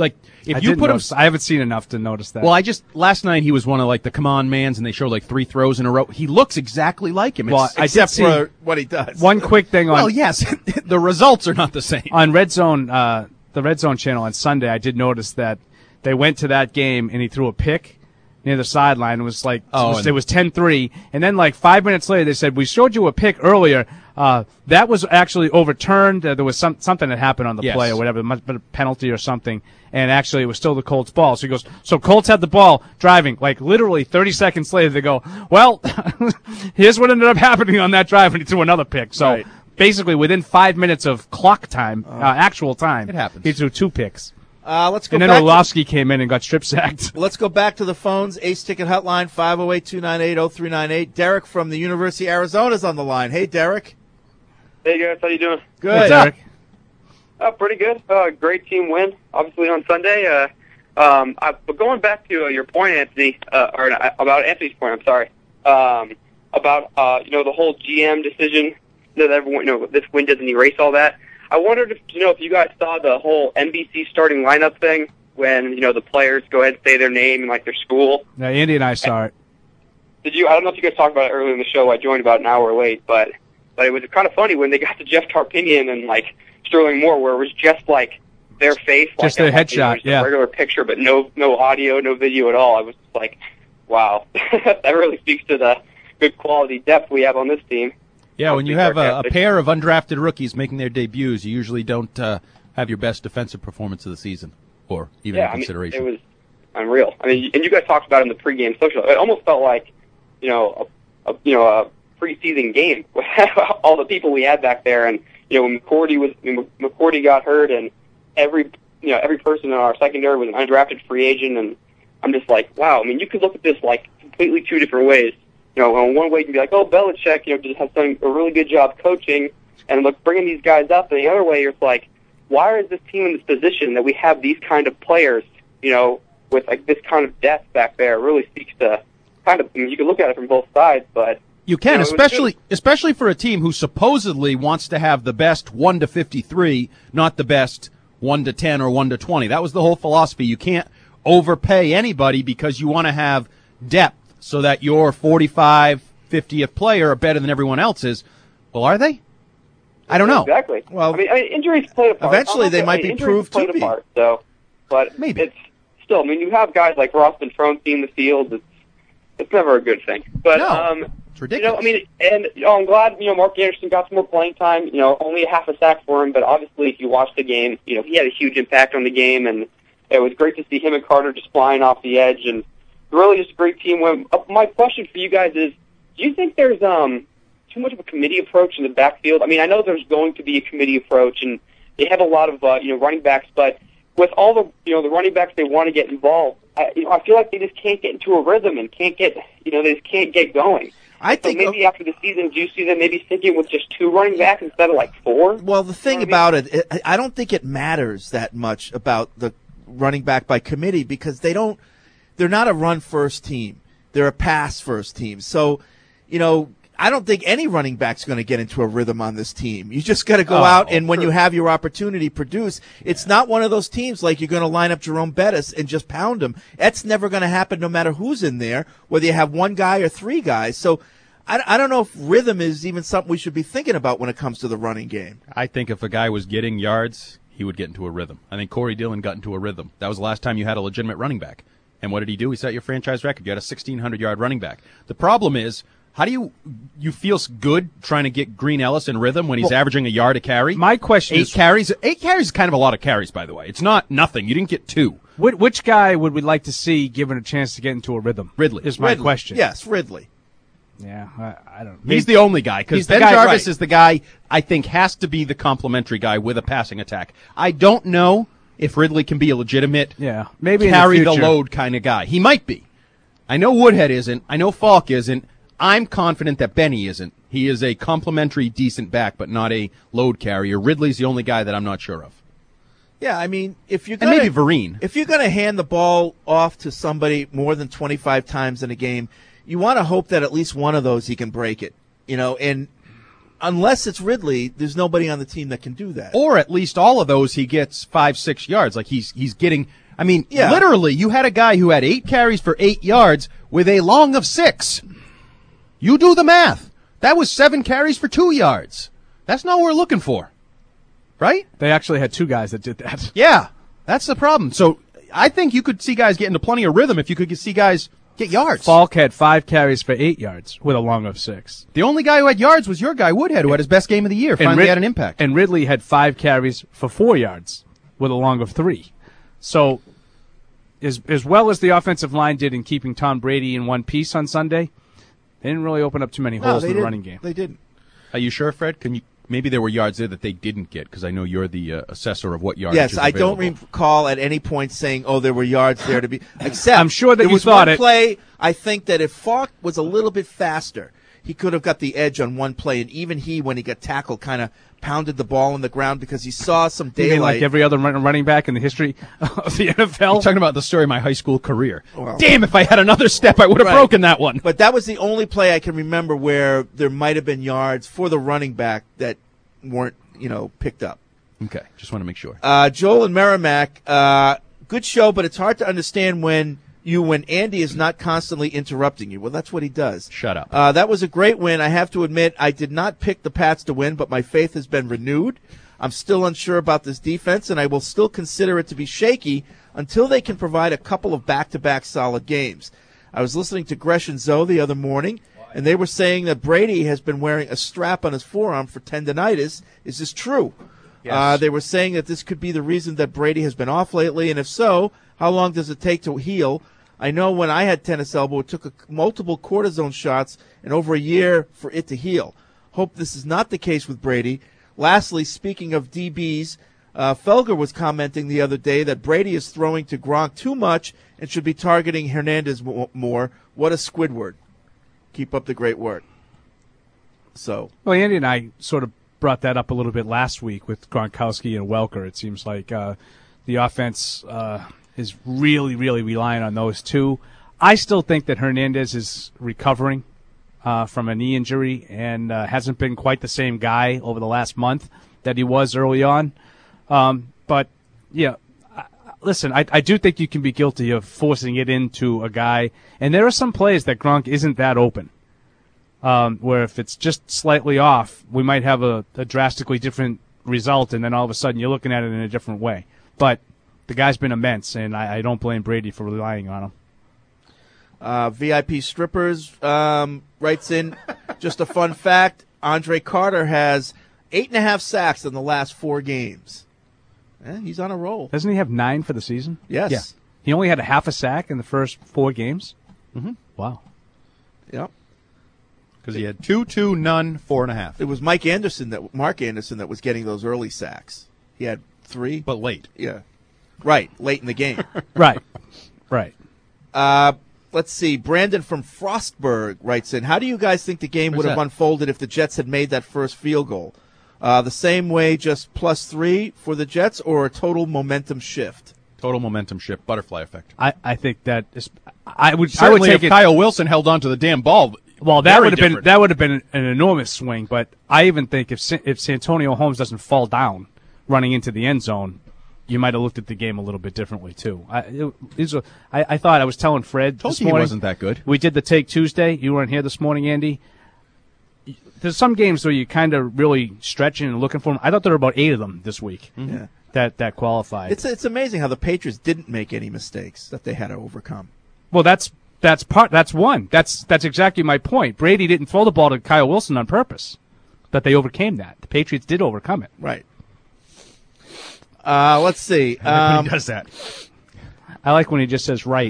I haven't seen enough to notice that. Well, last night he was one of the come on mans and they showed 3 throws in a row. He looks exactly like him. Well, except for what he does. One quick thing on. Well, yes, the results are not the same. On Red Zone, the Red Zone channel on Sunday, I did notice that they went to that game and he threw a pick near the sideline. It was it was 10-3. And then 5 minutes later, they said, we showed you a pick earlier. That was actually overturned. There was something that happened on the play or whatever, a penalty or something. And actually, it was still the Colts' ball. So he goes, so Colts had the ball driving. Literally 30 seconds later, they go, well, here's what ended up happening on that drive. And he threw another pick. So basically, within 5 minutes of clock time, actual time, it happens. He threw 2 picks. Let's go. And then Orlovsky came in and got strip sacked. Let's go back to the phones. Ace Ticket Hotline 508-298-0398. Derek from the University of Arizona is on the line. Hey, Derek. Hey guys, how you doing? Good. Hey, Derek. Pretty good. Great team win, obviously on Sunday. But going back to your point, Anthony, about Anthony's point, I'm sorry, about the whole GM decision that everyone, this win doesn't erase all that. I wondered if you guys saw the whole NBC starting lineup thing when the players go ahead and say their name and their school. Yeah, Andy and I saw it. Did you? I don't know if you guys talked about it earlier in the show. I joined about an hour late, but it was kind of funny when they got to Jeff Tarpinian and Sterling Moore, where it was just their face, just like their headshot, a regular picture, but no audio, no video at all. I was just like, wow, that really speaks to the good quality depth we have on this team. Yeah, when you have a pair of undrafted rookies making their debuts, you usually don't have your best defensive performance of the season, or even in consideration. I mean, it was unreal. I mean, and you guys talked about it in the pregame social. It almost felt like, a preseason game with all the people we had back there. And when McCourty got hurt, and every person in our secondary was an undrafted free agent, and I'm just like, wow. I mean, you could look at this like completely two different ways. On one way you can be like, oh, Belichick, just has done a really good job coaching and look bringing these guys up. And the other way, you're like, why is this team in this position that we have these kind of players, with like this kind of depth back there? It really speaks to kind of. I mean, you can look at it from both sides, but you can, especially for a team who supposedly wants to have the best 1 to 53, not the best 1 to 10 or 1 to 20. That was the whole philosophy. You can't overpay anybody because you want to have depth, so that your 45, 50th player are better than everyone else's. Well, are they? I don't know. Exactly. Well, I mean, injuries play a part. Eventually, they might be proved to be. But maybe it's still. I mean, you have guys like Ross Ventrone in the field. It's never a good thing. But it's ridiculous. I mean, and I'm glad Mark Anderson got some more playing time. Only a half a sack for him, but obviously, if you watch the game, he had a huge impact on the game, and it was great to see him and Carter just flying off the edge and. Really just a great team win. My question for you guys is, do you think there's too much of a committee approach in the backfield? I mean, I know there's going to be a committee approach, and they have a lot of running backs, but with all the the running backs they want to get involved, I feel like they just can't get into a rhythm and can't get they just can't get going. I think maybe after the season, do you see them maybe thinking with just 2 running backs instead of like 4? Well, the thing about it, I don't think it matters that much about the running back by committee because they're not a run-first team. They're a pass-first team. So, I don't think any running back's going to get into a rhythm on this team. You just got to go out and when you have your opportunity, produce. It's not one of those teams like you're going to line up Jerome Bettis and just pound him. That's never going to happen no matter who's in there, whether you have 1 guy or 3 guys. So I don't know if rhythm is even something we should be thinking about when it comes to the running game. I think if a guy was getting yards, he would get into a rhythm. I think Corey Dillon got into a rhythm. That was the last time you had a legitimate running back. And what did he do? He set your franchise record. You had a 1,600-yard running back. The problem is, how do you feel good trying to get Green Ellis in rhythm when he's averaging a yard a carry? My question is... 8 carries is kind of a lot of carries, by the way. It's not nothing. You didn't get 2. Which guy would we like to see given a chance to get into a rhythm? Ridley. Is my question. Yes, Ridley. Yeah, I don't know. He's the only guy, because Ben Jarvis is the guy I think has to be the complementary guy with a passing attack. I don't know if Ridley can be a legitimate maybe carry the load kind of guy. He might be. I know Woodhead isn't. I know Falk isn't. I'm confident that Benny isn't. He is a complimentary, decent back, but not a load carrier. Ridley's the only guy that I'm not sure of. Yeah, I mean, if you're and maybe Vereen. If you're going to hand the ball off to somebody more than 25 times in a game, you want to hope that at least one of those he can break it. And unless it's Ridley, there's nobody on the team that can do that. Or at least all of those he gets 5-6 yards. Like he's getting. I mean, literally, you had a guy who had 8 carries for 8 yards with a long of 6. You do the math. That was 7 carries for 2 yards. That's not what we're looking for. Right? They actually had 2 guys that did that. Yeah, that's the problem. So I think you could see guys get into plenty of rhythm if you could see guys get yards. Falk had 5 carries for 8 yards with a long of 6. The only guy who had yards was your guy, Woodhead, who had his best game of the year. Finally had an impact. And Ridley had 5 carries for 4 yards with a long of 3. So as well as the offensive line did in keeping Tom Brady in one piece on Sunday, they didn't really open up too many holes in the running game. They didn't. Are you sure, Fred? Maybe there were yards there that they didn't get, because I know you're the assessor of what yards. Yes, I don't recall at any point saying, "Oh, there were yards there to be." Except I'm sure that there you was thought one play. I think that if Falk was a little bit faster, he could have got the edge on one play. And even he, when he got tackled, kind of pounded the ball on the ground because he saw some daylight. You mean like every other running back in the history of the NFL? You're talking about the story of my high school career. Well, damn, if I had another step, I would have broken that one. But that was the only play I can remember where there might have been yards for the running back that weren't, picked up. Okay, just want to make sure. Joel and Merrimack, good show, but it's hard to understand when Andy is not constantly interrupting you. Well, that's what he does. Shut up. That was a great win. I have to admit, I did not pick the Pats to win, but my faith has been renewed. I'm still unsure about this defense, and I will still consider it to be shaky until they can provide a couple of back-to-back solid games. I was listening to Gresh and Zoe the other morning, and they were saying that Brady has been wearing a strap on his forearm for tendonitis. Is this true? Yes. They were saying that this could be the reason that Brady has been off lately, and if so, how long does it take to heal? I know when I had tennis elbow, it took multiple cortisone shots and over a year for it to heal. Hope this is not the case with Brady. Lastly, speaking of DBs, Felger was commenting the other day that Brady is throwing to Gronk too much and should be targeting Hernandez more. What a Squidward. Keep up the great work. So, well, Andy and I sort of brought that up a little bit last week with Gronkowski and Welker. It seems like the offense is really, really relying on those two. I still think that Hernandez is recovering from a knee injury and hasn't been quite the same guy over the last month that he was early on. But, yeah, listen, I do think you can be guilty of forcing it into a guy. And there are some plays that Gronk isn't that open, where if it's just slightly off, we might have a drastically different result, and then all of a sudden you're looking at it in a different way. But the guy's been immense, and I don't blame Brady for relying on him. VIP Strippers writes in, just a fun fact, Andre Carter has 8.5 sacks in the last 4 games. He's on a roll. Doesn't he have 9 for the season? Yes. Yeah. He only had a half a sack in the first 4 games? Mm-hmm. Wow. Yep. Because he had 2, none, 4.5. It was Mark Anderson that was getting those early sacks. He had 3. But late. Yeah. Right, late in the game. Right. Let's see. Brandon from Frostburg writes in, how do you guys think the game would have unfolded if the Jets had made that first field goal? The same way, just +3 for the Jets, or a total momentum shift? Total momentum shift, butterfly effect. I think that is, I would Certainly take if Kyle Wilson held on to the damn ball. Well, that would have been an enormous swing. But I even think if Santonio Holmes doesn't fall down running into the end zone, you might have looked at the game a little bit differently too. I thought, I was telling Fred this morning, he wasn't that good. We did the Take Tuesday. You weren't here this morning, Andy. There's some games where you kind of really stretching and looking for them. I thought there were about 8 of them this week that qualified. It's amazing how the Patriots didn't make any mistakes that they had to overcome. Well, that's one. That's exactly my point. Brady didn't throw the ball to Kyle Wilson on purpose, but they overcame that. The Patriots did overcome it. Right. Let's see. When he does that. I like when he just says right.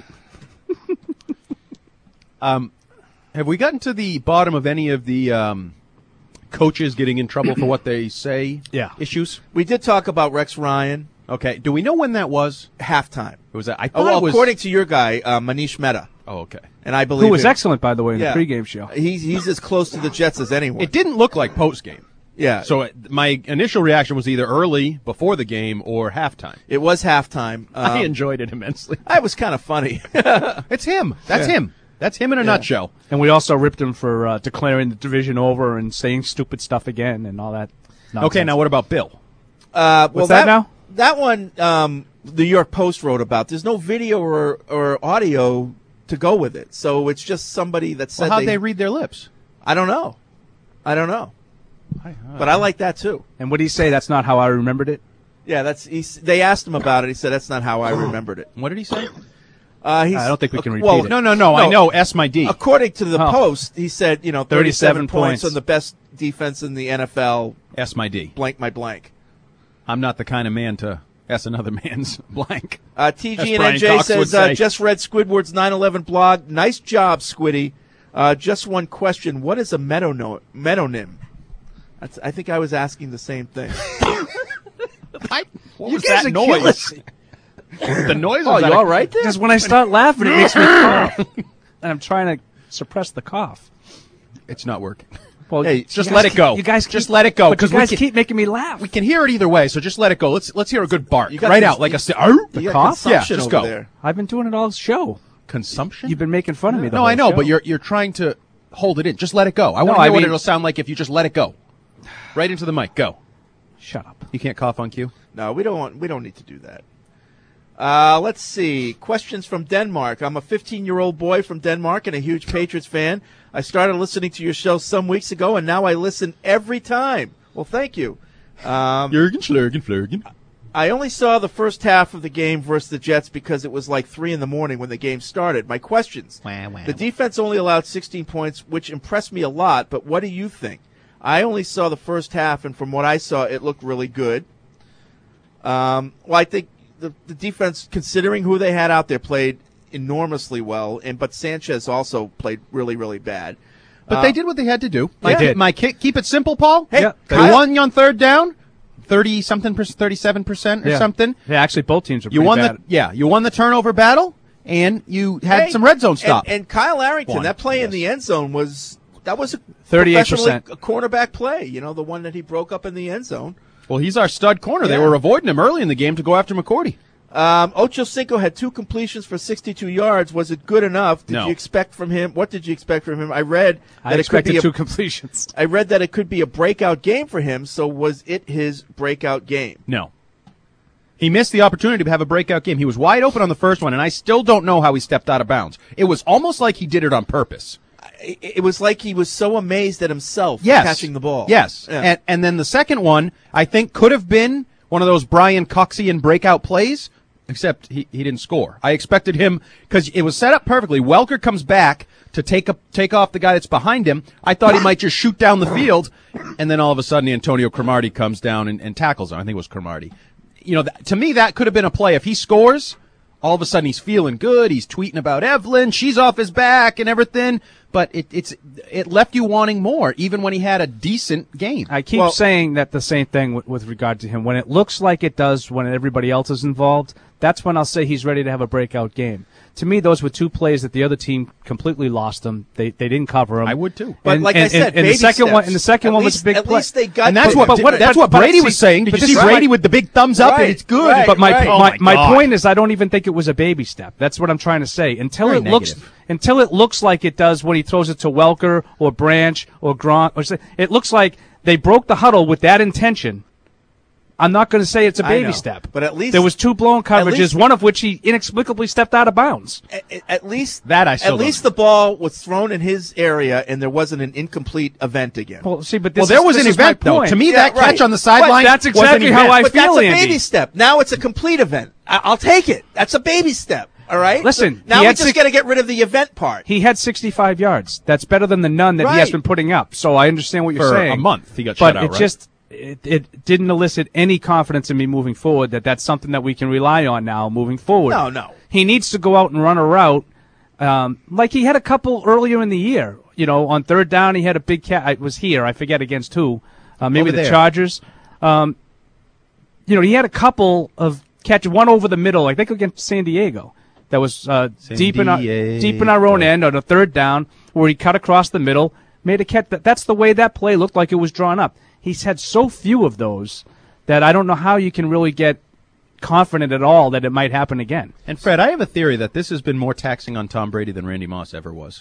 Have we gotten to the bottom of any of the coaches getting in trouble for what they say? Yeah. Issues? We did talk about Rex Ryan. Okay. Do we know when that was? Halftime. It was. I thought it was according to your guy, Manish Mehta. Oh, okay. And I believe who was excellent, by the way, in the pregame show. He's as close to the Jets as anyone. It didn't look like postgame. Yeah. So my initial reaction was either early before the game or halftime. It was halftime. I enjoyed it immensely. It was kind of funny. It's him. That's him. That's him in a nutshell. And we also ripped him for declaring the division over and saying stupid stuff again and all that nonsense. Okay, now what about Bill? What's that now? That one, the New York Post wrote about. There's no video or audio to go with it, so it's just somebody that said. Well, how'd they read their lips? I don't know. But I like that too. And what did he say? That's not how I remembered it. Yeah, they asked him about it. He said that's not how I remembered it. What did he say? I don't think we can repeat it. No. I know. S my D. According to the Post, he said 37 points on the best defense in the NFL. S my D. Blank my blank. I'm not the kind of man to S another man's blank. TG and NJ says, just read Squidward's 9/11 blog. Nice job, Squiddy. Just one question. What is a metonym? I think I was asking the same thing. What was that noise? The noise was you all right there? Because when I start laughing, it makes me cough. And I'm trying to suppress the cough. It's not working. Well, hey, just let it go. You guys just let it go because you guys keep making me laugh. We can hear it either way, so just let it go. Let's hear a good bark out like the cough. Yeah, just go. There. I've been doing it all show. Consumption? You've been making fun of me. I know, but you're trying to hold it in. Just let it go. I want to hear what it'll sound like if you just let it go. Right into the mic. Go. Shut up. You can't cough on cue? No, we don't need to do that. Let's see. Questions from Denmark. I'm a 15-year-old boy from Denmark and a huge Patriots fan. I started listening to your show some weeks ago, and now I listen every time. Well, thank you. Jurgen Flurgen. I only saw the first half of the game versus the Jets because it was like 3 a.m. when the game started. My questions. The defense only allowed 16 points, which impressed me a lot, but what do you think? I only saw the first half, and from what I saw, it looked really good. Well, I think the defense, considering who they had out there, played enormously well, but Sanchez also played really, really bad. But they did what they had to do. They did. Keep it simple, Paul. Hey, they won on third down. 37% or something. Yeah, actually, both teams are pretty bad. You won the turnover battle, and you had some red zone stop. And Kyle Arrington, that play in the end zone was a 38% a cornerback play. You know, the one that he broke up in the end zone. Well, he's our stud corner. They were avoiding him early in the game to go after McCourty. Ocho Cinco had 2 completions for 62 yards. Was it good enough? No. You expect from him? What did you expect from him? I read that I expected 2 completions. I read that it could be a breakout game for him. So was it his breakout game? No. He missed the opportunity to have a breakout game. He was wide open on the first one, and I still don't know how he stepped out of bounds. It was almost like he did it on purpose. It was like he was so amazed at himself catching the ball. Yes. Yeah. And then the second one, I think, could have been one of those Brian Coxian breakout plays, except he didn't score. I expected him, because it was set up perfectly. Welker comes back to take off the guy that's behind him. I thought he might just shoot down the field, and then all of a sudden Antonio Cromartie comes down and tackles him. I think it was Cromartie. You know, to me, that could have been a play. If he scores, all of a sudden he's feeling good. He's tweeting about Evelyn. She's off his back and everything. But it left you wanting more, even when he had a decent game. I keep saying that the same thing with regard to him. When it looks like it does when everybody else is involved, that's when I'll say he's ready to have a breakout game. To me, those were 2 plays that the other team completely lost him. They didn't cover him. I would too. But like I said, and the second one was a big play. At least they got. And that's what Brady was saying. Did you see Brady with the big thumbs up? And it's good. Right, but my point is, I don't even think it was a baby step. That's what I'm trying to say. Until it looks like it does when he throws it to Welker or Branch or Gronk, it looks like they broke the huddle with that intention. I'm not going to say it's a baby step, but at least there was 2 blown coverages, one of which he inexplicably stepped out of bounds. At least the ball was thrown in his area, and there wasn't an incomplete event again. Well, see, but there was an event though. To me, that catch on the sideline, that's exactly how I feel. That's a Andy. baby step. Now it's a complete event. I'll take it. That's a baby step. All right. Listen, so now we just got to get rid of the event part. He had 65 yards. That's better than the none that he has been putting up. So I understand what you're saying. For a month, he got shut out. But it didn't elicit any confidence in me moving forward that that's something that we can rely on now moving forward. No. He needs to go out and run a route like he had a couple earlier in the year. You know, on third down he had a big catch. It was here. I forget against who. Maybe the Chargers. You know, he had a couple of catches, one over the middle, I think against San Diego. That was deep in our own end on a third down where he cut across the middle, made a catch. That's the way that play looked like it was drawn up. He's had so few of those that I don't know how you can really get confident at all that it might happen again. And Fred, I have a theory that this has been more taxing on Tom Brady than Randy Moss ever was.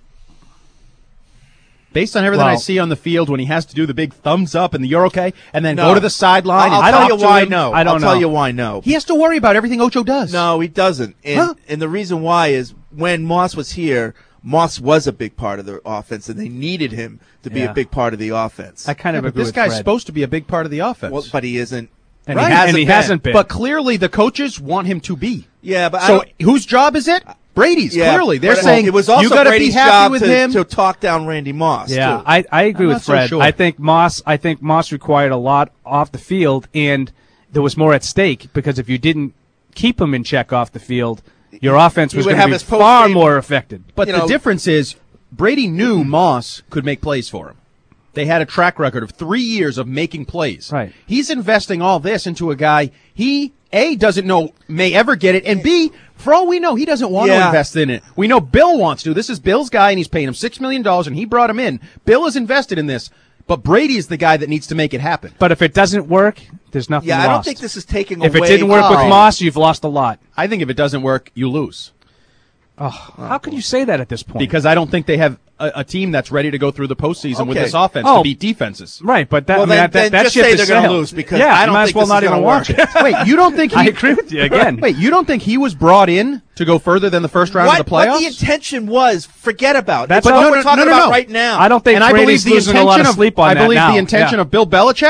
Based on everything I see on the field when he has to do the big thumbs up and the you're okay, and then go to the sideline. I'll tell you why no. I'll tell you why no. He has to worry about everything Ocho does. No, he doesn't. And the reason why is when Moss was here, Moss was a big part of the offense, and they needed him to be a big part of the offense. I kind of agree with Fred. This guy's supposed to be a big part of the offense. Well, but he isn't. And he hasn't been. But clearly the coaches want him to be. Yeah, but so whose job is it? Brady's, clearly. They're saying it was also you got to be Brady's happy job with him to talk down Randy Moss. Yeah, too. I agree with Fred. So sure. I think Moss required a lot off the field, and there was more at stake because if you didn't keep him in check off the field, your offense was going to be far more affected. But the difference is Brady knew Moss could make plays for him. They had a track record of 3 years of making plays. Right. He's investing all this into a guy he, A, doesn't know may ever get it, and B, for all we know, he doesn't want to invest in it. We know Bill wants to. This is Bill's guy, and he's paying him $6 million, and he brought him in. Bill is invested in this, but Brady is the guy that needs to make it happen. But if it doesn't work, there's nothing lost. I don't think this is taking away. If it didn't work with Moss, you've lost a lot. I think if it doesn't work, you lose. Oh, how can you say that at this point? Because I don't think they have a team that's ready to go through the postseason with this offense to beat defenses. Right, but that, then just say they're going to lose because I don't think this is going to work. Wait, you don't think I agree with you again. Wait, you don't think he was brought in to go further than the first round of the playoffs? What the intention was, forget about it. That's what we're talking about right now. I don't think Brady's losing a lot of sleep on that now. I believe the intention of Bill Belichick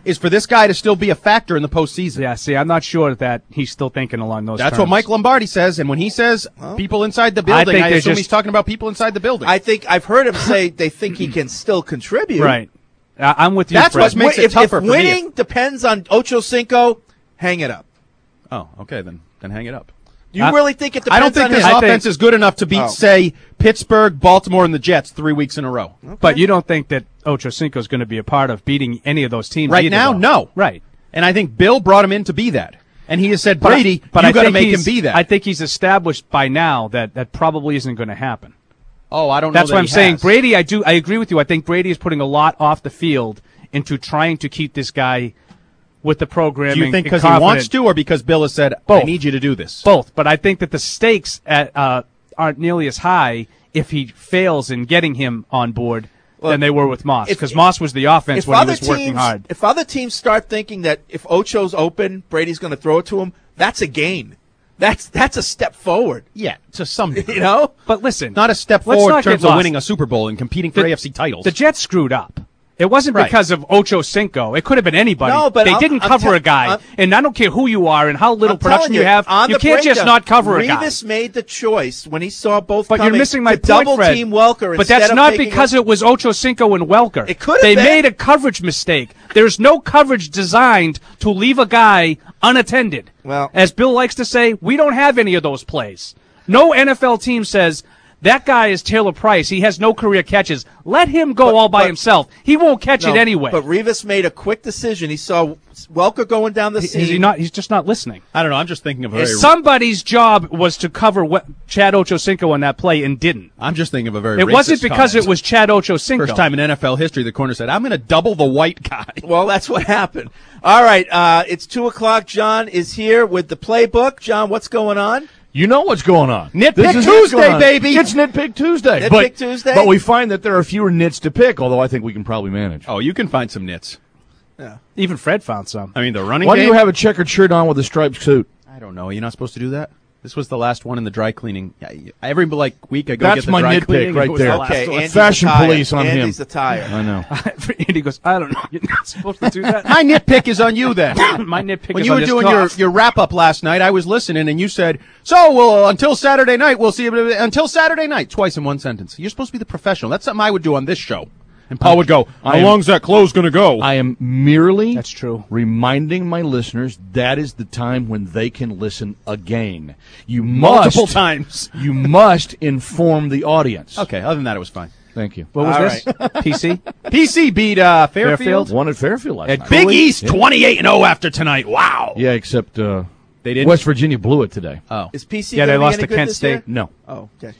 is for this guy to still be a factor in the postseason. Yeah, see, I'm not sure that he's still thinking along those That's terms. what Mike Lombardi says, and when he says people inside the building, I assume he's talking about people inside the building. I think I've heard him say they think he can still contribute. Right. I'm with you, That's Fred. what makes it tougher if for winning me. depends on Ocho Cinco, hang it up. Oh, okay, then hang it up. Do you really think it depends I don't think on his him? offense is good enough to beat, say, Pittsburgh, Baltimore, and the Jets 3 weeks in a row. But you don't think that Ocho Cinco is going to be a part of beating any of those teams Right either, now, though. no. Right. And I think Bill brought him in to be that. And he has said, Brady, you got to make him be that. I think he's established by now that probably isn't going to happen. Oh, I don't know. That's why I'm saying Brady. I agree with you. I think Brady is putting a lot off the field into trying to keep this guy with the programming. Do you think because he wants to, or because Bill has said, Both. I need you to do this? Both. But I think that the stakes aren't nearly as high if he fails in getting him on board than they were with Moss. Because Moss was the offense when he was working hard. If other teams start thinking that if Ocho's open, Brady's going to throw it to him, that's a gain. That's a step forward. Yeah, to some degree. You know? But listen. Not a step let's forward not in terms get of lost. winning a Super Bowl and competing for AFC titles. The Jets screwed up. It wasn't Right. because of Ocho Cinco. It could have been anybody. No, but they didn't cover a guy. And I don't care who you are and how little production you have. On You the can't just breakdown, not cover a guy. Revis made the choice when he saw both But coming you're missing my to point, double Fred. team Welker. But instead that's of not taking because it was Ocho Cinco and Welker. It could have They been. made a coverage mistake. There's no coverage designed to leave a guy unattended. Well, as Bill likes to say, we don't have any of those plays. No NFL team says, that guy is Taylor Price. He has no career catches. Let him go all by himself. He won't catch it anyway. But Revis made a quick decision. He saw Welker going down the seam. Is he not? He's just not listening. I don't know. I'm just thinking of a very... Somebody's job was to cover Chad Ochocinco on that play and didn't. I'm just thinking of a very It racist wasn't because comment. it was Chad Ochocinco. First time in NFL history, the corner said, I'm going to double the white guy. Well, that's what happened. All right, it's 2 o'clock. John is here with the playbook. John, what's going on? You know what's going on. Nitpick Tuesday, baby. It's Nitpick Tuesday. Nitpick Tuesday? But we find that there are fewer nits to pick, although I think we can probably manage. Oh, you can find some nits. Yeah. Even Fred found some. I mean, the running Why game. do you have a checkered shirt on with a striped suit? I don't know. You're not supposed to do that? This was the last one in the dry cleaning. Every week I go That's get the my dry nitpick cleaning. right It was there. the last Okay, one. Andy's Fashion the tire. police on Andy's him. the tire. I know. Andy goes, I don't know. You're not supposed to do that. My nitpick is on you then. My nitpick When is you on were this doing cough. your wrap-up last night, I was listening, and you said, so, well, until Saturday night, we'll see. Until Saturday night, twice in one sentence. You're supposed to be the professional. That's something I would do on this show. And Paul would go, how long's that close going to go? I am merely That's true. reminding my listeners that is the time when they can listen again. You Multiple must, times. You must inform the audience. Okay, other than that, it was fine. Thank you. What was All this? PC? PC beat Fairfield. Won at Fairfield last night. Big East 28-0 after tonight. Wow. Yeah, except They didn't? West Virginia blew it today. Oh. Is PC Yeah, they gonna be lost any to good Kent this State. year? No. Oh, okay.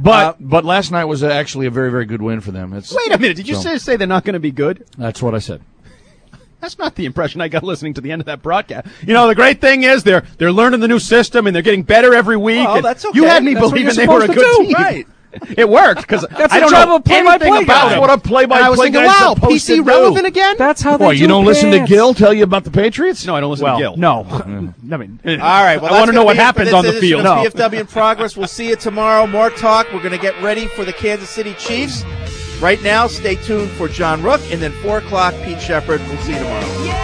But last night was actually a very, very good win for them. It's, Wait a minute. Did you say they're not going to be good? That's what I said. That's not the impression I got listening to the end of that broadcast. You know, the great thing is they're learning the new system and they're getting better every week. Well, and that's okay. You had me That's what believing you're they were a supposed to good do, team. right. It worked because That's I the don't job know of play-by-play anything guy. about That's it. what a play-by-play And I was thinking, guy's wow, supposed to PC do. relevant again? That's how they Well, do you don't listen to pants. Gil tell you about the Patriots? No, I don't listen Well, to Gil. no. I mean, All right. Well, I want to know what happens happens on the field. No. PFW in progress. We'll see you tomorrow. More talk. We're going to get ready for the Kansas City Chiefs. Right now, stay tuned for John Rook, and then 4 o'clock, Pete Shepard. We'll see you tomorrow.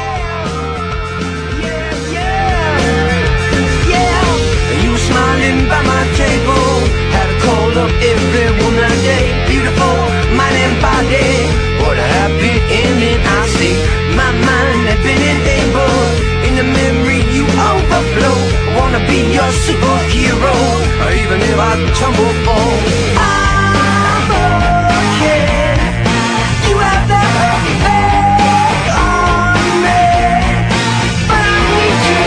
You were smiling by my table, had a call up every one night day. Beautiful mind and body, what a happy ending I see. My mind had been enabled, in the memory you overflow. I wanna be your superhero, or even if I tumble fall. I'm okay. You have the effect on me, but I need you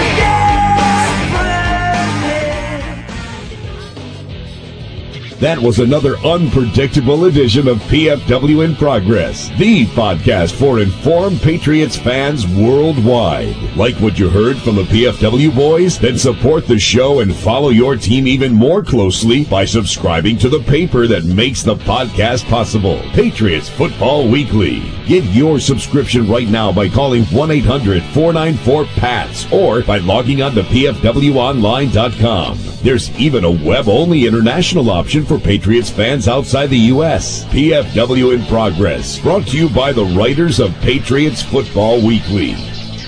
desperately. That was another unpredictable edition of PFW in Progress, the podcast for informed Patriots fans worldwide. Like what you heard from the PFW boys? Then support the show and follow your team even more closely by subscribing to the paper that makes the podcast possible, Patriots Football Weekly. Get your subscription right now by calling 1-800-494-PATS or by logging on to pfwonline.com. There's even a web-only international option for Patriots fans outside the U.S. PFW in Progress, brought to you by the writers of Patriots Football Weekly.